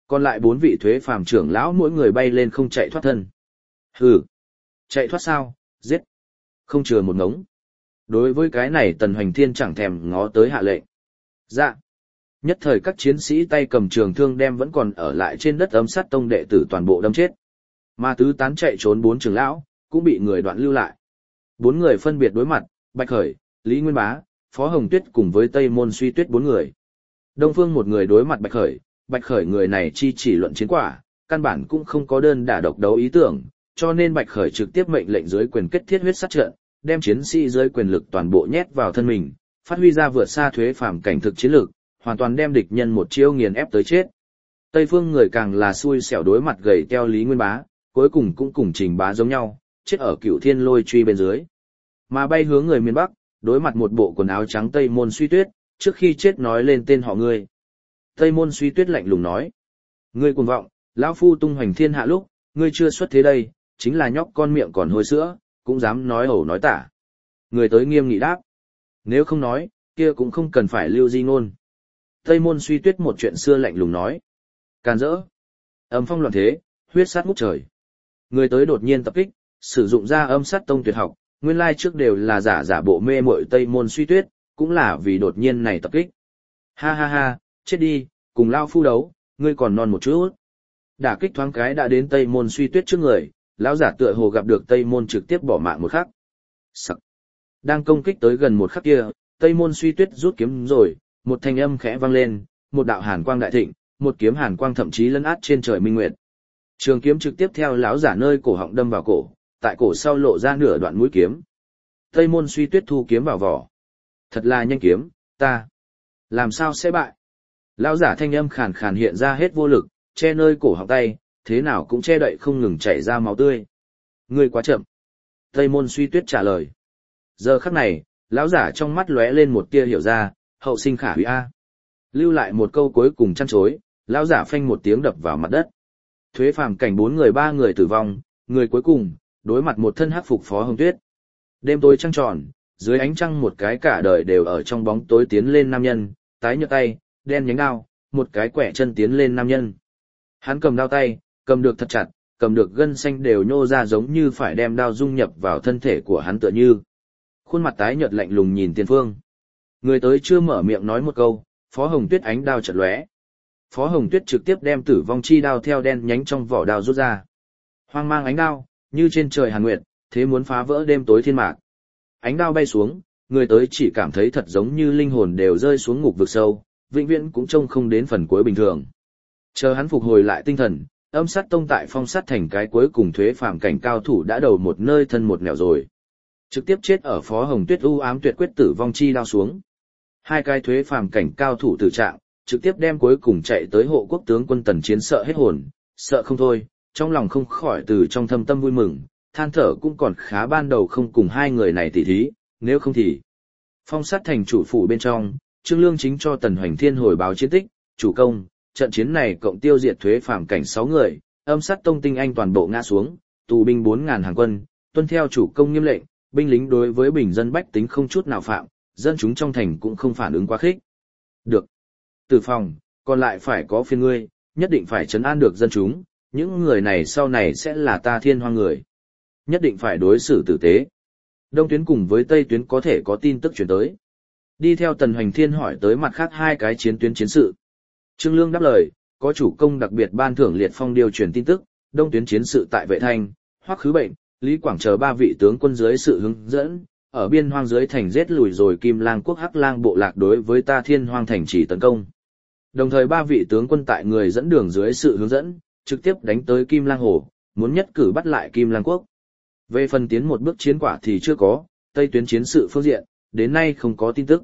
Còn lại 4 vị thuế phàm trưởng lão mỗi người bay lên không chạy thoát thân. Hừ, chạy thoát sao, giết. Không chừa một ngống. Đối với cái này Tần Hoành Thiên chẳng thèm ngó tới hạ lệnh. Dạ. Nhất thời các chiến sĩ tay cầm trường thương đem vẫn còn ở lại trên đất Âm Sát Tông đệ tử toàn bộ đâm chết. Mà tứ tán chạy trốn 4 trưởng lão, cũng bị người đoạn lưu lại. 4 người phân biệt đối mặt, Bạch Khởi, Lý Nguyên Bá, Phó Hồng Tuyết cùng với Tây Môn Suy Tuyết 4 người. Đông Phương một người đối mặt Bạch Khởi người này chỉ luận chiến quả, căn bản cũng không có đơn đả độc đấu ý tưởng, cho nên Bạch Khởi trực tiếp mệnh lệnh dưới quyền kết thiết huyết sát trận, đem chiến sĩ dưới quyền lực toàn bộ nhét vào thân mình, phát huy ra vượt xa thuế phàm cảnh thực chiến lực, hoàn toàn đem địch nhân một chiêu nghiền ép tới chết. Tây phương người càng là xui xẻo đối mặt gầy teo Lý Nguyên Bá, cuối cùng cũng cùng Trình Bá giống nhau, chết ở Cửu Thiên Lôi truy bên dưới. Mà bay hướng người miền Bắc, đối mặt một bộ quần áo trắng Tây Môn Suy Tuyết, trước khi chết nói lên tên họ ngươi. Tây Môn Suy Tuyết lạnh lùng nói: "Ngươi cuồng vọng, lão phu tung hoành thiên hạ lúc, ngươi chưa xuất thế đây, chính là nhóc con miệng còn hôi sữa, cũng dám nói ẩu nói tả." Người tới nghiêm nghị đáp: "Nếu không nói, kia cũng không cần phải lưu di ngôn." Tây Môn Suy Tuyết một chuyện xưa lạnh lùng nói: "Càn rỡ." Âm phong loạn thế, huyết sát ngút trời. Người tới đột nhiên tập kích, sử dụng ra Âm Sát Tông tuyệt học, nguyên lai trước đều là giả bộ mê muội Tây Môn Suy Tuyết, cũng là vì đột nhiên này tập kích. Ha ha ha, chết đi, cùng lao phu đấu, ngươi còn non một chút. Đả kích thoáng cái đã đến Tây Môn Suy Tuyết trước người, lão giả tựa hồ gặp được Tây Môn trực tiếp bỏ mạng một khắc. Sặc. Đang công kích tới gần một khắc kia, Tây Môn Suy Tuyết rút kiếm rồi, một thanh âm khẽ vang lên, một đạo hàn quang đại thịnh, một kiếm hàn quang thậm chí lấn át trên trời minh nguyệt. Trường kiếm trực tiếp theo lão giả nơi cổ họng đâm vào cổ, tại cổ sau lộ ra nửa đoạn mũi kiếm. Tây Môn Suy Tuyết thu kiếm vào vỏ. Thật là nhanh kiếm, ta làm sao sẽ bại? Lão giả thanh âm khàn khàn hiện ra hết vô lực, che nơi cổ họng tay, thế nào cũng che đậy không ngừng chảy ra máu tươi. Ngươi quá chậm. Tây Môn Suy Tuyết trả lời. Giờ khắc này, lão giả trong mắt lóe lên một tia hiểu ra, hậu sinh khả hủy a. Lưu lại một câu cuối cùng chăn chối, lão giả phanh một tiếng đập vào mặt đất. Thuế phàm cảnh 4 người 3 người tử vong, người cuối cùng đối mặt một thân hắc phục Phó Hồng Tuyết. Đêm tối trăng tròn, dưới ánh trăng một cái cả đời đều ở trong bóng tối tiến lên nam nhân, tái nhợt tay, đen nhánh đao, một cái quẻ chân tiến lên nam nhân. Hắn cầm đao tay, cầm được thật chặt, cầm được gân xanh đều nhô ra giống như phải đem đao dung nhập vào thân thể của hắn tựa như. Khuôn mặt tái nhợt lạnh lùng nhìn tiền phương. Người tới chưa mở miệng nói một câu, Phó Hồng Tuyết ánh đao chợt lóe. Phó Hồng Tuyết trực tiếp đem tử vong chi đao theo đen nhánh trong vỏ đao rút ra. Hoang mang ánh đao, như trên trời hàn nguyệt, thế muốn phá vỡ đêm tối thiên mạc. Ánh đao bay xuống, người tới chỉ cảm thấy thật giống như linh hồn đều rơi xuống ngục vực sâu, vĩnh viễn cũng trông không đến phần cuối bình thường. Chờ hắn phục hồi lại tinh thần, Âm Sát Tông tại Phong Sát Thành cái cuối cùng thuế phàm cảnh cao thủ đã đầu một nơi thân một nẻo rồi. Trực tiếp chết ở Phó Hồng Tuyết u ám tuyệt quyết tử vong chi đao xuống. Hai cái thuế phàm cảnh cao thủ tử trạng, trực tiếp đem cuối cùng chạy tới hộ quốc tướng quân Tần Chiến sợ hết hồn, sợ không thôi, trong lòng không khỏi từ trong thâm tâm vui mừng, than thở cũng còn khá ban đầu không cùng hai người này tỉ thí, nếu không thì. Phong Sát Thành chủ phủ bên trong, Trương Lương chính cho Tần Hoành Thiên hồi báo chiến tích, chủ công, trận chiến này cộng tiêu diệt thuế phàm cảnh 6 người, Âm Sát Tông tinh anh toàn bộ ngã xuống, tù binh 4.000 hàng quân, tuân theo chủ công nghiêm lệnh, binh lính đối với bình dân bách tính không chút nào phạm, dân chúng trong thành cũng không phản ứng quá khích. Được. Từ phòng, còn lại phải có phiên ngươi, nhất định phải trấn an được dân chúng, những người này sau này sẽ là ta Thiên Hoang người. Nhất định phải đối xử tử tế. Đông tuyến cùng với Tây tuyến có thể có tin tức chuyển tới. Đi theo Tần Hoành Thiên hỏi tới mặt khác hai cái chiến tuyến chiến sự. Trương Lương đáp lời, có chủ công đặc biệt ban thưởng liệt phong điều truyền tin tức, Đông tuyến chiến sự tại Vệ Thanh, Hoắc Khứ Bệnh, Lý Quảng chờ 3 vị tướng quân dưới sự hướng dẫn, ở biên hoang dưới thành giết lùi rồi Kim Lang quốc Hắc Lang bộ lạc đối với ta Thiên Hoang thành chỉ tấn công. Đồng thời 3 vị tướng quân tại người dẫn đường dưới sự hướng dẫn, trực tiếp đánh tới Kim Lang hồ, muốn nhất cử bắt lại Kim Lang quốc. Về phần tiến một bước chiến quả thì chưa có, Tây tuyến chiến sự phương diện, đến nay không có tin tức.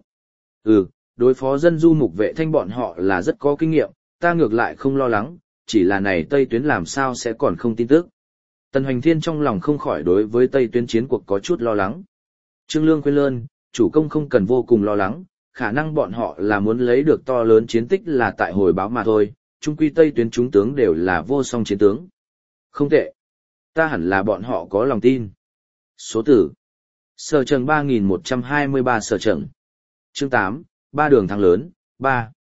Đối phó dân du mục Vệ Thanh bọn họ là rất có kinh nghiệm, ta ngược lại không lo lắng, chỉ là này Tây tuyến làm sao sẽ còn không tin tức. Tần Hoành Thiên trong lòng không khỏi đối với Tây tuyến chiến cuộc có chút lo lắng. Trương Lương khuyên lơn, chủ công không cần vô cùng lo lắng, khả năng bọn họ là muốn lấy được to lớn chiến tích là tại hồi báo mà thôi, chung quy Tây tuyến chúng tướng đều là vô song chiến tướng. Không tệ. Ta hẳn là bọn họ có lòng tin. Số tử. Sở Trần 3123 Sở Trần. Chương 8, 3 đường thắng lớn, 3.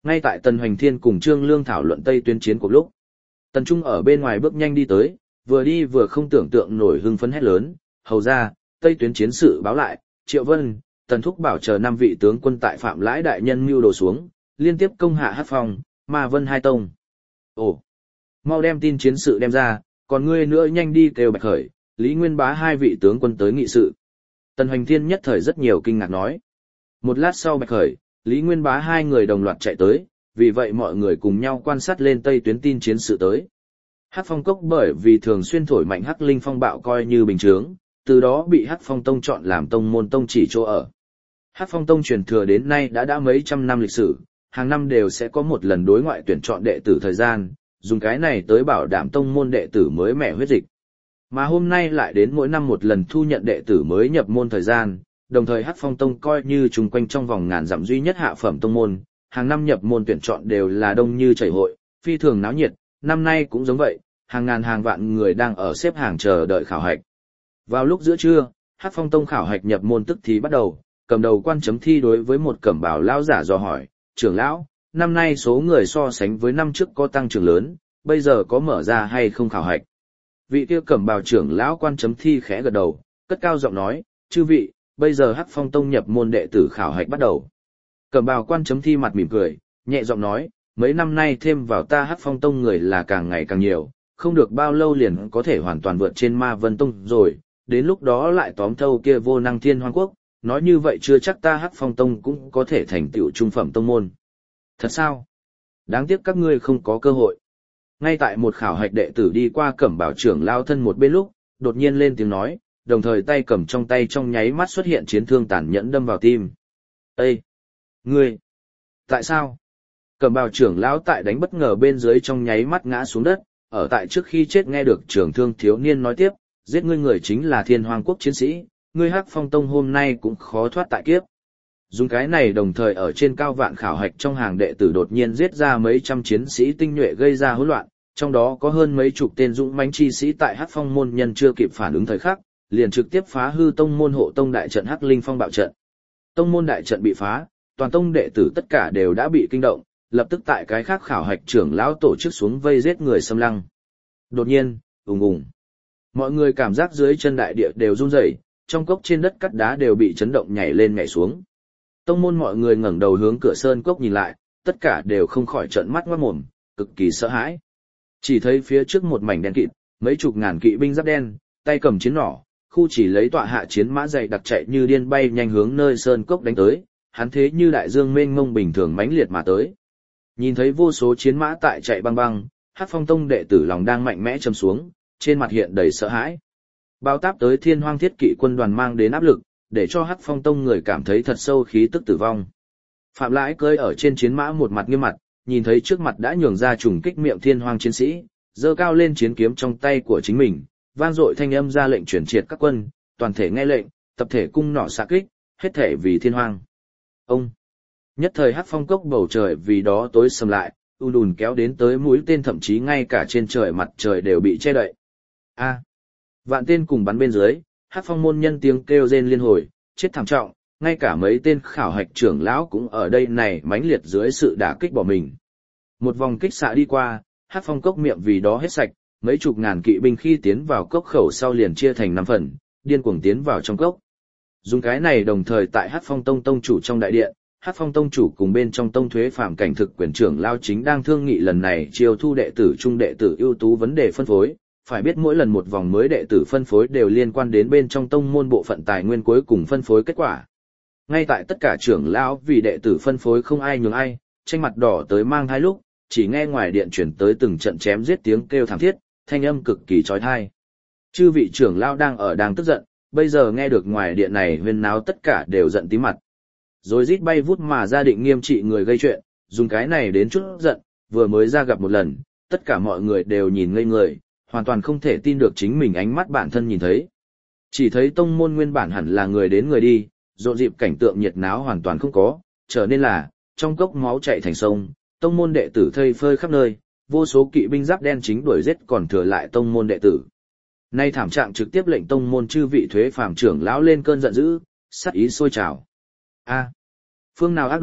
Ngay tại Tần Hoành Thiên cùng Trương Lương thảo luận Tây tuyến chiến cuộc lúc, Tần Trung ở bên ngoài bước nhanh đi tới, vừa đi vừa không tưởng tượng nổi hưng phấn hét lớn, hầu ra, Tây tuyến chiến sự báo lại, Triệu Vân, Tần Thúc bảo chờ 5 vị tướng quân tại Phạm Lãi đại nhân mưu đồ xuống, liên tiếp công hạ Hắc Phong, Ma Vân hai tông. Ồ, mau đem tin chiến sự đem ra, còn ngươi nữa nhanh đi kêu Bạch Khởi, Lý Nguyên Bá hai vị tướng quân tới nghị sự. Tần Hoành Thiên nhất thời rất nhiều kinh ngạc nói. Một lát sau Bạch Khởi, Lý Nguyên Bá hai người đồng loạt chạy tới, vì vậy mọi người cùng nhau quan sát lên Tây tuyến tin chiến sự tới. Hắc Phong Cốc bởi vì thường xuyên thổi mạnh Hắc Linh phong bạo coi như bình chướng, từ đó bị Hắc Phong Tông chọn làm tông môn tông chỉ chỗ ở. Hắc Phong Tông truyền thừa đến nay đã mấy trăm năm lịch sử, hàng năm đều sẽ có một lần đối ngoại tuyển chọn đệ tử thời gian, dùng cái này tới bảo đảm tông môn đệ tử mới mẻ huyết dịch. Mà hôm nay lại đến mỗi năm một lần thu nhận đệ tử mới nhập môn thời gian, đồng thời Hắc Phong Tông coi như chung quanh trong vòng ngàn dặm duy nhất hạ phẩm tông môn, hàng năm nhập môn tuyển chọn đều là đông như chảy hội, phi thường náo nhiệt, năm nay cũng giống vậy, hàng ngàn hàng vạn người đang ở xếp hàng chờ đợi khảo hạch. Vào lúc giữa trưa, Hắc Phong Tông khảo hạch nhập môn tức thì bắt đầu, cầm đầu quan chấm thi đối với một cẩm bào lão giả dò hỏi, trưởng lão, năm nay số người so sánh với năm trước có tăng trưởng lớn, bây giờ có mở ra hay không khảo hạch? Vị kia cẩm bào trưởng lão quan chấm thi khẽ gật đầu, cất cao giọng nói, chư vị, bây giờ Hắc Phong Tông nhập môn đệ tử khảo hạch bắt đầu. Cẩm bào quan chấm thi mặt mỉm cười, nhẹ giọng nói, mấy năm nay thêm vào ta Hắc Phong Tông người là càng ngày càng nhiều, không được bao lâu liền có thể hoàn toàn vượt trên Ma Vân Tông rồi, đến lúc đó lại tóm thâu kia vô năng Thiên Hoang Quốc, nói như vậy chưa chắc ta Hắc Phong Tông cũng có thể thành tựu trung phẩm tông môn. Thật sao? Đáng tiếc các ngươi không có cơ hội. Ngay tại một khảo hạch đệ tử đi qua cẩm bảo trưởng lao thân một bên lúc, đột nhiên lên tiếng nói, đồng thời tay cầm trong tay trong nháy mắt xuất hiện chiến thương tàn nhẫn đâm vào tim. Ê! Ngươi! Tại sao? Cẩm bào trưởng lão tại đánh bất ngờ bên dưới trong nháy mắt ngã xuống đất, ở tại trước khi chết nghe được trưởng thương thiếu niên nói tiếp, giết ngươi người chính là Thiên Hoang Quốc chiến sĩ, ngươi Hắc Phong Tông hôm nay cũng khó thoát tại kiếp. Dùng cái này đồng thời ở trên cao vạn khảo hạch trong hàng đệ tử đột nhiên giết ra mấy trăm chiến sĩ tinh nhuệ gây ra hỗn loạn, trong đó có hơn mấy chục tên dũng mãnh chi sĩ tại Hắc Phong môn nhân chưa kịp phản ứng thời khắc, liền trực tiếp phá hư tông môn hộ tông đại trận Hắc Linh Phong bạo trận. Tông môn đại trận bị phá, toàn tông đệ tử tất cả đều đã bị kinh động, lập tức tại cái khác khảo hạch trưởng lão tổ chức xuống vây giết người xâm lăng. Đột nhiên, ùng ùng, mọi người cảm giác dưới chân đại địa đều run rẩy, trong cốc trên đất cắt đá đều bị chấn động nhảy lên nhảy xuống. Tông môn mọi người ngẩng đầu hướng cửa sơn cốc nhìn lại, tất cả đều không khỏi trợn mắt ngoác mồm, cực kỳ sợ hãi. Chỉ thấy phía trước một mảnh đen kịt, mấy chục ngàn kỵ binh giáp đen, tay cầm chiến nỏ, khu chỉ lấy tọa hạ chiến mã dày đặc chạy như điên bay nhanh hướng nơi sơn cốc đánh tới, hắn thế như đại dương mênh mông bình thường mãnh liệt mà tới. Nhìn thấy vô số chiến mã tại chạy băng băng, Hắc Phong Tông đệ tử lòng đang mạnh mẽ trầm xuống, trên mặt hiện đầy sợ hãi. Bao táp tới Thiên Hoang Thiết Kỵ quân đoàn mang đến áp lực, để cho Hắc Phong Tông người cảm thấy thật sâu khí tức tử vong. Phạm Lãi cưỡi ở trên chiến mã một mặt nghiêm mặt, nhìn thấy trước mặt đã nhường ra trùng kích miệng Thiên Hoang chiến sĩ, giơ cao lên chiến kiếm trong tay của chính mình, vang dội thanh âm ra lệnh chuyển triệt các quân, toàn thể nghe lệnh, tập thể cung nỏ xạ kích, hết thể vì Thiên Hoang. Ông nhất thời Hắc Phong cốc bầu trời vì đó tối sầm lại, ùn kéo đến tới mũi tên, thậm chí ngay cả trên trời mặt trời đều bị che đậy. A! Vạn tên cùng bắn bên dưới, Hắc Phong môn nhân tiếng kêu rên liên hồi, chết thảm trọng, ngay cả mấy tên khảo hạch trưởng lão cũng ở đây này mãnh liệt dưới sự đả kích bỏ mình. Một vòng kích xạ đi qua, Hắc Phong cốc miệng vì đó hết sạch, mấy chục ngàn kỵ binh khi tiến vào cốc khẩu sau liền chia thành 5 phần, điên cuồng tiến vào trong cốc. Dùng cái này đồng thời tại Hắc Phong Tông tông chủ trong đại điện, Hắc Phong Tông chủ cùng bên trong tông thuế phạm cảnh thực quyền trưởng lao chính đang thương nghị lần này chiêu thu đệ tử trung đệ tử ưu tú vấn đề phân phối. Phải biết mỗi lần một vòng mới đệ tử phân phối đều liên quan đến bên trong tông môn bộ phận tài nguyên cuối cùng phân phối kết quả. Ngay tại tất cả trưởng lão vì đệ tử phân phối không ai nhường ai, tranh mặt đỏ tới mang hai lúc, chỉ nghe ngoài điện chuyển tới từng trận chém giết tiếng kêu thảm thiết, thanh âm cực kỳ chói tai. Chư vị trưởng lão đang tức giận, bây giờ nghe được ngoài điện này huyên náo tất cả đều giận tím mặt. Rồi rít bay vút mà ra định nghiêm trị người gây chuyện, dùng cái này đến chút giận, vừa mới ra gặp một lần, tất cả mọi người đều nhìn ngây người, hoàn toàn không thể tin được chính mình ánh mắt bản thân nhìn thấy. Chỉ thấy tông môn nguyên bản hẳn là người đến người đi, rộn rịp cảnh tượng nhiệt náo hoàn toàn không có, trở nên là, trong cốc máu chảy thành sông, tông môn đệ tử thây phơi khắp nơi, vô số kỵ binh giáp đen chính đuổi giết còn thừa lại tông môn đệ tử. Nay thảm trạng trực tiếp lệnh tông môn chư vị thuế phàm trưởng lão lên cơn giận dữ, sát ý sôi trào. A, phương nào ác đồ,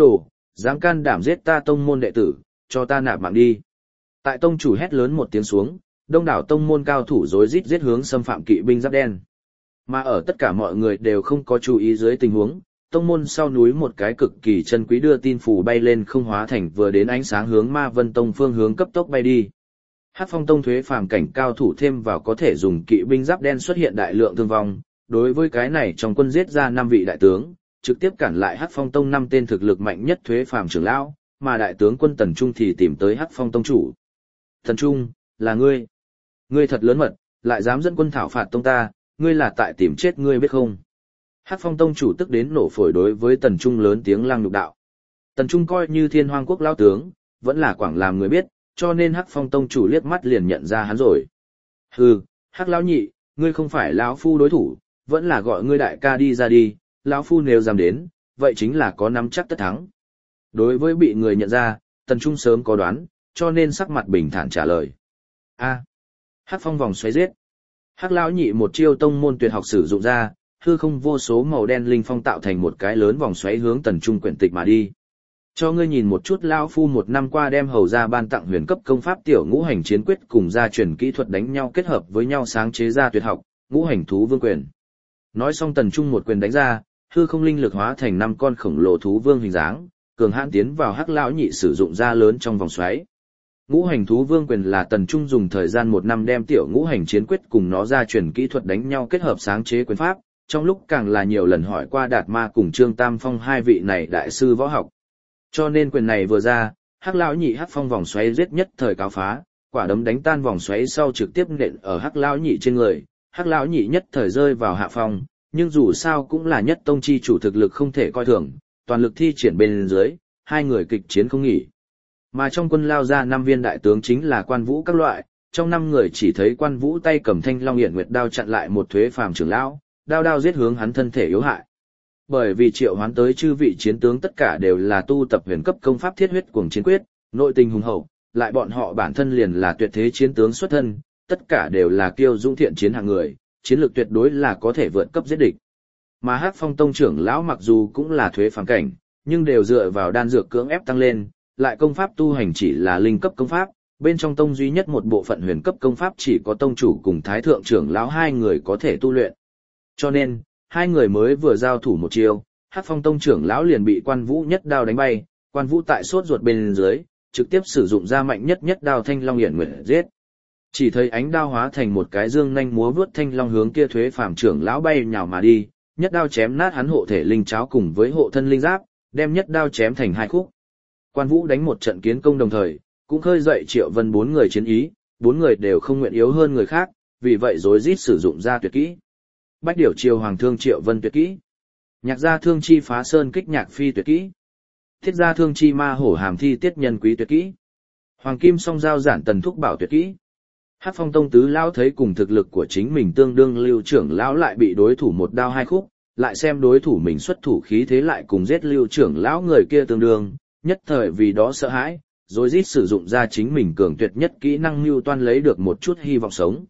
dám can đảm giết ta tông môn đệ tử, cho ta nạp mạng đi. Tại tông chủ hét lớn một tiếng xuống, đông đảo tông môn cao thủ rối rít giết hướng xâm phạm kỵ binh giáp đen. Mà ở tất cả mọi người đều không có chú ý dưới tình huống, tông môn sau núi một cái cực kỳ chân quý đưa tin phù bay lên không hóa thành vừa đến ánh sáng hướng Ma Vân Tông phương hướng cấp tốc bay đi. Hắc Phong Tông thuế phàm cảnh cao thủ thêm vào có thể dùng kỵ binh giáp đen xuất hiện đại lượng thương vong, đối với cái này trong quân giết ra 5 vị đại tướng, trực tiếp cản lại Hắc Phong Tông 5 tên thực lực mạnh nhất thuế phàm trưởng lão, mà đại tướng quân Tần Trung thì tìm tới Hắc Phong Tông chủ. Tần Trung, là ngươi. Ngươi thật lớn mật, lại dám dẫn quân thảo phạt tông ta, ngươi là tại tìm chết ngươi biết không? Hắc Phong Tông chủ tức đến nổ phổi đối với Tần Trung lớn tiếng lăng nhục đạo. Tần Trung coi như Thiên Hoang quốc lão tướng, vẫn là quảng làm người biết, cho nên Hắc Phong Tông chủ liếc mắt liền nhận ra hắn rồi. Hừ, Hắc lão nhị, ngươi không phải lão phu đối thủ, vẫn là gọi ngươi đại ca đi ra đi, lão phu nếu dám đến, vậy chính là có nắm chắc tất thắng. Đối với bị người nhận ra, Tần Trung sớm có đoán, cho nên sắc mặt bình thản trả lời. A. Hắc Phong vòng xoáy giết. Hắc lão nhị một chiêu tông môn tuyệt học sử dụng ra, hư không vô số màu đen linh phong tạo thành một cái lớn vòng xoáy hướng Tần Trung quyển tịch mà đi. Cho ngươi nhìn một chút lão phu một năm qua đem hầu ra ban tặng huyền cấp công pháp tiểu ngũ hành chiến quyết cùng gia truyền kỹ thuật đánh nhau kết hợp với nhau sáng chế ra tuyệt học, ngũ hành thú vương quyền. Nói xong Tần Trung một quyền đánh ra, hư không linh lực hóa thành 5 con khổng lồ thú vương hình dáng, cường hãn tiến vào Hắc lão nhị sử dụng ra lớn trong vòng xoáy. Ngũ hành thú vương quyền là Tần Trung dùng thời gian 1 năm đem tiểu ngũ hành chiến quyết cùng nó gia truyền kỹ thuật đánh nhau kết hợp sáng chế quyền pháp, trong lúc càng là nhiều lần hỏi qua Đạt Ma cùng Trương Tam Phong hai vị này đại sư võ học. Cho nên quyền này vừa ra, Hắc lão nhị Hắc Phong vòng xoáy giết nhất thời cáo phá, quả đấm đánh tan vòng xoáy sau trực tiếp nện ở Hắc lão nhị trên người, Hắc lão nhị nhất thời rơi vào hạ phong, nhưng dù sao cũng là nhất tông chi chủ thực lực không thể coi thường, toàn lực thi triển bên dưới, hai người kịch chiến không nghỉ. Mà trong quân lao ra 5 viên đại tướng chính là Quan Vũ các loại, trong 5 người chỉ thấy Quan Vũ tay cầm Thanh Long Hiển Nguyệt đao chặn lại một thuế phàm trưởng lão, đao giết hướng hắn thân thể yếu hại. Bởi vì triệu hoán tới chư vị chiến tướng tất cả đều là tu tập huyền cấp công pháp thiết huyết cuồng chiến quyết, nội tình hùng hậu, lại bọn họ bản thân liền là tuyệt thế chiến tướng xuất thân, tất cả đều là kiêu dũng thiện chiến hạng người, chiến lược tuyệt đối là có thể vượt cấp giết địch. Mà Hắc Phong Tông trưởng lão mặc dù cũng là thuế phàm cảnh, nhưng đều dựa vào đan dược cưỡng ép tăng lên, lại công pháp tu hành chỉ là linh cấp công pháp, bên trong tông duy nhất một bộ phận huyền cấp công pháp chỉ có tông chủ cùng thái thượng trưởng lão 2 người có thể tu luyện. Cho nên, 2 người mới vừa giao thủ một chiêu, Hắc Phong Tông trưởng lão liền bị Quan Vũ nhất đao đánh bay, Quan Vũ tại sốt ruột bên dưới, trực tiếp sử dụng ra mạnh nhất đao Thanh Long Hiển Nguyệt giết. Chỉ thấy ánh đao hóa thành một cái dương nhanh múa vút thanh long hướng kia thuế phàm trưởng lão bay nhào mà đi, nhất đao chém nát hắn hộ thể linh cháo cùng với hộ thân linh giáp, đem nhất đao chém thành 2 khúc. Quan Vũ đánh một trận kiến công đồng thời, cũng khơi dậy Triệu Vân 4 người chiến ý, 4 người đều không nguyện yếu hơn người khác, vì vậy rối rít sử dụng ra tuyệt kỹ. Bách điểu triều hoàng thương Triệu Vân tuyệt kỹ, nhạc gia thương chi phá sơn kích nhạc phi tuyệt kỹ, thiết gia thương chi ma hổ hàm thi tiết nhân quý tuyệt kỹ, hoàng kim song giao giản tần thúc bảo tuyệt kỹ. Hắc Phong Tông tứ lão thấy cùng thực lực của chính mình tương đương Lưu trưởng lão lại bị đối thủ một đao 2 khúc, lại xem đối thủ mình xuất thủ khí thế lại cùng giết Lưu trưởng lão người kia tương đương, nhất thời vì đó sợ hãi, rồi rít sử dụng ra chính mình cường tuyệt nhất kỹ năng mưu toan lấy được một chút hy vọng sống.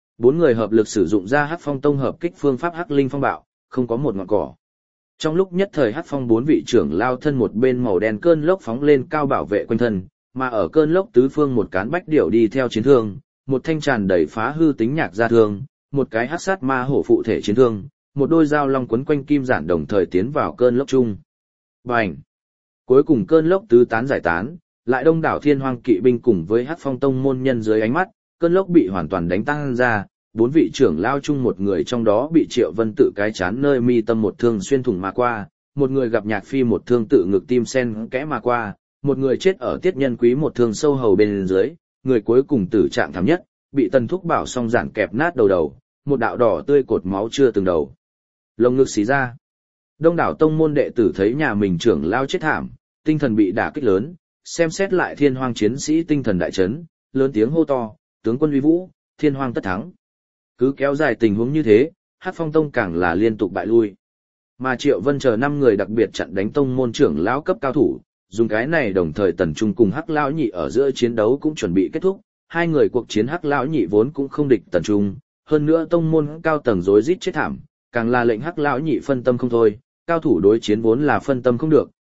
4 người hợp lực sử dụng ra Hắc Phong Tông hợp kích phương pháp Hắc Linh Phong Bạo, không có một ngọn cỏ. Trong lúc nhất thời Hắc Phong 4 vị trưởng lao thân một bên màu đen cơn lốc phóng lên cao bảo vệ quanh thân, mà ở cơn lốc tứ phương một cán bách điểu đi theo chiến thương, một thanh tràn đầy phá hư tính nhạc gia thương, một cái hắc sát ma hổ phụ thể chiến thương, một đôi dao long quấn quanh kim giản đồng thời tiến vào cơn lốc chung. Bành! Cuối cùng cơn lốc tứ tán giải tán, lại đông đảo Thiên Hoang kỵ binh cùng với Hắc Phong Tông môn nhân dưới ánh mắt, cơn lốc bị hoàn toàn đánh tan ra, 4 vị trưởng lao chung một người trong đó bị Triệu Vân tự cái chán nơi mi tâm một thương xuyên thủng mà qua, một người gặp Nhạc Phi một thương tự ngực tim sen kẽ mà qua, một người chết ở Tiết Nhân Quý một thương sâu hầu bên dưới, người cuối cùng tử trạng thảm nhất, bị Tần Thúc Bảo song giản kẹp nát đầu, một đạo đỏ tươi cột máu chưa từng đầu. Lồng ngực xí ra. Đông đảo tông môn đệ tử thấy nhà mình trưởng lao chết thảm, tinh thần bị đả kích lớn, xem xét lại Thiên Hoang chiến sĩ tinh thần đại chấn, lớn tiếng hô to, tướng quân uy vũ, Thiên Hoang tất thắng. Cứ kéo dài tình huống như thế, Hắc Phong Tông càng là liên tục bại lui. Mà Triệu Vân chờ 5 người đặc biệt chặn đánh tông môn trưởng lão cấp cao thủ, dùng cái này đồng thời Tần Trung cùng Hắc lão nhị ở giữa chiến đấu cũng chuẩn bị kết thúc, 2 người cuộc chiến Hắc lão nhị vốn cũng không địch Tần Trung, hơn nữa tông môn cao tầng rối rít chết thảm, càng là lệnh Hắc lão nhị phân tâm không thôi, cao thủ đối chiến vốn là phân tâm không được,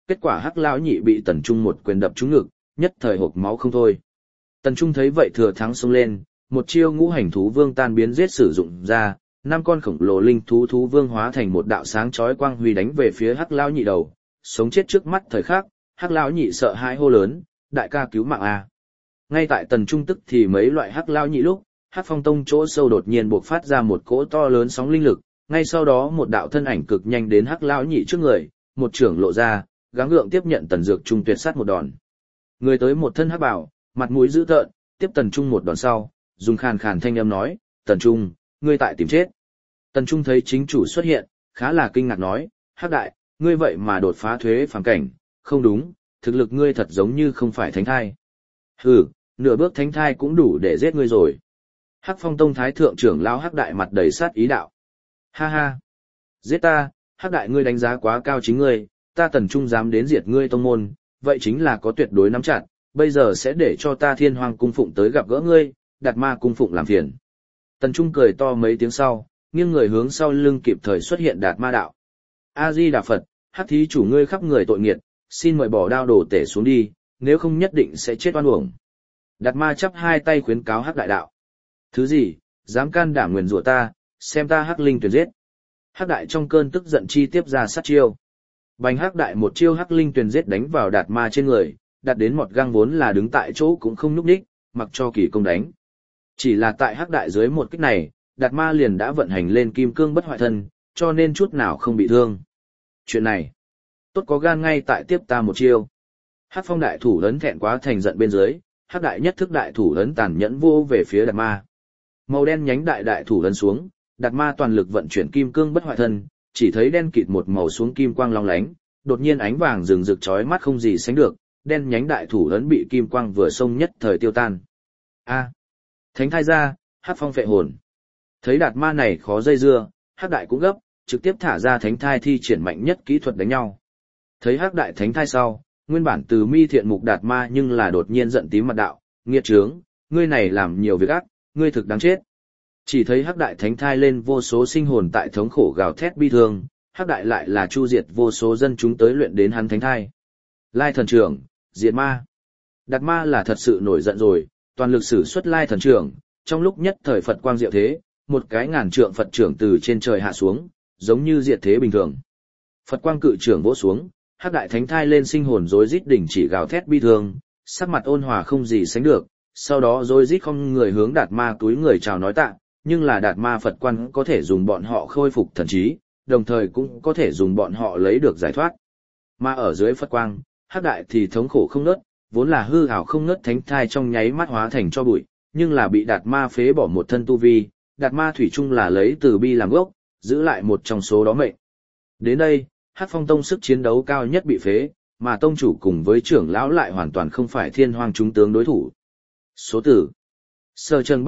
kết quả Hắc lão nhị bị Tần Trung một quyền đập trúng ngực, nhất thời hộc máu không thôi. Tần Trung thấy vậy thừa thắng xông lên, một chiêu ngũ hành thú vương tan biến giết sử dụng ra, 5 con khổng lồ linh thú thú vương hóa thành một đạo sáng chói quang huy đánh về phía Hắc lão nhị đầu, sống chết trước mắt thời khắc, Hắc lão nhị sợ hãi hô lớn, đại ca cứu mạng a. Ngay tại Tần Trung tức thì mấy loại Hắc lão nhị lúc, Hắc Phong Tông chỗ sâu đột nhiên bộc phát ra một cỗ to lớn sóng linh lực, ngay sau đó một đạo thân ảnh cực nhanh đến Hắc lão nhị trước người, một trưởng lộ ra, gắng gượng tiếp nhận Tần Dược Trung tuyệt sát một đòn. Người tới một thân hắc bào, mặt mũi dữ tợn, tiếp Tần Trung một đòn sau, dùng khàn khàn thanh âm nói, Tần Trung, ngươi tại tìm chết. Tần Trung thấy chính chủ xuất hiện, khá là kinh ngạc nói, Hắc đại, ngươi vậy mà đột phá thuế phàm cảnh, không đúng, thực lực ngươi thật giống như không phải thánh thai. Hừ, nửa bước thánh thai cũng đủ để giết ngươi rồi. Hắc Phong Tông thái thượng trưởng lão Hắc đại mặt đầy sát ý đạo. Ha ha, giết ta, Hắc đại ngươi đánh giá quá cao chính ngươi, ta Tần Trung dám đến diệt ngươi tông môn, vậy chính là có tuyệt đối nắm chặt, bây giờ sẽ để cho ta Thiên Hoang cung phụng tới gặp gỡ ngươi, Đạt Ma cung phụng làm phiền. Tần Trung cười to mấy tiếng sau, nghiêng người hướng sau lưng kịp thời xuất hiện Đạt Ma đạo. A Di Đà Phật, Hắc thí chủ ngươi khắp người tội nghiệt, xin mời bỏ đao đổ tể xuống đi, nếu không nhất định sẽ chết oan uổng. Đạt Ma chắp hai tay khuyến cáo Hắc đại đạo. Thứ gì, dám can đảm nguyền rủa ta, xem ta Hắc linh tuyệt giết. Hắc đại trong cơn tức giận chi tiếp ra sát chiêu. Bành Hắc đại một chiêu Hắc linh tuyệt giết đánh vào Đạt Ma trên người, đặt đến một gang vốn là đứng tại chỗ cũng không nhúc nhích, mặc cho kỳ công đánh. Chỉ là tại Hắc đại dưới một kích này, Đạt Ma liền đã vận hành lên kim cương bất hoại thân, cho nên chút nào không bị thương. Chuyện này, tốt có gan ngay tại tiếp ta một chiêu. Hắc Phong đại thủ ấn thẹn quá thành giận bên dưới, Hắc đại nhất thức đại thủ ấn tàn nhẫn vô về phía Đạt Ma. Màu đen nhánh đại thủ ấn xuống, Đạt Ma toàn lực vận chuyển kim cương bất hoại thân, chỉ thấy đen kịt một màu xuống kim quang long lánh, đột nhiên ánh vàng rừng rực chói mắt không gì sánh được, đen nhánh đại thủ ấn bị kim quang vừa xông nhất thời tiêu tan. A, thánh thai ra, Hắc Phong phệ hồn. Thấy Đạt Ma này khó dây dưa, Hắc đại cũng gấp, trực tiếp thả ra thánh thai thi triển mạnh nhất kỹ thuật đánh nhau. Thấy Hắc đại thánh thai sau, nguyên bản từ mi thiện mục Đạt Ma nhưng là đột nhiên giận tím mặt đạo, nghiệt trướng, ngươi này làm nhiều việc ác, ngươi thực đáng chết. Chỉ thấy Hắc đại thánh thai lên vô số sinh hồn tại thống khổ gào thét bi thương, Hắc đại lại là chu diệt vô số dân chúng tới luyện đến hắn thánh thai. Lai thần trưởng, diệt ma. Đạt Ma là thật sự nổi giận rồi, toàn lực sử xuất Lai thần trưởng, trong lúc nhất thời Phật quang diệu thế, một cái ngàn trượng Phật trưởng từ trên trời hạ xuống, giống như diệt thế bình thường. Phật quang cự trưởng vỗ xuống, Hắc đại thánh thai lên sinh hồn rối rít đỉnh chỉ gào thét bi thương, sắc mặt ôn hòa không gì sánh được, sau đó rối rít không người hướng Đạt Ma túi người chào nói tạ, nhưng là Đạt Ma Phật quan có thể dùng bọn họ khôi phục thần trí, đồng thời cũng có thể dùng bọn họ lấy được giải thoát. Mà ở dưới Phật quang, Hắc đại thì thống khổ không ngớt, vốn là hư ảo không ngớt thánh thai trong nháy mắt hóa thành cho bụi, nhưng là bị Đạt Ma phế bỏ một thân tu vi, Đạt Ma thủy chung là lấy từ bi làm gốc, giữ lại một trong số đó mệnh. Đến đây, Hắc Phong Tông sức chiến đấu cao nhất bị phế, mà tông chủ cùng với trưởng lão lại hoàn toàn không phải Thiên Hoang chúng tướng đối thủ. Số tử Sở Trần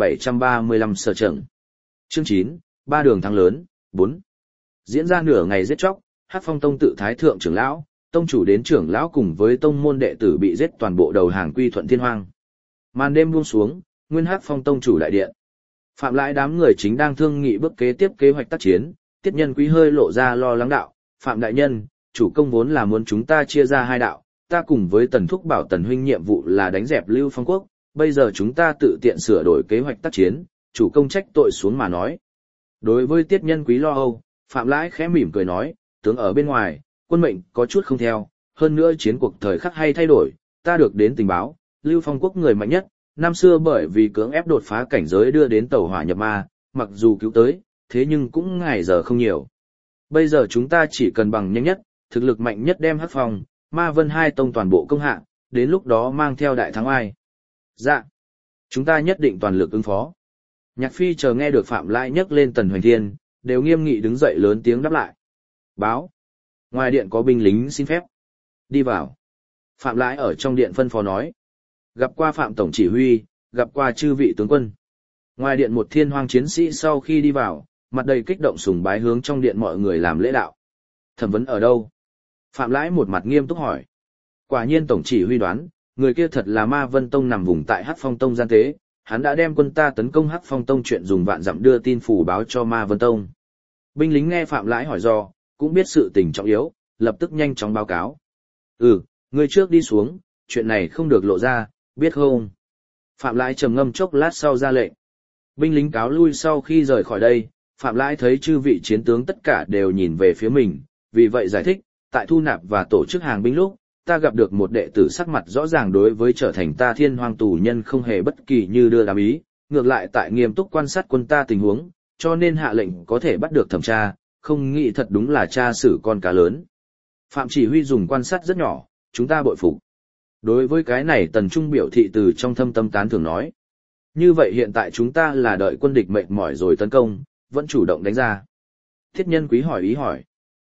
3735 Sở Trần. Chương 9, ba đường thắng lớn, 4. Diễn ra nửa ngày giết chóc, Hắc Phong Tông tự thái thượng trưởng lão, tông chủ đến trưởng lão cùng với tông môn đệ tử bị giết toàn bộ đầu hàng quy thuận Thiên Hoang. Màn đêm buông xuống, nguyên Hắc Phong Tông chủ đại điện. Phạm Lãi đám người chính đang thương nghị bước kế tiếp kế hoạch tác chiến, Tiết Nhân Quý hơi lộ ra lo lắng đạo, Phạm đại nhân, chủ công vốn là muốn chúng ta chia ra hai đạo, ta cùng với Tần Thúc bảo Tần huynh nhiệm vụ là đánh dẹp Lưu Phong Quốc, bây giờ chúng ta tự tiện sửa đổi kế hoạch tác chiến, chủ công trách tội xuống mà nói. Đối với Tiết Nhân Quý lo âu, Phạm Lãi khẽ mỉm cười nói, tướng ở bên ngoài, quân mệnh có chút không theo, hơn nữa chiến cuộc thời khắc hay thay đổi, ta được đến tình báo, Lưu Phong Quốc người mạnh nhất, năm xưa bởi vì cưỡng ép đột phá cảnh giới đưa đến tẩu hỏa nhập ma, mặc dù cứu tới, thế nhưng cũng ngày giờ không nhiều. Bây giờ chúng ta chỉ cần bằng nhanh nhất, thực lực mạnh nhất đem Hắc Phong, Ma Vân hai tông toàn bộ công hạ, đến lúc đó mang theo đại thắng ai. Dạ, chúng ta nhất định toàn lực ứng phó. Nhạc Phi chờ nghe được Phạm Lãi nhắc lên Tần Hoành Thiên, đều nghiêm nghị đứng dậy lớn tiếng đáp lại. Báo. Ngoài điện có binh lính xin phép. Đi vào. Phạm Lãi ở trong điện phân phó nói. Gặp qua Phạm Tổng chỉ huy, gặp qua chư vị tướng quân. Ngoài điện một Thiên Hoang chiến sĩ sau khi đi vào, mặt đầy kích động sùng bái hướng trong điện mọi người làm lễ đạo. Thẩm vấn ở đâu? Phạm Lãi một mặt nghiêm túc hỏi. Quả nhiên Tổng chỉ huy đoán, người kia thật là Ma Vân Tông nằm vùng tại Hắc Phong Tông gian tế, hắn đã đem quân ta tấn công Hắc Phong Tông chuyện dùng vạn dặm đưa tin phủ báo cho Ma Vân Tông. Binh lính nghe Phạm Lãi hỏi do, cũng biết sự tình trọng yếu, lập tức nhanh chóng báo cáo, Ngươi trước đi xuống, chuyện này không được lộ ra, biết không? Phạm Lãi trầm ngâm chốc lát sau ra lệnh. Binh lính cáo lui sau khi rời khỏi đây, Phạm Lãi thấy chư vị chiến tướng tất cả đều nhìn về phía mình, vì vậy giải thích, tại thu nạp và tổ chức hàng binh lúc, ta gặp được một đệ tử sắc mặt rõ ràng đối với trở thành ta thiên hoang tù nhân không hề bất kỳ như đưa đám ý, ngược lại tại nghiêm túc quan sát quân ta tình huống, cho nên hạ lệnh có thể bắt được thẩm tra, không nghĩ thật đúng là tra xử con cá lớn. Phạm chỉ huy dùng quan sát rất nhỏ, chúng ta bội phục. Đối với cái này Tần Trung biểu thị từ trong thâm tâm tán thưởng nói. Như vậy hiện tại chúng ta là đợi quân địch mệt mỏi rồi tấn công, vẫn chủ động đánh ra. Thiết Nhân Quý hỏi ý hỏi.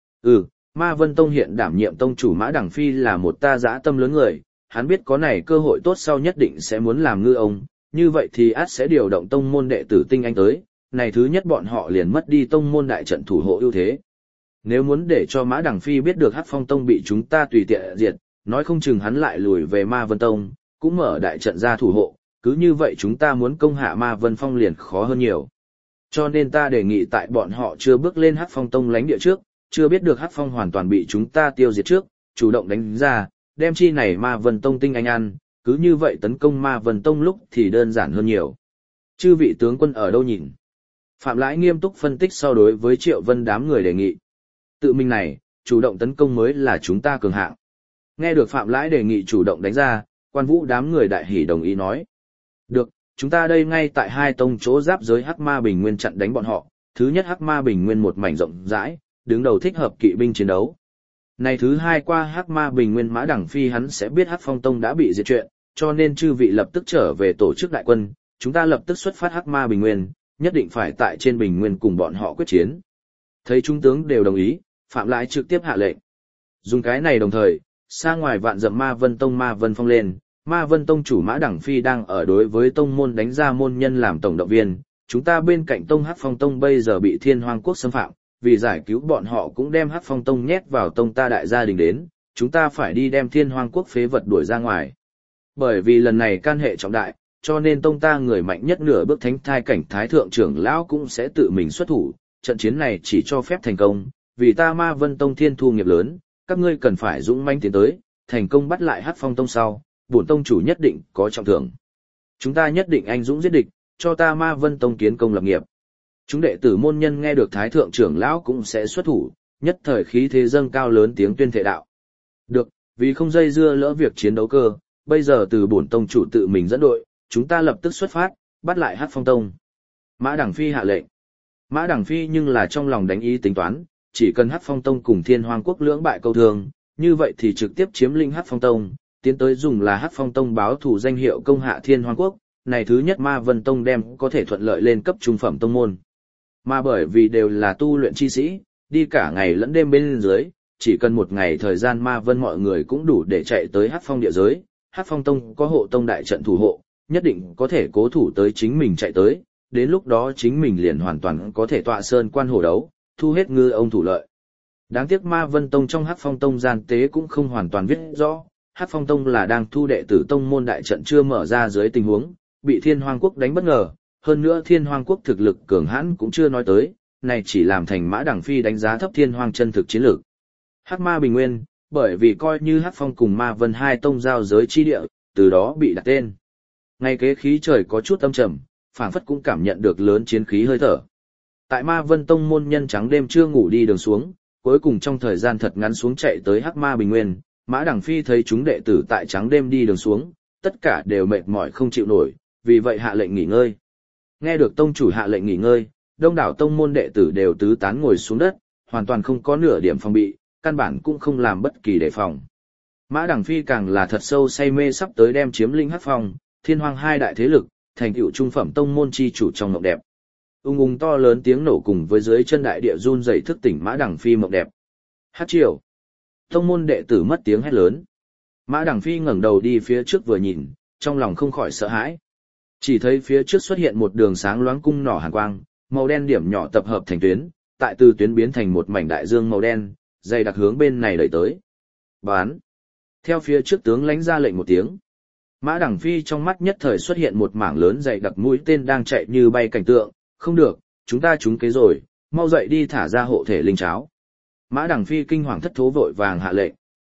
Ma Vân Tông hiện đảm nhiệm tông chủ Mã Đằng Phi là một ta dã tâm lớn người, hắn biết có này cơ hội tốt sau nhất định sẽ muốn làm ngư ông, như vậy thì ắt sẽ điều động tông môn đệ tử tinh anh tới, này thứ nhất bọn họ liền mất đi tông môn đại trận thủ hộ ưu thế. Nếu muốn để cho Mã Đằng Phi biết được Hắc Phong Tông bị chúng ta tùy tiện diệt, nói không chừng hắn lại lùi về Ma Vân Tông, cũng mở đại trận ra thủ hộ, cứ như vậy chúng ta muốn công hạ Ma Vân Phong liền khó hơn nhiều. Cho nên ta đề nghị tại bọn họ chưa bước lên Hắc Phong Tông lãnh địa trước, chưa biết được Hắc Phong hoàn toàn bị chúng ta tiêu diệt trước, chủ động đánh ra, đem chi này Ma Vân Tông tinh anh ăn, cứ như vậy tấn công Ma Vân Tông lúc thì đơn giản hơn nhiều. Chư vị tướng quân ở đâu nhìn? Phạm Lãi nghiêm túc phân tích so đối với Triệu Vân đám người đề nghị. Tự mình này, chủ động tấn công mới là chúng ta cường hạng. Nghe được Phạm Lãi đề nghị chủ động đánh ra, Quan Vũ đám người đại hỉ đồng ý nói. Được, chúng ta đây ngay tại hai tông chỗ giáp giới Hắc Ma Bình Nguyên chặn đánh bọn họ. Thứ nhất Hắc Ma Bình Nguyên một mảnh rộng rãi, đứng đầu thích hợp kỵ binh chiến đấu. Này thứ hai qua Hắc Ma Bình Nguyên Mã Đằng Phi hắn sẽ biết Hắc Phong Tông đã bị diệt chuyện, cho nên chư vị lập tức trở về tổ chức đại quân, chúng ta lập tức xuất phát Hắc Ma Bình Nguyên, nhất định phải tại trên Bình Nguyên cùng bọn họ quyết chiến. Thấy trung tướng đều đồng ý, Phạm Lãi trực tiếp hạ lệnh. Dùng cái này đồng thời, xa ngoài vạn dặm Ma Vân Tông Ma Vân Phong lên, Ma Vân Tông chủ Mã Đằng Phi đang ở đối với tông môn đánh ra môn nhân làm tổng động viên, chúng ta bên cạnh tông Hắc Phong Tông bây giờ bị Thiên Hoang Quốc xâm phạm, vì giải cứu bọn họ cũng đem Hắc Phong Tông nhét vào tông ta đại gia đình đến, chúng ta phải đi đem Thiên Hoang Quốc phế vật đuổi ra ngoài. Bởi vì lần này can hệ trọng đại, cho nên tông ta người mạnh nhất nửa bước thánh thai cảnh thái thượng trưởng lão cũng sẽ tự mình xuất thủ, trận chiến này chỉ cho phép thành công, vì ta Ma Vân Tông thiên thu nghiệp lớn, các ngươi cần phải dũng mãnh tiến tới, thành công bắt lại Hắc Phong Tông sau, bổn tông chủ nhất định có trọng thưởng. Chúng ta nhất định anh dũng giết địch, cho ta Ma Vân Tông kiến công lập nghiệp. Chúng đệ tử môn nhân nghe được thái thượng trưởng lão cũng sẽ xuất thủ, nhất thời khí thế dâng cao lớn tiếng tuyên thệ đạo. Được, vì không dây dưa lỡ việc chiến đấu cơ, bây giờ từ bổn tông chủ tự mình dẫn đội, chúng ta lập tức xuất phát, bắt lại Hắc Phong Tông. Mã Đằng Phi hạ lệnh. Mã Đằng Phi nhưng là trong lòng đánh ý tính toán, chỉ cần Hắc Phong Tông cùng Thiên Hoang Quốc lưỡng bại câu thương, như vậy thì trực tiếp chiếm lĩnh Hắc Phong Tông, tiến tới dùng là Hắc Phong Tông báo thủ danh hiệu công hạ Thiên Hoang Quốc, này thứ nhất Ma Vân Tông đem có thể thuận lợi lên cấp trung phẩm tông môn. Mà bởi vì đều là tu luyện chi sĩ, đi cả ngày lẫn đêm bên dưới, chỉ cần một ngày thời gian Ma Vân mọi người cũng đủ để chạy tới Hắc Phong địa giới, Hắc Phong Tông có hộ tông đại trận thủ hộ, nhất định có thể cố thủ tới chính mình chạy tới, đến lúc đó chính mình liền hoàn toàn có thể tọa sơn quan hổ đấu, thu hết ngư ông thủ lợi. Đáng tiếc Ma Vân Tông trong Hắc Phong Tông gian tế cũng không hoàn toàn viết rõ, Hắc Phong Tông là đang thu đệ tử tông môn đại trận chưa mở ra dưới tình huống, bị Thiên Hoang Quốc đánh bất ngờ, hơn nữa Thiên Hoang Quốc thực lực cường hãn cũng chưa nói tới, này chỉ làm thành Mã Đằng Phi đánh giá thấp Thiên Hoang chân thực chiến lược. Hắc Ma Bình Nguyên, bởi vì coi như Hắc Phong cùng Ma Vân hai tông giao giới chi địa, từ đó bị đặt tên. Ngay kế khí trời có chút âm trầm, phảng phất cũng cảm nhận được lớn chiến khí hơi thở. Tại Ma Vân Tông môn nhân trắng đêm chưa ngủ đi đường xuống, cuối cùng trong thời gian thật ngắn xuống chạy tới Hắc Ma Bình Nguyên, Mã Đằng Phi thấy chúng đệ tử tại trắng đêm đi đường xuống, tất cả đều mệt mỏi không chịu nổi, vì vậy hạ lệnh nghỉ ngơi. Nghe được tông chủ hạ lệnh nghỉ ngơi, đông đảo tông môn đệ tử đều tứ tán ngồi xuống đất, hoàn toàn không có nửa điểm phòng bị, căn bản cũng không làm bất kỳ đề phòng. Mã Đằng Phi càng là thật sâu say mê sắp tới đem chiếm lĩnh Hắc Phong, Thiên Hoang hai đại thế lực, thành tựu trung phẩm tông môn chi chủ trong mộng đẹp. Ung ung to lớn tiếng nổ cùng với dưới chân đại địa run rẩy thức tỉnh Mã Đằng Phi mộng đẹp. Hát triều. Tông môn đệ tử mất tiếng hét lớn. Mã Đằng Phi ngẩng đầu đi phía trước vừa nhìn, trong lòng không khỏi sợ hãi. Chỉ thấy phía trước xuất hiện một đường sáng loáng cung nỏ hàn quang, màu đen điểm nhỏ tập hợp thành tuyến, tại từ tuyến biến thành một mảnh đại dương màu đen, dày đặc hướng bên này đẩy tới. Bán. Theo phía trước tướng lãnh ra lệnh một tiếng. Mã Đằng Phi trong mắt nhất thời xuất hiện một mảng lớn dày đặc mũi tên đang chạy như bay cảnh tượng, không được, chúng ta trúng kế rồi, mau dậy đi thả ra hộ thể linh cháo. Mã Đằng Phi kinh hoàng thất thố vội vàng hạ lệnh.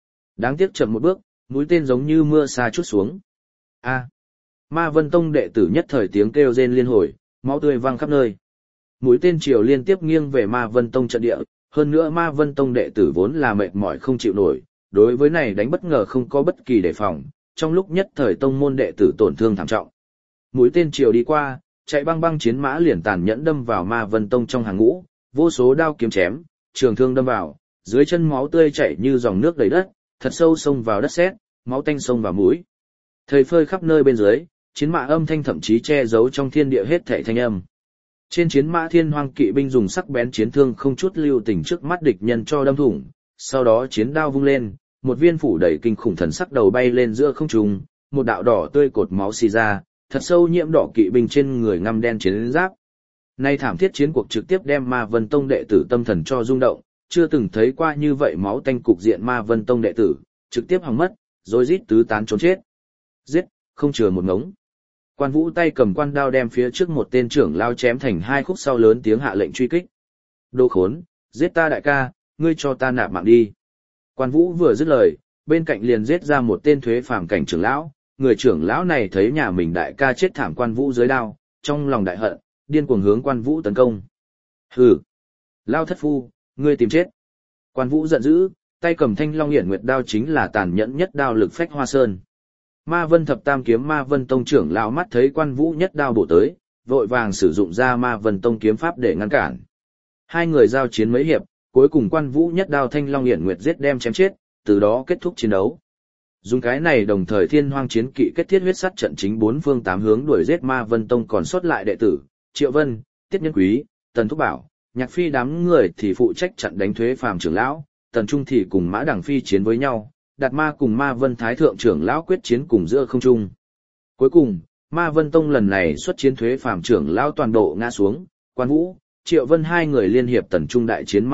Đáng tiếc chậm một bước, mũi tên giống như mưa sa chút xuống. A! Ma Vân Tông đệ tử nhất thời tiếng kêu rên liên hồi, máu tươi văng khắp nơi. Mũi tên chiều liên tiếp nghiêng về Ma Vân Tông trận địa, hơn nữa Ma Vân Tông đệ tử vốn là mệt mỏi không chịu nổi, đối với này đánh bất ngờ không có bất kỳ đề phòng, trong lúc nhất thời tông môn đệ tử tổn thương thảm trọng. Mũi tên chiều đi qua, chạy băng băng chiến mã liền tàn nhẫn đâm vào Ma Vân Tông trong hàng ngũ, vô số đao kiếm chém, trường thương đâm vào, dưới chân máu tươi chảy như dòng nước đầy đất, thật sâu xông vào đất sét, máu tanh xông vào mũi. Thời phơi khắp nơi bên dưới, chiến mã âm thanh thậm chí che giấu trong thiên địa hết thảy thanh âm. Trên chiến mã Thiên Hoang kỵ binh dùng sắc bén chiến thương không chút lưu tình trước mắt địch nhân cho đâm thủng, sau đó chiến đao vung lên, một viên phủ đầy kinh khủng thần sắc đầu bay lên giữa không trung, một đạo đỏ tươi cột máu xì ra, thật sâu nhiễm đỏ kỵ binh trên người ngăm đen chiến giáp. Nay thảm thiết chiến cuộc trực tiếp đem Ma Vân Tông đệ tử tâm thần cho rung động, chưa từng thấy qua như vậy máu tanh cục diện Ma Vân Tông đệ tử, trực tiếp hỏng mất, rồi rít tứ tán trốn chết. Giết, không chừa một ngống. Quan Vũ tay cầm quan đao đem phía trước một tên trưởng lao chém thành hai khúc sau lớn tiếng hạ lệnh truy kích. Đồ khốn, giết ta đại ca, ngươi cho ta nạp mạng đi. Quan Vũ vừa dứt lời, bên cạnh liền giết ra một tên thuế phàm cảnh trưởng lão, người trưởng lão này thấy nhà mình đại ca chết thảm Quan Vũ dưới đao, trong lòng đại hận, điên cuồng hướng Quan Vũ tấn công. Hừ, lao thất phu, ngươi tìm chết. Quan Vũ giận dữ, tay cầm Thanh Long Hiển Nguyệt đao chính là tàn nhẫn nhất đao lực phách hoa sơn. Ma Vân Thập Tam kiếm Ma Vân Tông trưởng lão mắt thấy Quan Vũ nhất đao bổ tới, vội vàng sử dụng ra Ma Vân Tông kiếm pháp để ngăn cản. Hai người giao chiến mấy hiệp, cuối cùng Quan Vũ nhất đao Thanh Long Hiển Nguyệt giết đem chém chết, từ đó kết thúc chiến đấu. Dùng cái này đồng thời Thiên Hoang chiến kỵ kết thiết huyết sắt trận chính bốn phương tám hướng đuổi giết Ma Vân Tông còn sót lại đệ tử, Triệu Vân, Tiết Nhân Quý, Tần Thúc Bảo, Nhạc Phi đám người thì phụ trách chặn đánh thuế phàm trưởng lão, Tần Trung thì cùng Mã Đằng Phi chiến với nhau, Đạt Ma cùng Ma Vân Thái thượng trưởng lão quyết chiến cùng giữa không trung. Cuối cùng, Ma Vân Tông lần này xuất chiến thuế phàm trưởng lão toàn bộ ngã xuống, Quan Vũ, Triệu Vân hai người liên hiệp Tần Trung đại chiến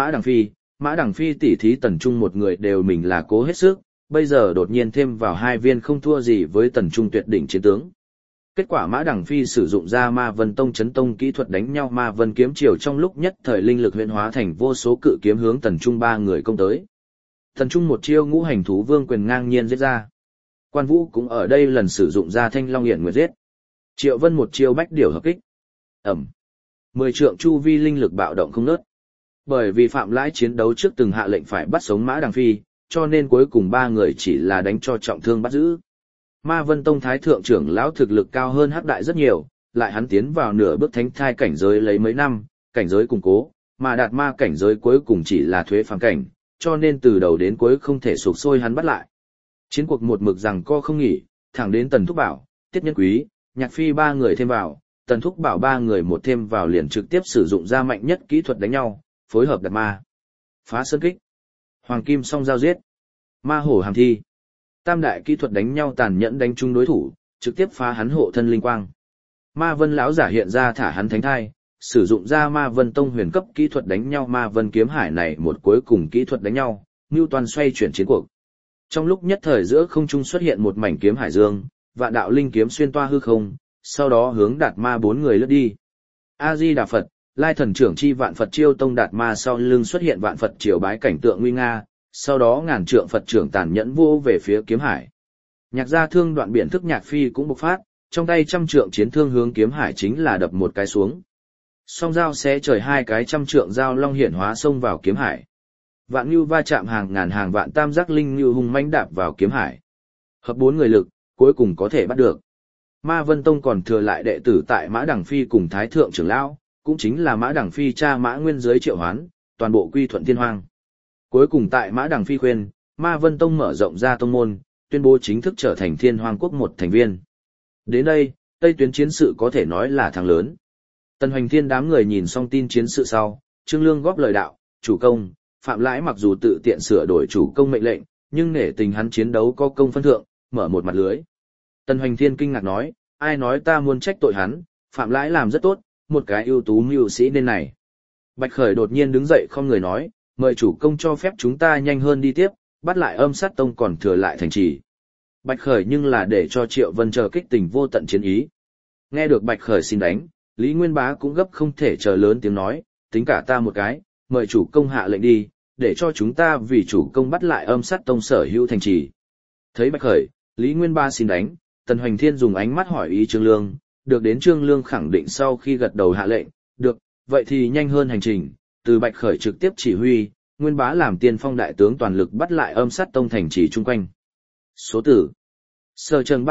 Mã Đằng Phi tỉ thí Tần Trung một người đều mình là cố hết sức, bây giờ đột nhiên thêm vào hai viên không thua gì với Tần Trung tuyệt đỉnh chiến tướng. Kết quả Mã Đằng Phi sử dụng ra Ma Vân Tông chấn tông kỹ thuật đánh nhau Ma Vân kiếm chiều trong lúc nhất thời linh lực huyễn hóa thành vô số cự kiếm hướng Tần Trung ba người công tới. Tần Trung một chiêu ngũ hành thú vương quyền ngang nhiên giết ra. Quan Vũ cũng ở đây lần sử dụng ra Thanh Long Hiển Nguyệt giết. Triệu Vân một chiêu bách điểu hợp kích. Ẩm. 10 trượng chu vi linh lực bạo động không ngớt. Bởi vì Phạm Lãi chiến đấu trước từng hạ lệnh phải bắt sống Mã Đằng Phi, cho nên cuối cùng ba người chỉ là đánh cho trọng thương bắt giữ. Ma Vân Tông Thái thượng trưởng lão thực lực cao hơn Hắc Đại rất nhiều, lại hắn tiến vào nửa bước thánh thai cảnh giới lấy mấy năm, cảnh giới củng cố, mà Đạt Ma cảnh giới cuối cùng chỉ là thuế phàm cảnh, cho nên từ đầu đến cuối không thể sụp sôi hắn bắt lại. Chiến cuộc một mực rằng co không nghỉ, thẳng đến Tần Thúc Bảo, Tiết Nhân Quý, Nhạc Phi ba người thêm vào, Tần Thúc Bảo ba người một thêm vào liền trực tiếp sử dụng ra mạnh nhất kỹ thuật đánh nhau, phối hợp Đạt Ma, phá sơn kích, Hoàng Kim song giao giết, Ma hổ hàm thi. Tam đại kỹ thuật đánh nhau tàn nhẫn đánh trúng đối thủ, trực tiếp phá hắn hộ thân linh quang. Ma Vân lão giả hiện ra thả hắn thánh thai, sử dụng ra Ma Vân Tông huyền cấp kỹ thuật đánh nhau Ma Vân kiếm hải này một cuối cùng kỹ thuật đánh nhau, Newton xoay chuyển chiến cuộc. Trong lúc nhất thời giữa không trung xuất hiện một mảnh kiếm hải dương, vạn đạo linh kiếm xuyên toa hư không, sau đó hướng Đạt Ma bốn người lướt đi. A Di Đà Phật, Lai thần trưởng chi vạn Phật chiêu tông Đạt Ma sau lưng xuất hiện vạn Phật triều bái cảnh tượng nguy nga, sau đó ngàn trượng Phật trưởng tàn nhẫn vô về phía kiếm hải. Nhạc gia thương đoạn biển thức Nhạc Phi cũng bộc phát, trong tay trăm trượng chiến thương hướng kiếm hải chính là đập một cái xuống. Song dao xé trời hai cái trăm trượng dao long hiển hóa xông vào kiếm hải. Vạn Nưu va chạm hàng ngàn hàng vạn tam giác linh như hung mãnh đạp vào kiếm hải. Hợp bốn người lực, cuối cùng có thể bắt được. Ma Vân Tông còn thừa lại đệ tử tại Mã Đằng Phi cùng Thái thượng trưởng lão, cũng chính là Mã Đằng Phi cha Mã Nguyên dưới triệu hoán, toàn bộ quy thuận Thiên Hoang. Cuối cùng tại Mã Đằng Phi khuyên, Ma Vân Tông mở rộng ra tông môn, tuyên bố chính thức trở thành Thiên Hoang quốc một thành viên. Đến đây, Tây tuyến chiến sự có thể nói là thắng lớn. Tần Hoành Thiên đám người nhìn xong tin chiến sự sau, Trương Lương góp lời đạo, chủ công, Phạm Lãi mặc dù tự tiện sửa đổi chủ công mệnh lệnh, nhưng nể tình hắn chiến đấu có công phân thượng, mở một mặt lưới. Tần Hoành Thiên kinh ngạc nói, ai nói ta muốn trách tội hắn, Phạm Lãi làm rất tốt, một cái ưu tú mưu sĩ nên này. Bạch Khởi đột nhiên đứng dậy không người nói, mời chủ công cho phép chúng ta nhanh hơn đi tiếp, bắt lại Âm Sát Tông còn thừa lại thành trì. Bạch Khởi nhưng là để cho Triệu Vân chờ kích tình vô tận chiến ý. Nghe được Bạch Khởi xin đánh, Lý Nguyên Bá cũng gấp không thể chờ lớn tiếng nói, tính cả ta một cái, mời chủ công hạ lệnh đi, để cho chúng ta vì chủ công bắt lại Âm Sát Tông sở hữu thành trì. Thấy Bạch Khởi, Lý Nguyên Ba xin đánh, Tần Hoành Thiên dùng ánh mắt hỏi ý Trương Lương, được đến Trương Lương khẳng định sau khi gật đầu hạ lệnh, được, vậy thì nhanh hơn hành trình, từ Bạch Khởi trực tiếp chỉ huy, Nguyên Bá làm tiên phong đại tướng toàn lực bắt lại Âm Sát Tông thành trì chung quanh. Số tử Sở Trần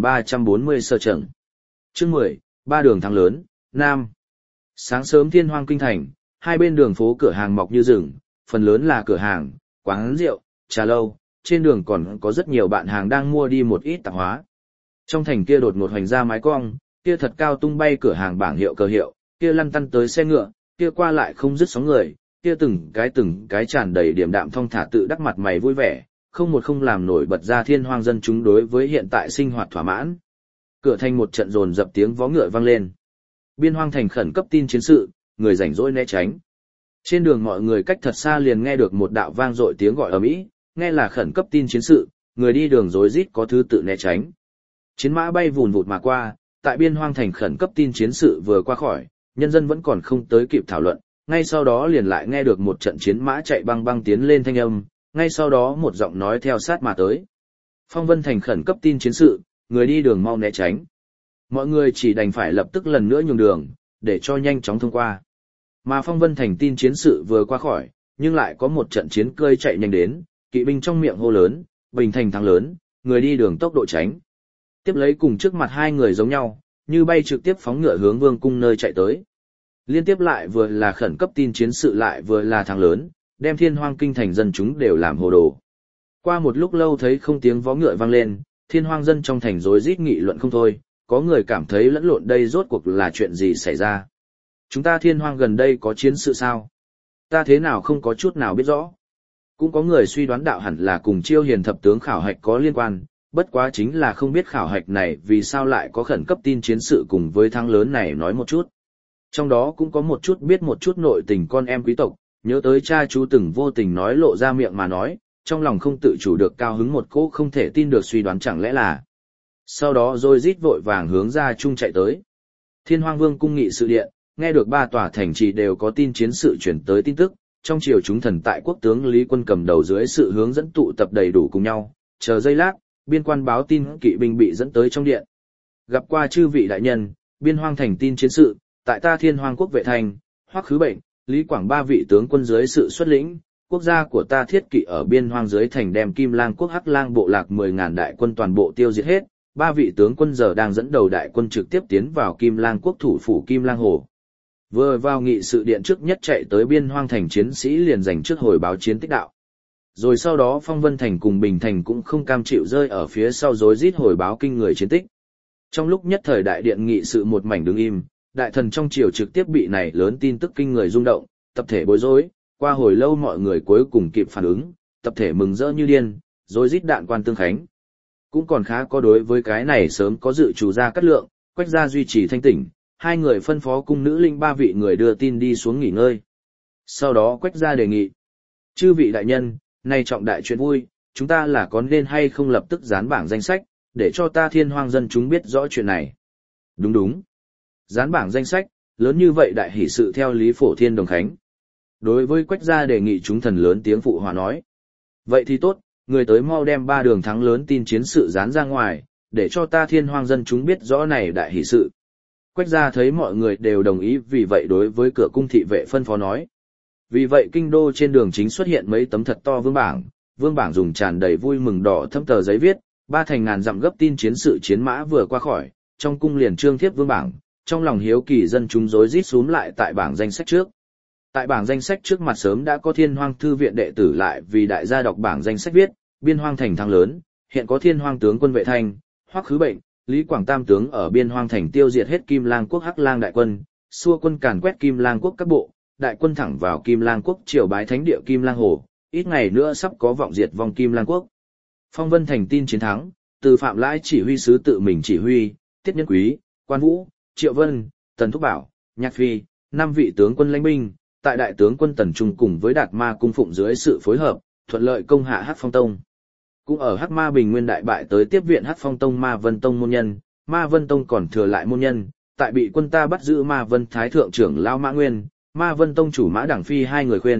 3340 Sở Trần. Chương 10, ba đường thắng lớn, Nam. Sáng sớm Thiên Hoang kinh thành, hai bên đường phố cửa hàng mọc như rừng, phần lớn là cửa hàng, quán rượu, trà lâu, trên đường còn có rất nhiều bạn hàng đang mua đi một ít tạp hóa. Trong thành kia đột ngột hoành ra mái cong, kia thật cao tung bay cửa hàng bảng hiệu cờ hiệu, kia lăn tăn tới xe ngựa, kia qua lại không dứt sóng người, kia từng cái tràn đầy điểm đạm thong thả tự đắc mặt mày vui vẻ, không một không làm nổi bật ra Thiên Hoang dân chúng đối với hiện tại sinh hoạt thỏa mãn. Cửa thành một trận dồn dập tiếng vó ngựa vang lên. Biên Hoang thành khẩn cấp tin chiến sự, người rảnh rỗi né tránh. Trên đường mọi người cách thật xa liền nghe được một đạo vang dội tiếng gọi ầm ĩ, nghe là khẩn cấp tin chiến sự, người đi đường rối rít có thứ tự né tránh. Chiến mã bay vùn vụt mà qua, tại Biên Hoang thành khẩn cấp tin chiến sự vừa qua khỏi, nhân dân vẫn còn không tới kịp thảo luận, ngay sau đó liền lại nghe được một trận chiến mã chạy băng băng tiến lên thanh âm, ngay sau đó một giọng nói theo sát mà tới. Phong Vân thành khẩn cấp tin chiến sự, người đi đường mau né tránh. Mọi người chỉ đành phải lập tức lần nữa nhường đường, để cho nhanh chóng thông qua. Mà Phong Vân thành tin chiến sự vừa qua khỏi, nhưng lại có một trận chiến cơi chạy nhanh đến, kỵ binh trong miệng hô lớn, Bình thành thắng lớn, người đi đường tốc độ tránh. Tiếp lấy cùng trước mặt hai người giống nhau, như bay trực tiếp phóng ngựa hướng Vương cung nơi chạy tới. Liên tiếp lại vừa là khẩn cấp tin chiến sự lại vừa là thắng lớn, đem Thiên Hoang kinh thành dân chúng đều làm hồ đồ. Qua một lúc lâu thấy không tiếng vó ngựa vang lên, Thiên Hoang dân trong thành rối rít nghị luận không thôi, có người cảm thấy lẫn lộn đây rốt cuộc là chuyện gì xảy ra. Chúng ta Thiên Hoang gần đây có chiến sự sao? Ta thế nào không có chút nào biết rõ. Cũng có người suy đoán đạo hẳn là cùng Chiêu Hiền thập tướng khảo hạch có liên quan, bất quá chính là không biết khảo hạch này vì sao lại có khẩn cấp tin chiến sự cùng với thắng lớn này nói một chút. Trong đó cũng có một chút biết một chút nội tình con em quý tộc, nhớ tới cha chú từng vô tình nói lộ ra miệng mà nói, trong lòng không tự chủ được cao hứng một cỗ không thể tin được suy đoán chẳng lẽ là. Sau đó rồi rít vội vàng hướng ra chung chạy tới. Thiên Hoang Vương cung nghị sự điện, nghe được ba tòa thành trì đều có tin chiến sự chuyển tới tin tức, trong triều chúng thần tại quốc tướng Lý Quân cầm đầu dưới sự hướng dẫn tụ tập đầy đủ cùng nhau, chờ giây lát, biên quan báo tin kỵ binh bị dẫn tới trong điện. Gặp qua chư vị đại nhân, Biên Hoang thành tin chiến sự, tại ta Thiên Hoang quốc vệ thành, Hoắc Khứ Bệnh, Lý Quảng ba vị tướng quân dưới sự xuất lĩnh, quốc gia của ta thiết kỵ ở Biên Hoang dưới thành đem Kim Lang quốc Hắc Lang bộ lạc 10.000 đại quân toàn bộ tiêu diệt hết, ba vị tướng quân giờ đang dẫn đầu đại quân trực tiếp tiến vào Kim Lang quốc thủ phủ Kim Lang Hồ. Vừa vào nghị sự điện trước nhất chạy tới Biên Hoang thành chiến sĩ liền giành trước hồi báo chiến tích đạo. Rồi sau đó Phong Vân thành cùng Bình thành cũng không cam chịu rơi ở phía sau rối rít hồi báo kinh người chiến tích. Trong lúc nhất thời đại điện nghị sự một mảnh đứng im, đại thần trong triều trực tiếp bị này lớn tin tức kinh người rung động, tập thể bối rối, qua hồi lâu mọi người cuối cùng kịp phản ứng, tập thể mừng rỡ như điên, rối rít đạn quan tương khánh. Cũng còn khá có đối với cái này sớm có dự chủ ra cắt lượng, Quách gia duy trì thanh tỉnh, hai người phân phó cung nữ linh ba vị người đưa tin đi xuống nghỉ ngơi. Sau đó Quách gia đề nghị, chư vị đại nhân, nay trọng đại chuyện vui, chúng ta là có nên hay không lập tức dán bảng danh sách, để cho ta Thiên Hoang dân chúng biết rõ chuyện này. Đúng đúng. Dán bảng danh sách, lớn như vậy đại hỷ sự theo Lý Phổ Thiên đồng khánh. Đối với Quách gia đề nghị chúng thần lớn tiếng phụ hòa nói. Vậy thì tốt, người tới mau đem ba đường thắng lớn tin chiến sự dán ra ngoài, để cho ta Thiên Hoang dân chúng biết rõ này đại hỷ sự. Quách gia thấy mọi người đều đồng ý vì vậy đối với cửa cung thị vệ phân phó nói. Vì vậy kinh đô trên đường chính xuất hiện mấy tấm thật to vương bảng dùng tràn đầy vui mừng đỏ thâm tờ giấy viết, ba thành ngàn dặm gấp tin chiến sự chiến mã vừa qua khỏi, trong cung liền trương thiếp vương bảng, trong lòng hiếu kỳ dân chúng rối rít xúm lại tại bảng danh sách trước. Tại bảng danh sách trước mặt sớm đã có Thiên Hoang thư viện đệ tử lại vì đại gia đọc bảng danh sách viết, Biên Hoang thành thắng lớn, hiện có Thiên Hoang tướng quân vệ thanh, Hoắc Khứ Bệnh, Lý Quảng tam tướng ở Biên Hoang thành tiêu diệt hết Kim Lang quốc Hắc Lang đại quân, xua quân càn quét Kim Lang quốc các bộ, đại quân thẳng vào Kim Lang quốc triều bái thánh địa Kim Lang Hồ, ít ngày nữa sắp có vọng diệt vong Kim Lang quốc. Phong Vân thành tin chiến thắng, từ Phạm Lãi chỉ huy sứ tự mình chỉ huy, Tiết Nhân Quý, Quan Vũ, Triệu Vân, Tần Thúc Bảo, Nhạc Phi, 5 vị tướng quân lãnh binh, tại đại tướng quân Tần Trung cùng với Đạt Ma cung phụng dưới sự phối hợp, thuận lợi công hạ Hắc Phong Tông. Cũng ở Hắc Ma Bình Nguyên đại bại tới tiếp viện Hắc Phong Tông Ma Vân Tông môn nhân, Ma Vân Tông còn thừa lại môn nhân, tại bị quân ta bắt giữ Ma Vân Thái thượng trưởng lão Mã Nguyên, Ma Vân Tông chủ Mã Đẳng Phi hai người khuyên,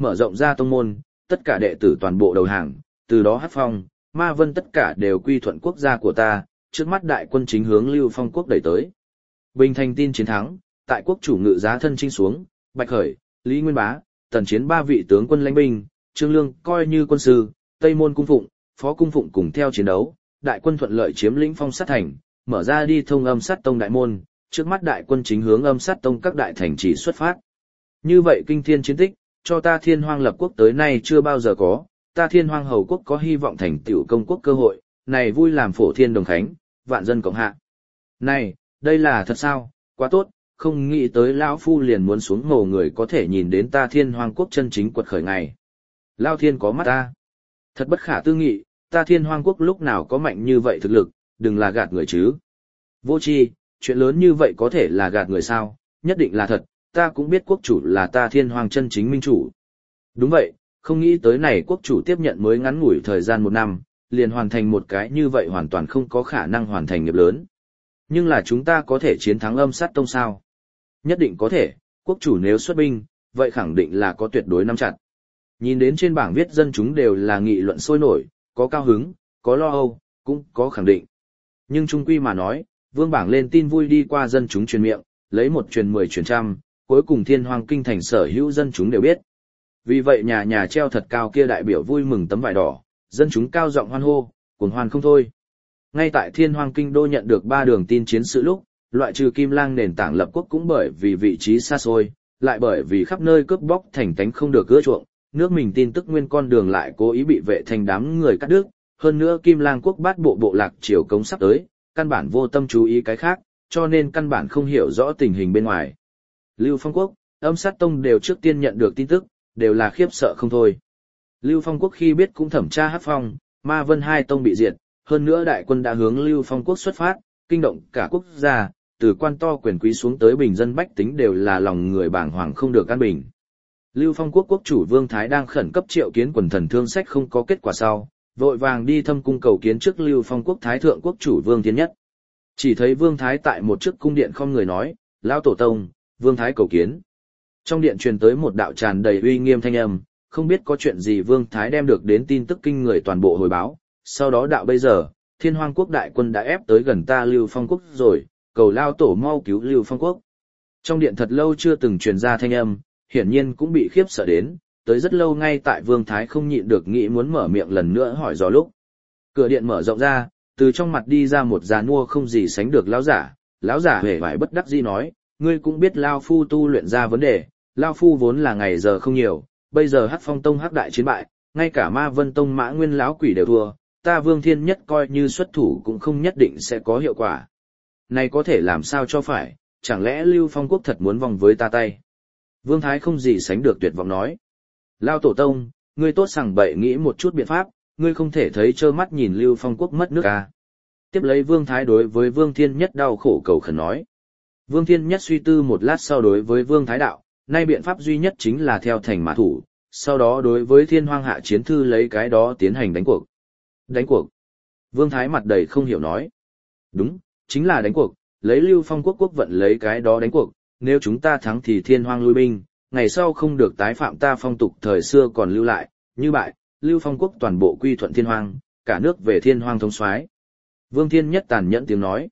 mở rộng ra tông môn, tất cả đệ tử toàn bộ đầu hàng, từ đó Hắc Phong, Ma Vân tất cả đều quy thuận quốc gia của ta, trước mắt đại quân chính hướng Lưu Phong quốc đẩy tới. Bình Thành tin chiến thắng, tại quốc chủ ngự giá thân chinh xuống, Bạch Khởi, Lý Nguyên Bá, Tần Chiến ba vị tướng quân lãnh binh, Trương Lương coi như quân sư, Tây Môn Cung Phụng, Phó Cung Phụng cùng theo chiến đấu, đại quân thuận lợi chiếm lĩnh Phong Sát thành, mở ra đi thông Âm Sát tông đại môn, trước mắt đại quân chính hướng Âm Sát tông các đại thành chỉ xuất phát. Như vậy kinh thiên chiến tích, cho ta Thiên Hoang lập quốc tới nay chưa bao giờ có, ta Thiên Hoang hầu quốc có hy vọng thành tựu công quốc cơ hội, này vui làm phổ thiên đồng khánh, vạn dân cộng hạ. Này, đây là thật sao, quá tốt, không nghĩ tới lão phu liền muốn xuống mồ người có thể nhìn đến ta Thiên Hoang quốc chân chính quật khởi ngày. Lao thiên có mắt ta. Thật bất khả tư nghị, ta Thiên Hoang quốc lúc nào có mạnh như vậy thực lực, đừng là gạt người chứ. Vô tri, chuyện lớn như vậy có thể là gạt người sao, nhất định là thật, ta cũng biết quốc chủ là ta Thiên Hoang chân chính minh chủ. Đúng vậy, không nghĩ tới này quốc chủ tiếp nhận mới ngắn ngủi thời gian 1 năm, liền hoàn thành một cái như vậy hoàn toàn không có khả năng hoàn thành nghiệp lớn. Nhưng là chúng ta có thể chiến thắng Âm Sát tông sao? Nhất định có thể, quốc chủ nếu xuất binh, vậy khẳng định là có tuyệt đối nắm chặt. Nhìn đến trên bảng viết dân chúng đều là nghị luận sôi nổi, có cao hứng, có lo âu, cũng có khẳng định. Nhưng trung quy mà nói, vương bảng lên tin vui đi qua dân chúng truyền miệng, lấy 1 truyền 10 truyền trăm, cuối cùng Thiên Hoang kinh thành sở hữu dân chúng đều biết. Vì vậy nhà nhà treo thật cao kia đại biểu vui mừng tấm vải đỏ, dân chúng cao giọng hoan hô, cuồng hoan không thôi. Ngay tại Thiên Hoang kinh đô nhận được 3 đường tin chiến sự lúc, loại trừ Kim Lang nền tảng lập quốc cũng bởi vì vị trí xa xôi, lại bởi vì khắp nơi cướp bóc thành tánh không được ưa chuộng, nước mình tin tức nguyên con đường lại cố ý bị vệ thành đám người cắt đứt, hơn nữa Kim Lang quốc bát bộ bộ lạc triều cống sắp tới, căn bản vô tâm chú ý cái khác, cho nên căn bản không hiểu rõ tình hình bên ngoài. Lưu Phong quốc, Âm Sát tông đều trước tiên nhận được tin tức, đều là khiếp sợ không thôi. Lưu Phong quốc khi biết cũng thẩm tra Hắc Phong, Ma Vân hai tông bị diệt, hơn nữa đại quân đã hướng Lưu Phong quốc xuất phát, kinh động cả quốc gia, từ quan to quyền quý xuống tới bình dân bách tính đều là lòng người bàng hoàng không được an bình. Lưu Phong quốc quốc chủ Vương Thái đang khẩn cấp triệu kiến quần thần thương sách không có kết quả sau, vội vàng đi thâm cung cầu kiến trước Lưu Phong quốc Thái thượng quốc chủ Vương Thiên Nhất. Chỉ thấy Vương Thái tại một chiếc cung điện không người nói, lão tổ tông, Vương Thái cầu kiến. Trong điện truyền tới một đạo tràn đầy uy nghiêm thanh âm, không biết có chuyện gì Vương Thái đem được đến tin tức kinh người toàn bộ hồi báo, sau đó đạo bây giờ, Thiên Hoang quốc đại quân đã ép tới gần ta Lưu Phong quốc rồi, cầu lao tổ mau cứu Lưu Phong quốc. Trong điện thật lâu chưa từng truyền ra thanh âm, hiển nhiên cũng bị khiếp sợ đến, tới rất lâu ngay tại Vương Thái không nhịn được nghĩ muốn mở miệng lần nữa hỏi dò lúc. Cửa điện mở rộng ra, từ trong mặt đi ra một già nua không gì sánh được lão giả hề vải bất đắc dĩ nói, ngươi cũng biết lao phu tu luyện ra vấn đề, lao phu vốn là ngày giờ không nhiều, bây giờ Hắc Phong tông Hắc đại chiến bại, ngay cả Ma Vân tông Mã Nguyên lão quỷ đều thua, ta Vương Thiên Nhất coi như xuất thủ cũng không nhất định sẽ có hiệu quả. Này có thể làm sao cho phải, chẳng lẽ Lưu Phong quốc thật muốn vòng với ta tay? Vương Thái không gì sánh được tuyệt vọng nói. Lao tổ tông, ngươi tốt sằng bậy nghĩ một chút biện pháp, ngươi không thể thấy trơ mắt nhìn Lưu Phong quốc mất nước à. Tiếp lấy Vương Thái đối với Vương Thiên Nhất đau khổ cầu khẩn nói. Vương Thiên Nhất suy tư một lát sau đối với Vương Thái đạo, nay biện pháp duy nhất chính là theo thành mã thủ, sau đó đối với Thiên Hoang hạ chiến thư lấy cái đó tiến hành đánh cuộc. Đánh cuộc? Vương Thái mặt đầy không hiểu nói. Đúng, chính là đánh cuộc, lấy Lưu Phong quốc quốc vận lấy cái đó đánh cuộc, nếu chúng ta thắng thì Thiên Hoang lui binh, ngày sau không được tái phạm ta phong tục thời xưa còn lưu lại, như bại, Lưu Phong quốc toàn bộ quy thuận Thiên Hoang, cả nước về Thiên Hoang thống soái. Vương Thiên Nhất tàn nhẫn tiếng nói.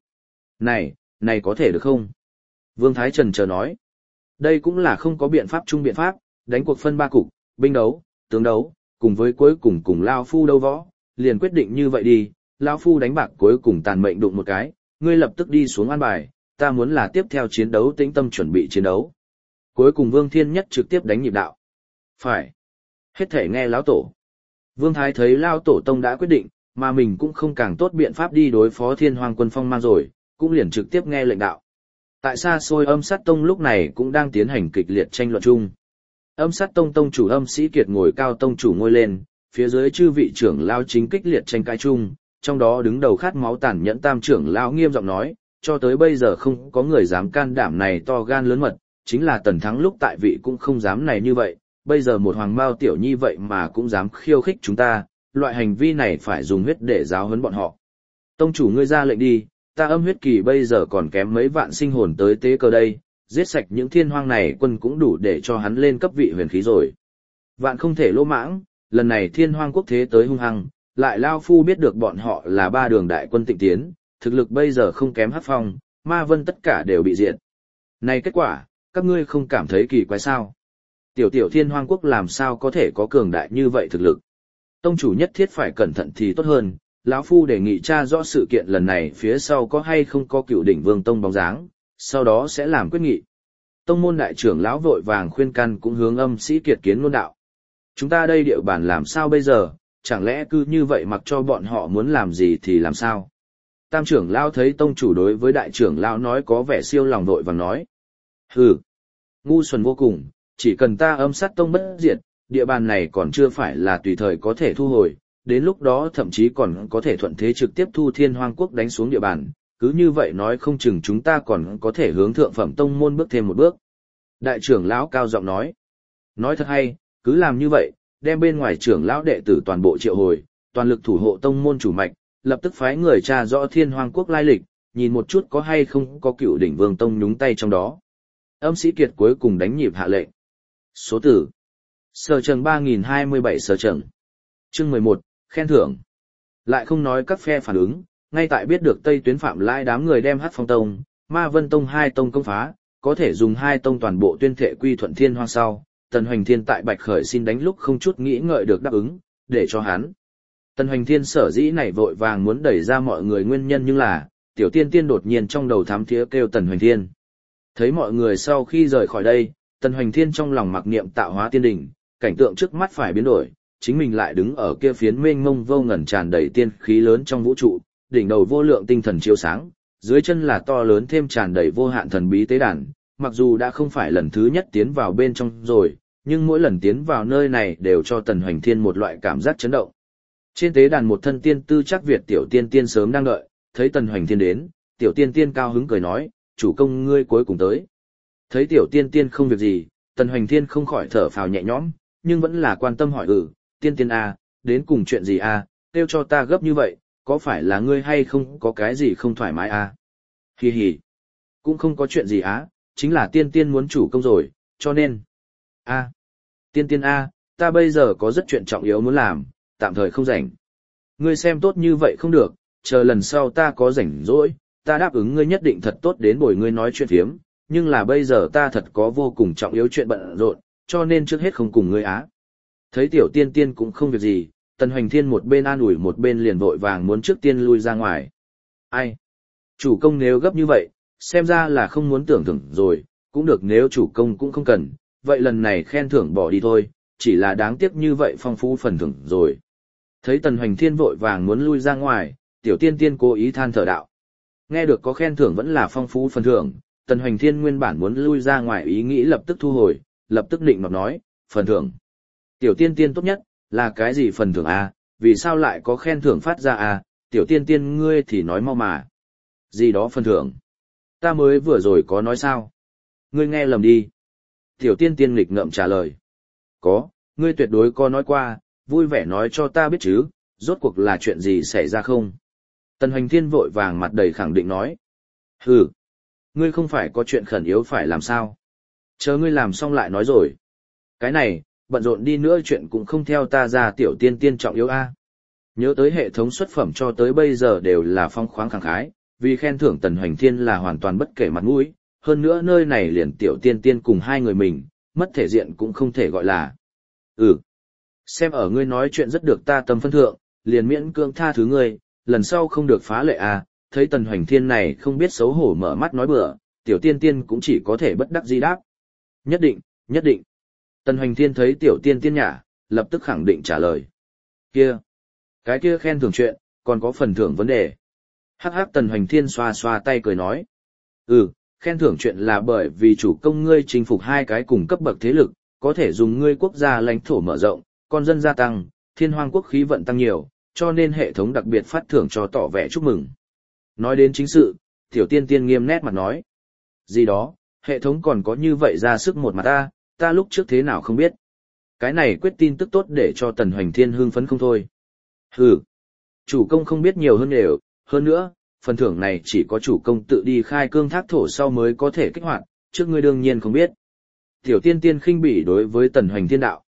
Này có thể được không? Vương Thái trần chờ nói. Đây cũng là không có biện pháp chung biện pháp, đánh cuộc phân 3 cục, binh đấu, tướng đấu, cùng với cuối cùng cùng Lao Phu đấu võ, liền quyết định như vậy đi, Lao Phu đánh bạc cuối cùng tàn mệnh đụng một cái, ngươi lập tức đi xuống an bài, ta muốn là tiếp theo chiến đấu tĩnh tâm chuẩn bị chiến đấu. Cuối cùng Vương Thiên Nhất trực tiếp đánh nhịp đạo. Phải. Hết thể nghe lão tổ. Vương Thái thấy Lao tổ tông đã quyết định, mà mình cũng không càng tốt biện pháp đi đối phó Thiên Hoang quân phong mang rồi, cũng liền trực tiếp nghe lệnh đạo. Tại xa xôi Âm Sát tông lúc này cũng đang tiến hành kịch liệt tranh luận chung. Âm Sát tông tông chủ Âm Sĩ Kiệt ngồi cao tông chủ ngôi lên, phía dưới chư vị trưởng lao chính kích liệt tranh cãi chung, trong đó đứng đầu khát máu tàn nhẫn tam trưởng lao nghiêm giọng nói, cho tới bây giờ không có người dám can đảm này to gan lớn mật, chính là Tần Thắng lúc tại vị cũng không dám này như vậy, bây giờ một hoàng mao tiểu nhi vậy mà cũng dám khiêu khích chúng ta, loại hành vi này phải dùng huyết để giáo huấn bọn họ. Tông chủ ngươi ra lệnh đi, ta Âm huyết kỳ bây giờ còn kém mấy vạn sinh hồn tới tế cơ đây, giết sạch những Thiên Hoang này quân cũng đủ để cho hắn lên cấp vị huyền khí rồi. Vạn không thể lỗ mãng, lần này Thiên Hoang quốc thế tới hung hăng, lại Lao Phu biết được bọn họ là ba đường đại quân tịnh tiến, thực lực bây giờ không kém Hắc Phong, Ma Vân tất cả đều bị diệt. Này kết quả, các ngươi không cảm thấy kỳ quái sao? Tiểu Thiên Hoang quốc làm sao có thể có cường đại như vậy thực lực? Tông chủ nhất thiết phải cẩn thận thì tốt hơn, lão Phu đề nghị tra rõ sự kiện lần này phía sau có hay không có cựu đỉnh vương tông bóng dáng, sau đó sẽ làm quyết nghị. Tông môn đại trưởng lão vội vàng khuyên can cũng hướng Âm Sĩ Kiệt kiến ngôn đạo. Chúng ta đây địa bàn làm sao bây giờ, chẳng lẽ cứ như vậy mặc cho bọn họ muốn làm gì thì làm sao? Tam trưởng lão thấy tông chủ đối với đại trưởng lão nói có vẻ siêu lòng vội vàng nói. Hừ, ngu xuẩn vô cùng, chỉ cần ta âm sát tông bất diệt, địa bàn này còn chưa phải là tùy thời có thể thu hồi, đến lúc đó thậm chí còn có thể thuận thế trực tiếp thu Thiên Hoang quốc đánh xuống địa bàn, cứ như vậy nói không chừng chúng ta còn có thể hướng thượng phẩm tông môn bước thêm một bước. Đại trưởng lão cao giọng nói. Nói thật hay, cứ làm như vậy, đem bên ngoài trưởng lão đệ tử toàn bộ triệu hồi, toàn lực thủ hộ tông môn chủ mạch, lập tức phái người tra rõ Thiên Hoang quốc lai lịch, nhìn một chút có hay không có cựu đỉnh vương tông nhúng tay trong đó. Âm Sĩ Kiệt cuối cùng đánh nhịp hạ lệnh. Số tử. Sở Trần 3027 Sở Trần. Chương 11, khen thưởng. Lại không nói các phe phản ứng, ngay tại biết được Tây Tuyến Phạm Lai đám người đem Hắc Phong Tông, Ma Vân Tông hai tông công phá, có thể dùng hai tông toàn bộ tuyên thệ quy thuận Thiên Hoang sau, Tần Hoành Thiên tại Bạch Khởi xin đánh lúc không chút nghĩ ngợi được đáp ứng, để cho hắn. Tần Hoành Thiên sở dĩ này vội vàng muốn đẩy ra mọi người nguyên nhân nhưng là, Tiểu Tiên Tiên đột nhiên trong đầu thám thía kêu Tần Hoành Thiên. Thấy mọi người sau khi rời khỏi đây, Tần Hoành Thiên trong lòng mặc niệm tạo hóa tiên đỉnh, cảnh tượng trước mắt phải biến đổi, chính mình lại đứng ở kia phiến mênh mông vô ngần tràn đầy tiên khí lớn trong vũ trụ, đỉnh đầu vô lượng tinh thần chiếu sáng, dưới chân là to lớn thêm tràn đầy vô hạn thần bí tế đàn, mặc dù đã không phải lần thứ nhất tiến vào bên trong rồi, nhưng mỗi lần tiến vào nơi này đều cho Tần Hoành Thiên một loại cảm giác chấn động. Trên tế đàn một thân tiên tư chắc Việt Tiểu Tiên Tiên sớm đang đợi, thấy Tần Hoành Thiên đến, Tiểu Tiên Tiên cao hứng cười nói, chủ công ngươi cuối cùng tới. Thấy Tiểu Tiên Tiên không việc gì, Tần Hoành Thiên không khỏi thở phào nhẹ nhõm, nhưng vẫn là quan tâm hỏi Tiên Tiên a, đến cùng chuyện gì a, kêu cho ta gấp như vậy, có phải là ngươi hay không có cái gì không thoải mái a? Hi hi, cũng không có chuyện gì á, chính là Tiên Tiên muốn chủ công rồi, cho nên. Tiên Tiên a, ta bây giờ có rất chuyện trọng yếu muốn làm, tạm thời không rảnh. Ngươi xem tốt như vậy không được, chờ lần sau ta có rảnh rỗi, ta đáp ứng ngươi nhất định thật tốt đến bồi ngươi nói chuyện phiếm, nhưng là bây giờ ta thật có vô cùng trọng yếu chuyện bận rộn, cho nên trước hết không cùng ngươi á. Thấy Tiểu Tiên Tiên cũng không việc gì, Tần Hoành Thiên một bên an ủi một bên liền vội vàng muốn trước tiên lui ra ngoài. Ai? Chủ công nếu gấp như vậy, xem ra là không muốn tưởng thưởng rồi, cũng được nếu chủ công cũng không cần, vậy lần này khen thưởng bỏ đi thôi, chỉ là đáng tiếc như vậy phong phú phần thưởng rồi. Thấy Tần Hoành Thiên vội vàng muốn lui ra ngoài, Tiểu Tiên Tiên cố ý than thở đạo. Nghe được có khen thưởng vẫn là phong phú phần thưởng, Tần Hoành Thiên nguyên bản muốn lui ra ngoài ý nghĩ lập tức thu hồi, lập tức định nọt nói, phần thưởng. Tiểu Tiên Tiên tốt nhất, là cái gì phần thưởng a? Vì sao lại có khen thưởng phát ra a? Tiểu Tiên Tiên ngươi thì nói mau mà. Gì đó phần thưởng? Ta mới vừa rồi có nói sao? Ngươi nghe lầm đi. Tiểu Tiên Tiên nghịch ngợm trả lời. Có, ngươi tuyệt đối có nói qua, vui vẻ nói cho ta biết chứ, rốt cuộc là chuyện gì xảy ra không? Tần Hoành Thiên vội vàng mặt đầy khẳng định nói. Hừ, ngươi không phải có chuyện khẩn yếu phải làm sao? Chờ ngươi làm xong lại nói rồi. Cái này, bận rộn đi nữa chuyện cũng không theo ta ra. Tiểu Tiên Tiên trọng yếu a. Nhớ tới hệ thống xuất phẩm cho tới bây giờ đều là phong khoáng khẳng khái, vì khen thưởng Tần Hoành Thiên là hoàn toàn bất kể mặt mũi, hơn nữa nơi này liền Tiểu Tiên Tiên cùng hai người mình, mất thể diện cũng không thể gọi là. Xem ở ngươi nói chuyện rất được ta tâm phân thượng, liền miễn cưỡng tha thứ ngươi, lần sau không được phá lệ à. Thấy Tần Hoành Thiên này không biết xấu hổ mở mắt nói bừa, Tiểu Tiên Tiên cũng chỉ có thể bất đắc dĩ đáp. Nhất định, nhất định. Tần Hoành Thiên thấy Tiểu Tiên Tiên nhả, lập tức khẳng định trả lời. Cái kia khen thưởng chuyện, còn có phần thưởng vấn đề. Hắc hắc, Tần Hoành Thiên xoa xoa tay cười nói. Khen thưởng chuyện là bởi vì chủ công ngươi chinh phục hai cái cùng cấp bậc thế lực, có thể dùng ngươi quốc gia lãnh thổ mở rộng, con dân gia tăng, Thiên Hoang quốc khí vận tăng nhiều, cho nên hệ thống đặc biệt phát thưởng cho tỏ vẻ chúc mừng. Nói đến chính sự, Tiểu Tiên Tiên nghiêm nét mặt nói. Gì đó, hệ thống còn có như vậy ra sức một mặt ta lúc trước thế nào không biết. Cái này quyết tin tức tốt để cho Tần Hoành Thiên hưng phấn không thôi. Chủ công không biết nhiều hơn đều, hơn nữa, phần thưởng này chỉ có chủ công tự đi khai cương thác thổ sau mới có thể kích hoạt, trước ngươi đương nhiên không biết. Tiểu Tiên Tiên khinh bỉ đối với Tần Hoành Thiên đạo.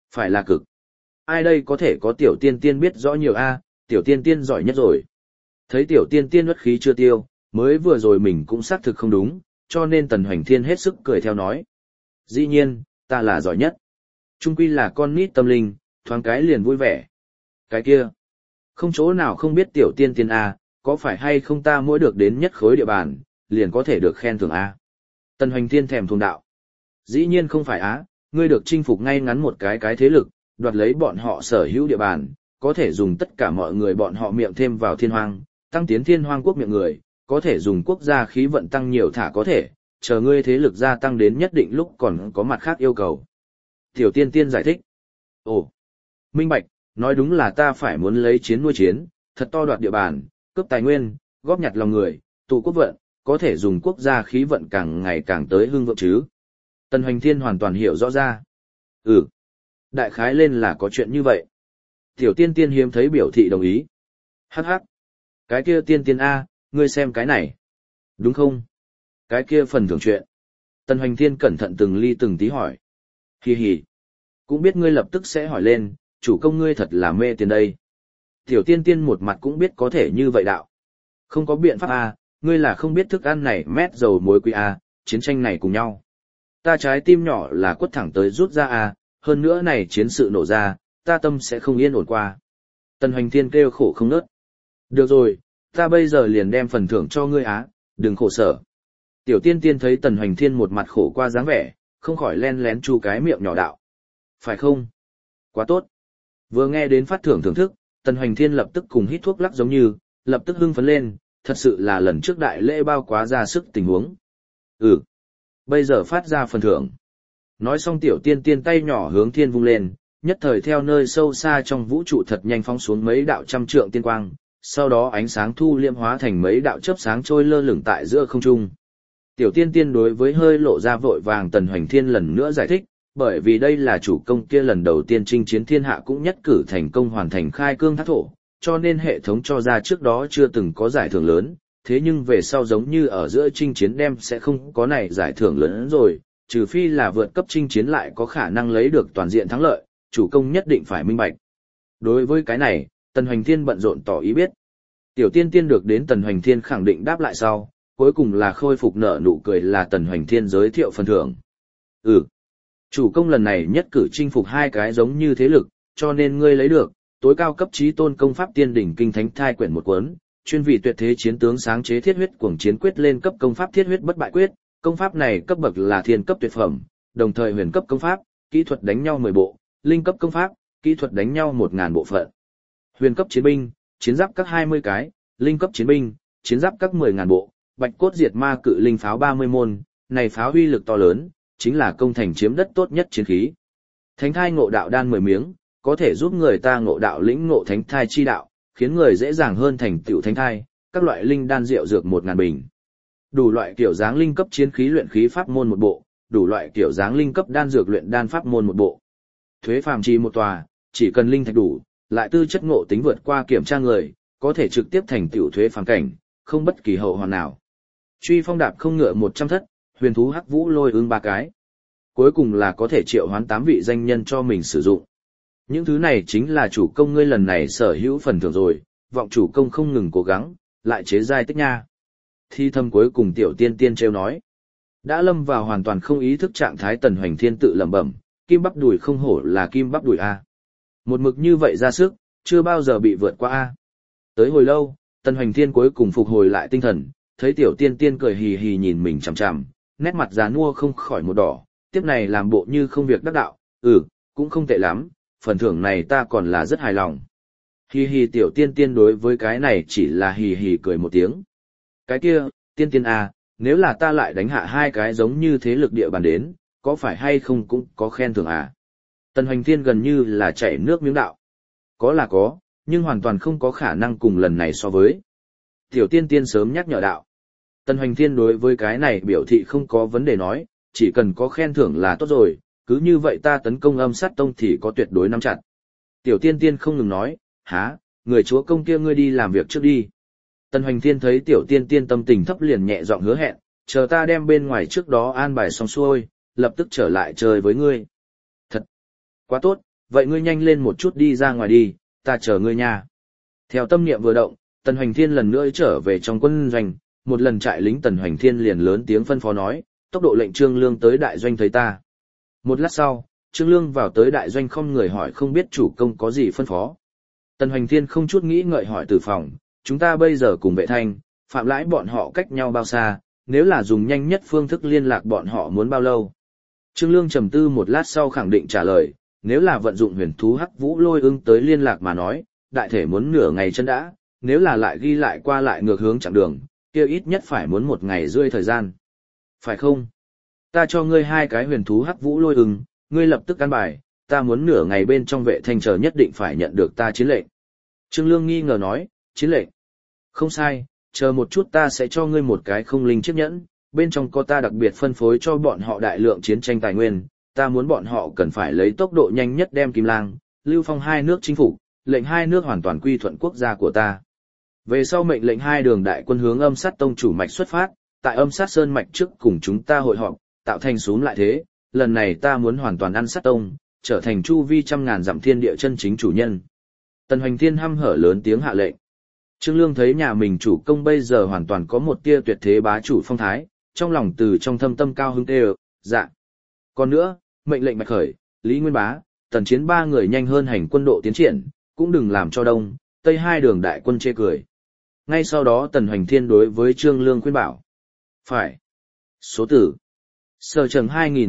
Phải là cực. Ai đây có thể có tiểu tiên tiên biết rõ nhiều a, tiểu tiên tiên giỏi nhất rồi. Thấy tiểu tiên tiên uất khí chưa tiêu, mới vừa rồi mình cũng xác thực không đúng, cho nên Tần Hoành Thiên hết sức cười theo nói. Dĩ nhiên, ta là giỏi nhất. Trung quy là con nít tâm linh, thoáng cái liền vui vẻ. Cái kia, không chỗ nào không biết tiểu tiên tiên a, có phải hay không ta mỗi được đến nhất khối địa bàn, liền có thể được khen thưởng a. Tần Hoành Thiên thèm thuồng đạo. Dĩ nhiên không phải á, ngươi được chinh phục ngay ngắn một cái thế lực, đoạt lấy bọn họ sở hữu địa bàn, có thể dùng tất cả mọi người bọn họ miệng thêm vào thiên hoang, tăng tiến thiên hoang quốc miệng người, có thể dùng quốc gia khí vận tăng nhiều thả có thể, chờ ngươi thế lực gia tăng đến nhất định lúc còn có mặt khác yêu cầu. Tiểu tiên tiên giải thích. Ồ, minh bạch, nói đúng là ta phải muốn lấy chiến nuôi chiến, thật to đoạt địa bàn, cướp tài nguyên, góp nhặt lòng người, tụ quốc vận, có thể dùng quốc gia khí vận càng ngày càng tới hưng vượng chứ. Tần Hoành Thiên hoàn toàn hiểu rõ ra. Ừ, đại khái lên là có chuyện như vậy. Tiểu tiên tiên hiếm thấy biểu thị đồng ý. Hắc hắc. Cái kia tiên tiên A, ngươi xem cái này. Đúng không? Cái kia phần thưởng chuyện. Tần Hoành Thiên cẩn thận từng ly từng tí hỏi. Hi hi. Cũng biết ngươi lập tức sẽ hỏi lên, chủ công ngươi thật là mê tiền đây. Tiểu tiên tiên một mặt cũng biết có thể như vậy đạo. Không có biện pháp A, ngươi là không biết thức ăn này mét dầu muối quý A, chiến tranh này cùng nhau. Ta trái tim nhỏ là quất thẳng tới rút ra A, hơn nữa này chiến sự nổ ra, ta tâm sẽ không yên ổn qua. Tần Hoành Thiên kêu khổ không nớt. Được rồi, ta bây giờ liền đem phần thưởng cho ngươi á, đừng khổ sở. Tiểu tiên tiên thấy Tần Hoành Thiên một mặt khổ qua dáng vẻ, không khỏi len lén chu cái miệng nhỏ đạo. Phải không? Quá tốt. Vừa nghe đến phát thưởng thưởng thức, Tần Hoành Thiên lập tức cùng hít thuốc lắc giống như, lập tức hưng phấn lên, thật sự là lần trước đại lễ bao quá ra sức tình huống. Ừ. Bây giờ phát ra phần thưởng. Nói xong tiểu tiên tiên tay nhỏ hướng thiên vung lên, nhất thời theo nơi sâu xa trong vũ trụ thật nhanh phóng xuống mấy đạo trăm trượng tiên quang, sau đó ánh sáng thu liễm hóa thành mấy đạo chớp sáng trôi lơ lửng tại giữa không trung. Tiểu tiên tiên đối với hơi lộ ra vội vàng Tần Hoành Thiên lần nữa giải thích, bởi vì đây là chủ công kia lần đầu tiên chinh chiến thiên hạ cũng nhất cử thành công hoàn thành khai cương thác thổ, cho nên hệ thống cho ra trước đó chưa từng có giải thưởng lớn, thế nhưng về sau giống như ở giữa chinh chiến đem sẽ không có này giải thưởng lớn rồi, trừ phi là vượt cấp chinh chiến lại có khả năng lấy được toàn diện thắng lợi, chủ công nhất định phải minh bạch. Đối với cái này, Tần Hoành Thiên bận rộn tỏ ý biết. Tiểu tiên tiên được đến Tần Hoành Thiên khẳng định đáp lại sau, cuối cùng là khôi phục nở nụ cười là Tần Hoành Thiên giới thiệu phần thưởng. Ừ, chủ công lần này nhất cử chinh phục hai cái giống như thế lực, cho nên ngươi lấy được tối cao cấp chí tôn công pháp tiên đỉnh kinh thánh thai quyển một cuốn, chuyên vị tuyệt thế chiến tướng sáng chế thiết huyết cuồng chiến quyết lên cấp công pháp thiết huyết bất bại quyết, công pháp này cấp bậc là thiên cấp tuyệt phẩm, đồng thời huyền cấp công pháp, kỹ thuật đánh nhau 10 bộ, linh cấp công pháp, kỹ thuật đánh nhau 1000 bộ phận. Huyền cấp chiến binh, chiến giáp các 20 cái, linh cấp chiến binh, chiến giáp các 10.000 bộ, bạch cốt diệt ma cự linh pháo 30 môn, này pháo uy lực to lớn, chính là công thành chiếm đất tốt nhất chiến khí. Thánh thai ngộ đạo đan 10 miếng, có thể giúp người ta ngộ đạo lĩnh ngộ thánh thai chi đạo, khiến người dễ dàng hơn thành tựu thánh thai, các loại linh đan rượu dược 1000 bình. Đủ loại kiểu dáng linh cấp chiến khí luyện khí pháp môn một bộ, đủ loại kiểu dáng linh cấp đan dược luyện đan pháp môn một bộ. Thuế phàm trì một tòa, chỉ cần linh thạch đủ, lại tư chất ngộ tính vượt qua kiểm tra người, có thể trực tiếp thành tựu thuế phàm cảnh, không bất kỳ hậu hoàn nào. Truy phong đạp không ngựa 100 thất, huyền thú hắc vũ lôi ương 3 cái. Cuối cùng là có thể triệu hoán 8 vị danh nhân cho mình sử dụng. Những thứ này chính là chủ công ngươi lần này sở hữu phần thưởng rồi, vọng chủ công không ngừng cố gắng, lại chế giai tích nha. Thi thâm cuối cùng tiểu tiên tiên trêu nói. Đã lâm vào hoàn toàn không ý thức trạng thái Tần Hoành Thiên tự lẩm bẩm, kim bắp đùi không hổ là kim bắp đùi A. Một mực như vậy ra sức, chưa bao giờ bị vượt qua A. Tới hồi lâu, Tần Hoành Thiên cuối cùng phục hồi lại tinh thần, thấy tiểu tiên tiên cười hì hì nhìn mình chằm chằm, nét mặt già nua không khỏi một đỏ, tiếp này làm bộ như không việc đắc đạo, cũng không tệ lắm, phần thưởng này ta còn là rất hài lòng. Hì hì tiểu tiên tiên đối với cái này chỉ là hì hì cười một tiếng. Cái kia, tiên tiên à, nếu là ta lại đánh hạ hai cái giống như thế lực địa bàn đến, có phải hay không cũng có khen thưởng à? Tần Hoành Thiên gần như là chảy nước miếng đạo. Có là có, nhưng hoàn toàn không có khả năng cùng lần này so với. Tiểu tiên tiên sớm nhắc nhở đạo. Tần Hoành Thiên đối với cái này biểu thị không có vấn đề nói, chỉ cần có khen thưởng là tốt rồi, cứ như vậy ta tấn công Âm Sát Tông thì có tuyệt đối nắm chặt. Tiểu tiên tiên không ngừng nói, há, người chúa công kia ngươi đi làm việc trước đi. Tần Hoành Thiên thấy tiểu tiên tiên tâm tình thấp liền nhẹ giọng hứa hẹn, chờ ta đem bên ngoài trước đó an bài xong xuôi, lập tức trở lại chơi với ngươi. Thật, quá tốt, vậy ngươi nhanh lên một chút đi ra ngoài đi, ta chờ ngươi nha. Theo tâm niệm vừa động, Tần Hoành Thiên lần nữa trở về trong quân doanh, một lần trại lính Tần Hoành Thiên liền lớn tiếng phân phó nói, tốc độ lệnh Trương Lương tới đại doanh thấy ta. Một lát sau, Trương Lương vào tới đại doanh không người hỏi không biết chủ công có gì phân phó. Tần Hoành Thiên không chút nghĩ ngợi hỏi từ phòng, chúng ta bây giờ cùng Vệ Thanh, Phạm Lãi bọn họ cách nhau bao xa, nếu là dùng nhanh nhất phương thức liên lạc bọn họ muốn bao lâu. Trương Lương trầm tư một lát sau khẳng định trả lời, nếu là vận dụng huyền thú hắc vũ lôi ưng tới liên lạc mà nói, đại thể muốn nửa ngày chân đã, nếu là lại ghi lại qua lại ngược hướng chặng đường, kia ít nhất phải muốn 1 ngày rưỡi thời gian. Phải không? Ta cho ngươi 2 cái huyền thú hắc vũ lôi ưng, ngươi lập tức căn bài, ta muốn nửa ngày bên trong Vệ Thanh chờ nhất định phải nhận được ta chiến lệnh. Trương Lương nghi ngờ nói, chiến lệnh? Không sai, chờ một chút ta sẽ cho ngươi một cái không linh chiếc nhẫn, bên trong có ta đặc biệt phân phối cho bọn họ đại lượng chiến tranh tài nguyên, ta muốn bọn họ cần phải lấy tốc độ nhanh nhất đem Kim Lang, Lưu Phong 2 nước chinh phục, lệnh 2 nước hoàn toàn quy thuận quốc gia của ta. Về sau mệnh lệnh 2 đường đại quân hướng Âm Sát Tông chủ mạch xuất phát, tại Âm Sát Sơn mạch trước cùng chúng ta hội họp, tạo thành súm lại thế, lần này ta muốn hoàn toàn ăn Sát Tông, trở thành chu vi 100.000 dặm thiên địa chân chính chủ nhân. Tần Hoành Thiên hăm hở lớn tiếng hạ lệnh. Trương Lương thấy nhà mình chủ công bây giờ hoàn toàn có một tia tuyệt thế bá chủ phong thái, trong lòng từ trong thâm tâm cao hứng tê dạ. Còn nữa, mệnh lệnh Bạch Khởi, Lý Nguyên Bá, Tần Chiến 3 người nhanh hơn hành quân độ tiến triển, cũng đừng làm cho Đông, Tây 2 đường đại quân chê cười. Ngay sau đó Tần Hoành Thiên đối với Trương Lương khuyên bảo. Phải. Số tử. Sở Trần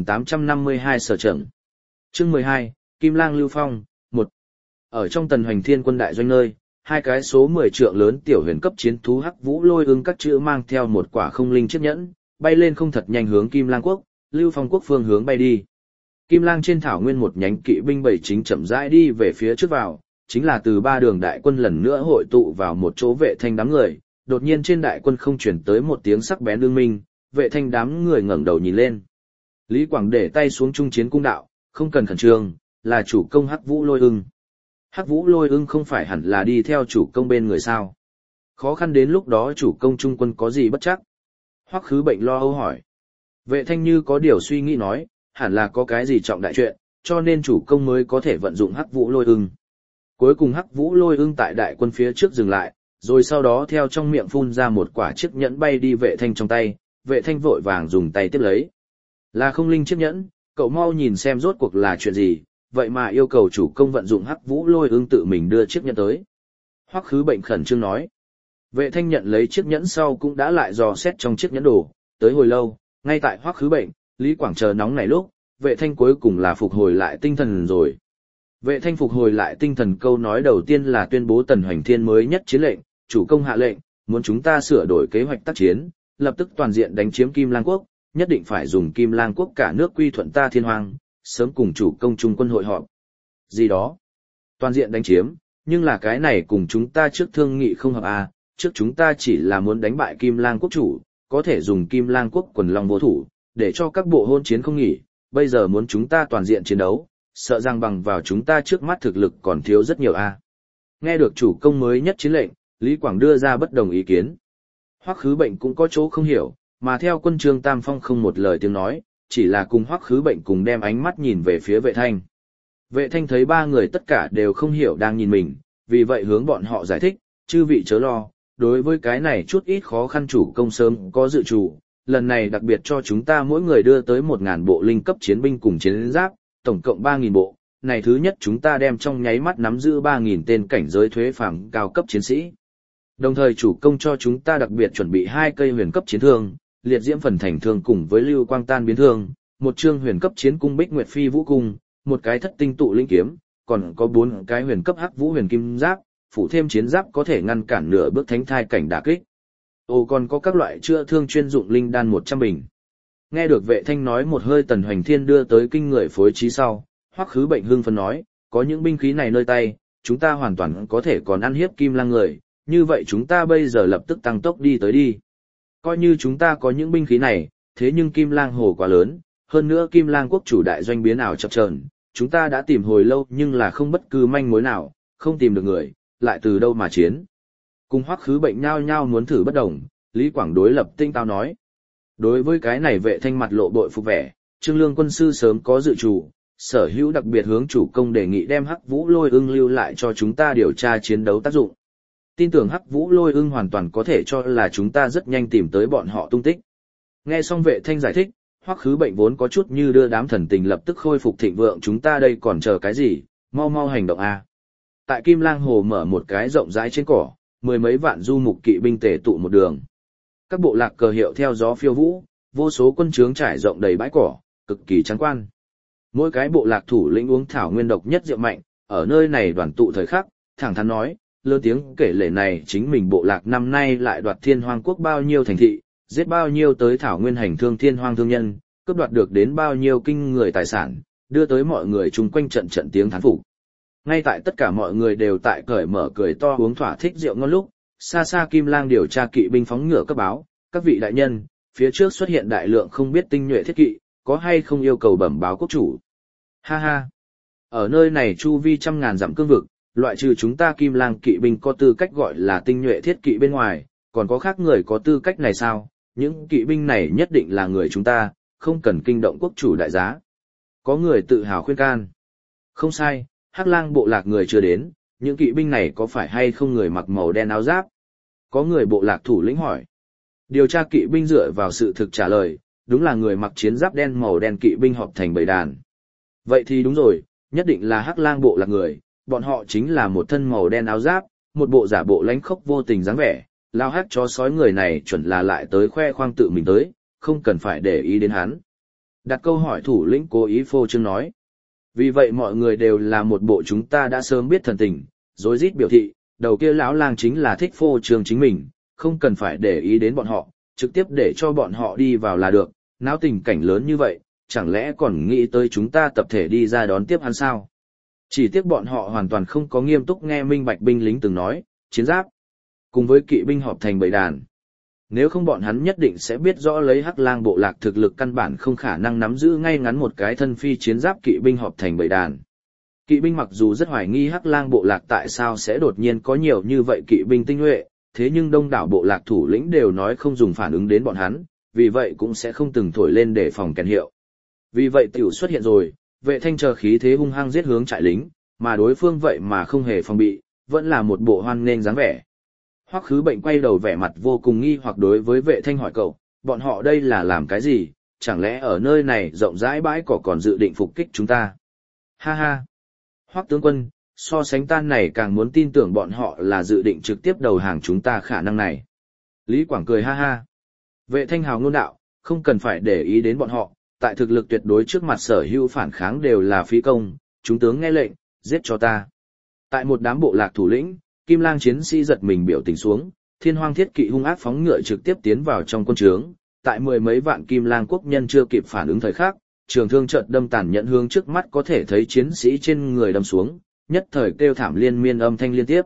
2852 Sở Trần. Chương 12, Kim Lang Lưu Phong, 1. Ở trong Tần Hoành Thiên quân đại doanh nơi, 2 cái số 10 trượng lớn tiểu huyền cấp chiến thú hắc vũ lôi ưng các chữ mang theo một quả không linh chiếc nhẫn, bay lên không thật nhanh hướng Kim Lang quốc, Lưu Phong quốc phương hướng bay đi. Kim Lang trên thảo nguyên một nhánh kỵ binh bảy chính chậm rãi đi về phía trước vào, chính là từ 3 đường đại quân lần nữa hội tụ vào một chỗ Vệ Thanh đám người, đột nhiên trên đại quân không chuyển tới một tiếng sắc bén đương minh, Vệ Thanh đám người ngẩng đầu nhìn lên. Lý Quảng để tay xuống trung chiến cung đạo, không cần khẩn trương, là chủ công hắc vũ lôi ưng. Hắc vũ lôi ưng không phải hẳn là đi theo chủ công bên người sao? Khó khăn đến lúc đó chủ công trung quân có gì bất chắc? Hoắc Khứ Bệnh lo âu hỏi. Vệ Thanh như có điều suy nghĩ nói, hẳn là có cái gì trọng đại chuyện, cho nên chủ công mới có thể vận dụng hắc vũ lôi ưng. Cuối cùng hắc vũ lôi ưng tại đại quân phía trước dừng lại, rồi sau đó theo trong miệng phun ra một quả chiếc nhẫn bay đi Vệ Thanh trong tay, Vệ Thanh vội vàng dùng tay tiếp lấy. Là không linh chiếc nhẫn, cậu mau nhìn xem rốt cuộc là chuyện gì, vậy mà yêu cầu chủ công vận dụng hắc vũ lôi ưng tự mình đưa chiếc nhẫn tới. Hoắc Khứ Bệnh khẩn trương nói. Vệ Thanh nhận lấy chiếc nhẫn sau cũng đã lại dò xét trong chiếc nhẫn đồ, tới hồi lâu, ngay tại Hoắc Khứ Bệnh, Lý Quảng chờ nóng này lúc, Vệ Thanh cuối cùng là phục hồi lại tinh thần rồi. Vệ Thanh phục hồi lại tinh thần câu nói đầu tiên là tuyên bố Tần Hoành Thiên mới nhất chiến lệnh, chủ công hạ lệnh, muốn chúng ta sửa đổi kế hoạch tác chiến, lập tức toàn diện đánh chiếm Kim Lang quốc, nhất định phải dùng Kim Lang quốc cả nước quy thuận ta Thiên Hoàng, sớm cùng chủ công trung quân hội họp. Gì đó? Toàn diện đánh chiếm, nhưng là cái này cùng chúng ta trước thương nghị không hợp à, trước chúng ta chỉ là muốn đánh bại Kim Lang quốc chủ, có thể dùng Kim Lang quốc quần long vô thủ, để cho các bộ hôn chiến không nghỉ, bây giờ muốn chúng ta toàn diện chiến đấu, sợ rằng bằng vào chúng ta trước mắt thực lực còn thiếu rất nhiều a. Nghe được chủ công mới nhất chiến lệnh, Lý Quảng đưa ra bất đồng ý kiến. Hoắc Khứ Bệnh cũng có chỗ không hiểu, mà theo quân Trương Tam Phong không một lời tiếng nói, chỉ là cùng Hoắc Khứ Bệnh cùng đem ánh mắt nhìn về phía Vệ Thanh. Vệ Thanh thấy 3 người tất cả đều không hiểu đang nhìn mình, vì vậy hướng bọn họ giải thích, chư vị chớ lo, đối với cái này chút ít khó khăn chủ công sớm có dự chủ, lần này đặc biệt cho chúng ta mỗi người đưa tới 1.000 bộ linh cấp chiến binh cùng chiến giáp, tổng cộng 3.000 bộ, này thứ nhất chúng ta đem trong nháy mắt nắm giữ 3.000 tên cảnh giới thuế phàm cao cấp chiến sĩ. Đồng thời chủ công cho chúng ta đặc biệt chuẩn bị 2 cây huyền cấp chiến thương, liệt diễm phần thành thương cùng với lưu quang tan biến thương, một chương huyền cấp chiến cung Bích Nguyệt Phi Vũ cung, một cái thất tinh tụ linh kiếm, còn có 4 cái huyền cấp hắc vũ huyền kim giáp, phụ thêm chiến giáp có thể ngăn cản nửa bước thánh thai cảnh đả kích. Còn có các loại chữa thương chuyên dụng linh đan 100 bình. Nghe được Vệ Thanh nói một hơi Tần Hoành Thiên đưa tới kinh người phối trí sau, Hoắc Khứ Bệnh hưng phấn nói, có những binh khí này nơi tay, chúng ta hoàn toàn có thể còn ăn hiếp Kim Lang người, như vậy chúng ta bây giờ lập tức tăng tốc đi tới đi. Coi như chúng ta có những binh khí này, thế nhưng Kim Lang hồ quá lớn, hơn nữa Kim Lang quốc chủ đại doanh biến ảo chập chờn, chúng ta đã tìm hồi lâu nhưng là không bất cứ manh mối nào, không tìm được người, lại từ đâu mà chiến. Cùng Hoắc Khứ Bệnh nhao nhao muốn thử bất đồng, Lý Quảng đối lập tinh táo nói. Đối với cái này Vệ Thanh mặt lộ bội phục vẻ, Trương Lương quân sư sớm có dự chủ, sở hữu đặc biệt hướng chủ công đề nghị đem Hắc Vũ Lôi Ưng lưu lại cho chúng ta điều tra chiến đấu tác dụng. Tin tưởng Hắc Vũ Lôi Ưng hoàn toàn có thể cho là chúng ta rất nhanh tìm tới bọn họ tung tích. Nghe xong Vệ Thanh giải thích, Hoắc Khứ Bệnh vốn có chút như đưa đám thần tình lập tức khôi phục thịnh vượng, chúng ta đây còn chờ cái gì, mau mau hành động a. Tại Kim Lang Hồ mở một cái rộng rãi trên cỏ, mười mấy vạn du mục kỵ binh tề tụ một đường. Các bộ lạc cờ hiệu theo gió phiêu vũ, vô số quân trướng trải rộng đầy bãi cỏ, cực kỳ trắng quan. Mỗi cái bộ lạc thủ lĩnh uống thảo nguyên độc nhất rượu mạnh, ở nơi này đoàn tụ thời khắc, thẳng thắn nói, lớn tiếng kể lể này chính mình bộ lạc năm nay lại đoạt Thiên Hoang quốc bao nhiêu thành thị, giết bao nhiêu tới thảo nguyên hành thương Thiên Hoang thương nhân, cướp đoạt được đến bao nhiêu kinh người tài sản, đưa tới mọi người chung quanh trận trận tiếng thán phục. Ngay tại tất cả mọi người đều tại cởi mở cười to uống thỏa thích rượu ngon lúc, xa xa Kim Lang điều tra kỵ binh phóng ngựa cấp báo, các vị đại nhân, phía trước xuất hiện đại lượng không biết tinh nhuệ thiết kỵ, có hay không yêu cầu bẩm báo quốc chủ. Ha ha! Ở nơi này chu vi trăm ngàn dặm cương vực, loại trừ chúng ta Kim Lang kỵ binh có tư cách gọi là tinh nhuệ thiết kỵ bên ngoài, còn có khác người có tư cách này sao? Những kỵ binh này nhất định là người chúng ta, không cần kinh động quốc chủ đại giá. Có người tự hào khuyên can. Không sai, Hắc Lang bộ lạc người chưa đến, những kỵ binh này có phải hay không người mặc màu đen áo giáp? Có người bộ lạc thủ lĩnh hỏi. Điều tra kỵ binh dựa vào sự thực trả lời, đúng là người mặc chiến giáp đen màu đen kỵ binh họp thành bầy đàn. Vậy thì đúng rồi, nhất định là Hắc Lang bộ lạc người, bọn họ chính là một thân màu đen áo giáp, một bộ giả bộ lánh khốc vô tình dáng vẻ, lao hát chó sói người này chuẩn là lại tới khoe khoang tự mình tới, không cần phải để ý đến hắn. Đặt câu hỏi thủ lĩnh cố ý phô trương nói. Vì vậy mọi người đều là một bộ chúng ta đã sớm biết thần tình, rối rít biểu thị, đầu kia lão lang chính là thích phô trương chính mình, không cần phải để ý đến bọn họ, trực tiếp để cho bọn họ đi vào là được, náo tình cảnh lớn như vậy, chẳng lẽ còn nghĩ tới chúng ta tập thể đi ra đón tiếp hắn sao? Chỉ tiếc bọn họ hoàn toàn không có nghiêm túc nghe minh bạch binh lính từng nói, chiến giáp, cùng với kỵ binh họp thành bầy đàn. Nếu không bọn hắn nhất định sẽ biết rõ lấy Hắc Lang bộ lạc thực lực căn bản không khả năng nắm giữ ngay ngắn một cái thân phi chiến giáp kỵ binh họp thành bầy đàn. Kỵ binh mặc dù rất hoài nghi Hắc Lang bộ lạc tại sao sẽ đột nhiên có nhiều như vậy kỵ binh tinh nhuệ, thế nhưng đông đảo bộ lạc thủ lĩnh đều nói không dùng phản ứng đến bọn hắn, vì vậy cũng sẽ không từng thổi lên để phòng kèn hiệu. Vì vậy tiểu xuất hiện rồi, Vệ Thanh chờ khí thế hung hăng giết hướng trại lính, mà đối phương vậy mà không hề phòng bị, vẫn là một bộ hoan nghênh dáng vẻ. Hoắc Khứ Bệnh quay đầu vẻ mặt vô cùng nghi hoặc đối với Vệ Thanh hỏi cậu, bọn họ đây là làm cái gì, chẳng lẽ ở nơi này rộng rãi bãi cỏ còn dự định phục kích chúng ta? Ha ha! Hoắc tướng quân, so sánh tan này càng muốn tin tưởng bọn họ là dự định trực tiếp đầu hàng chúng ta khả năng này. Lý Quảng cười ha ha. Vệ Thanh hào ngôn đạo, không cần phải để ý đến bọn họ, tại thực lực tuyệt đối trước mặt sở hữu phản kháng đều là phí công, chúng tướng nghe lệnh, giết cho ta. Tại một đám bộ lạc thủ lĩnh, Kim Lang chiến sĩ giật mình biểu tình xuống, Thiên Hoang thiết kỵ hung ác phóng ngựa trực tiếp tiến vào trong quân trướng, tại mười mấy vạn Kim Lang quốc nhân chưa kịp phản ứng thời khắc, trường thương chợt đâm tàn nhẫn hướng trước mắt có thể thấy chiến sĩ trên người đâm xuống, nhất thời kêu thảm liên miên âm thanh liên tiếp.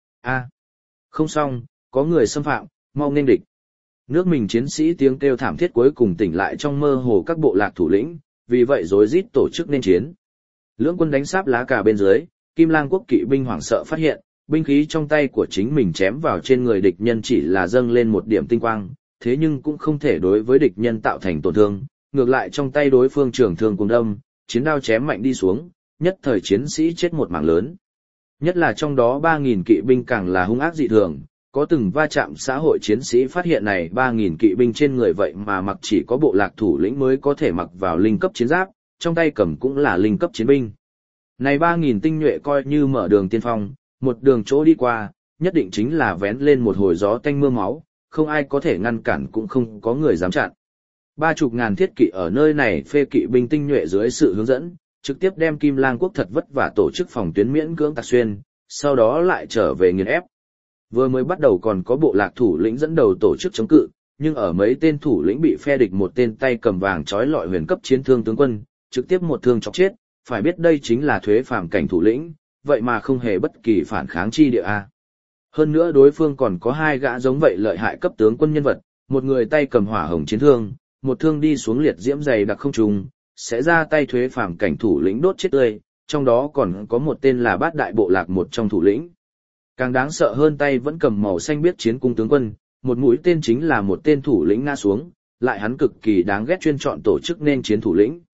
A, không xong, có người xâm phạm, mau nghênh địch. Nước mình chiến sĩ tiếng kêu thảm thiết cuối cùng tỉnh lại trong mơ hồ các bộ lạc thủ lĩnh, vì vậy rối rít tổ chức nên chiến. Lưỡng quân đánh sáp lá cà bên dưới, Kim Lang quốc kỵ binh hoảng sợ phát hiện, binh khí trong tay của chính mình chém vào trên người địch nhân chỉ là dâng lên một điểm tinh quang, thế nhưng cũng không thể đối với địch nhân tạo thành tổn thương, ngược lại trong tay đối phương trường thương cùng đâm, chiến đao chém mạnh đi xuống, nhất thời chiến sĩ chết một mảng lớn. Nhất là trong đó 3.000 kỵ binh càng là hung ác dị thường, có từng va chạm xã hội chiến sĩ phát hiện này 3.000 kỵ binh trên người vậy mà mặc chỉ có bộ lạc thủ lĩnh mới có thể mặc vào linh cấp chiến giáp, trong tay cầm cũng là linh cấp chiến binh. Này 3.000 tinh nhuệ coi như mở đường tiên phong, một đường chỗ đi qua, nhất định chính là vén lên một hồi gió tanh mưa máu, không ai có thể ngăn cản cũng không có người dám chặn. 30.000 thiết kỵ ở nơi này phê kỵ binh tinh nhuệ dưới sự hướng dẫn, trực tiếp đem Kim Lang quốc thật vất vả tổ chức phòng tuyến miễn cưỡng tạc xuyên, sau đó lại trở về nghiền ép. Vừa mới bắt đầu còn có bộ lạc thủ lĩnh dẫn đầu tổ chức chống cự, nhưng ở mấy tên thủ lĩnh bị phe địch một tên tay cầm vàng trói lọi huyền cấp chiến thương tướng quân, trực tiếp một thương chọc chết, phải biết đây chính là thuế phàm cảnh thủ lĩnh, vậy mà không hề bất kỳ phản kháng chi địa a. Hơn nữa đối phương còn có hai gã giống vậy lợi hại cấp tướng quân nhân vật, một người tay cầm hỏa hồng chiến thương, một thương đi xuống liệt diễm dày đặc không trùng, sẽ ra tay thuế phàm cảnh thủ lĩnh đốt chết tươi, trong đó còn có một tên là Bát Đại bộ lạc một trong thủ lĩnh. Càng đáng sợ hơn tay vẫn cầm màu xanh biết chiến cung tướng quân, một mũi tên chính là một tên thủ lĩnh ngã xuống, lại hắn cực kỳ đáng ghét chuyên chọn tổ chức nên chiến thủ lĩnh.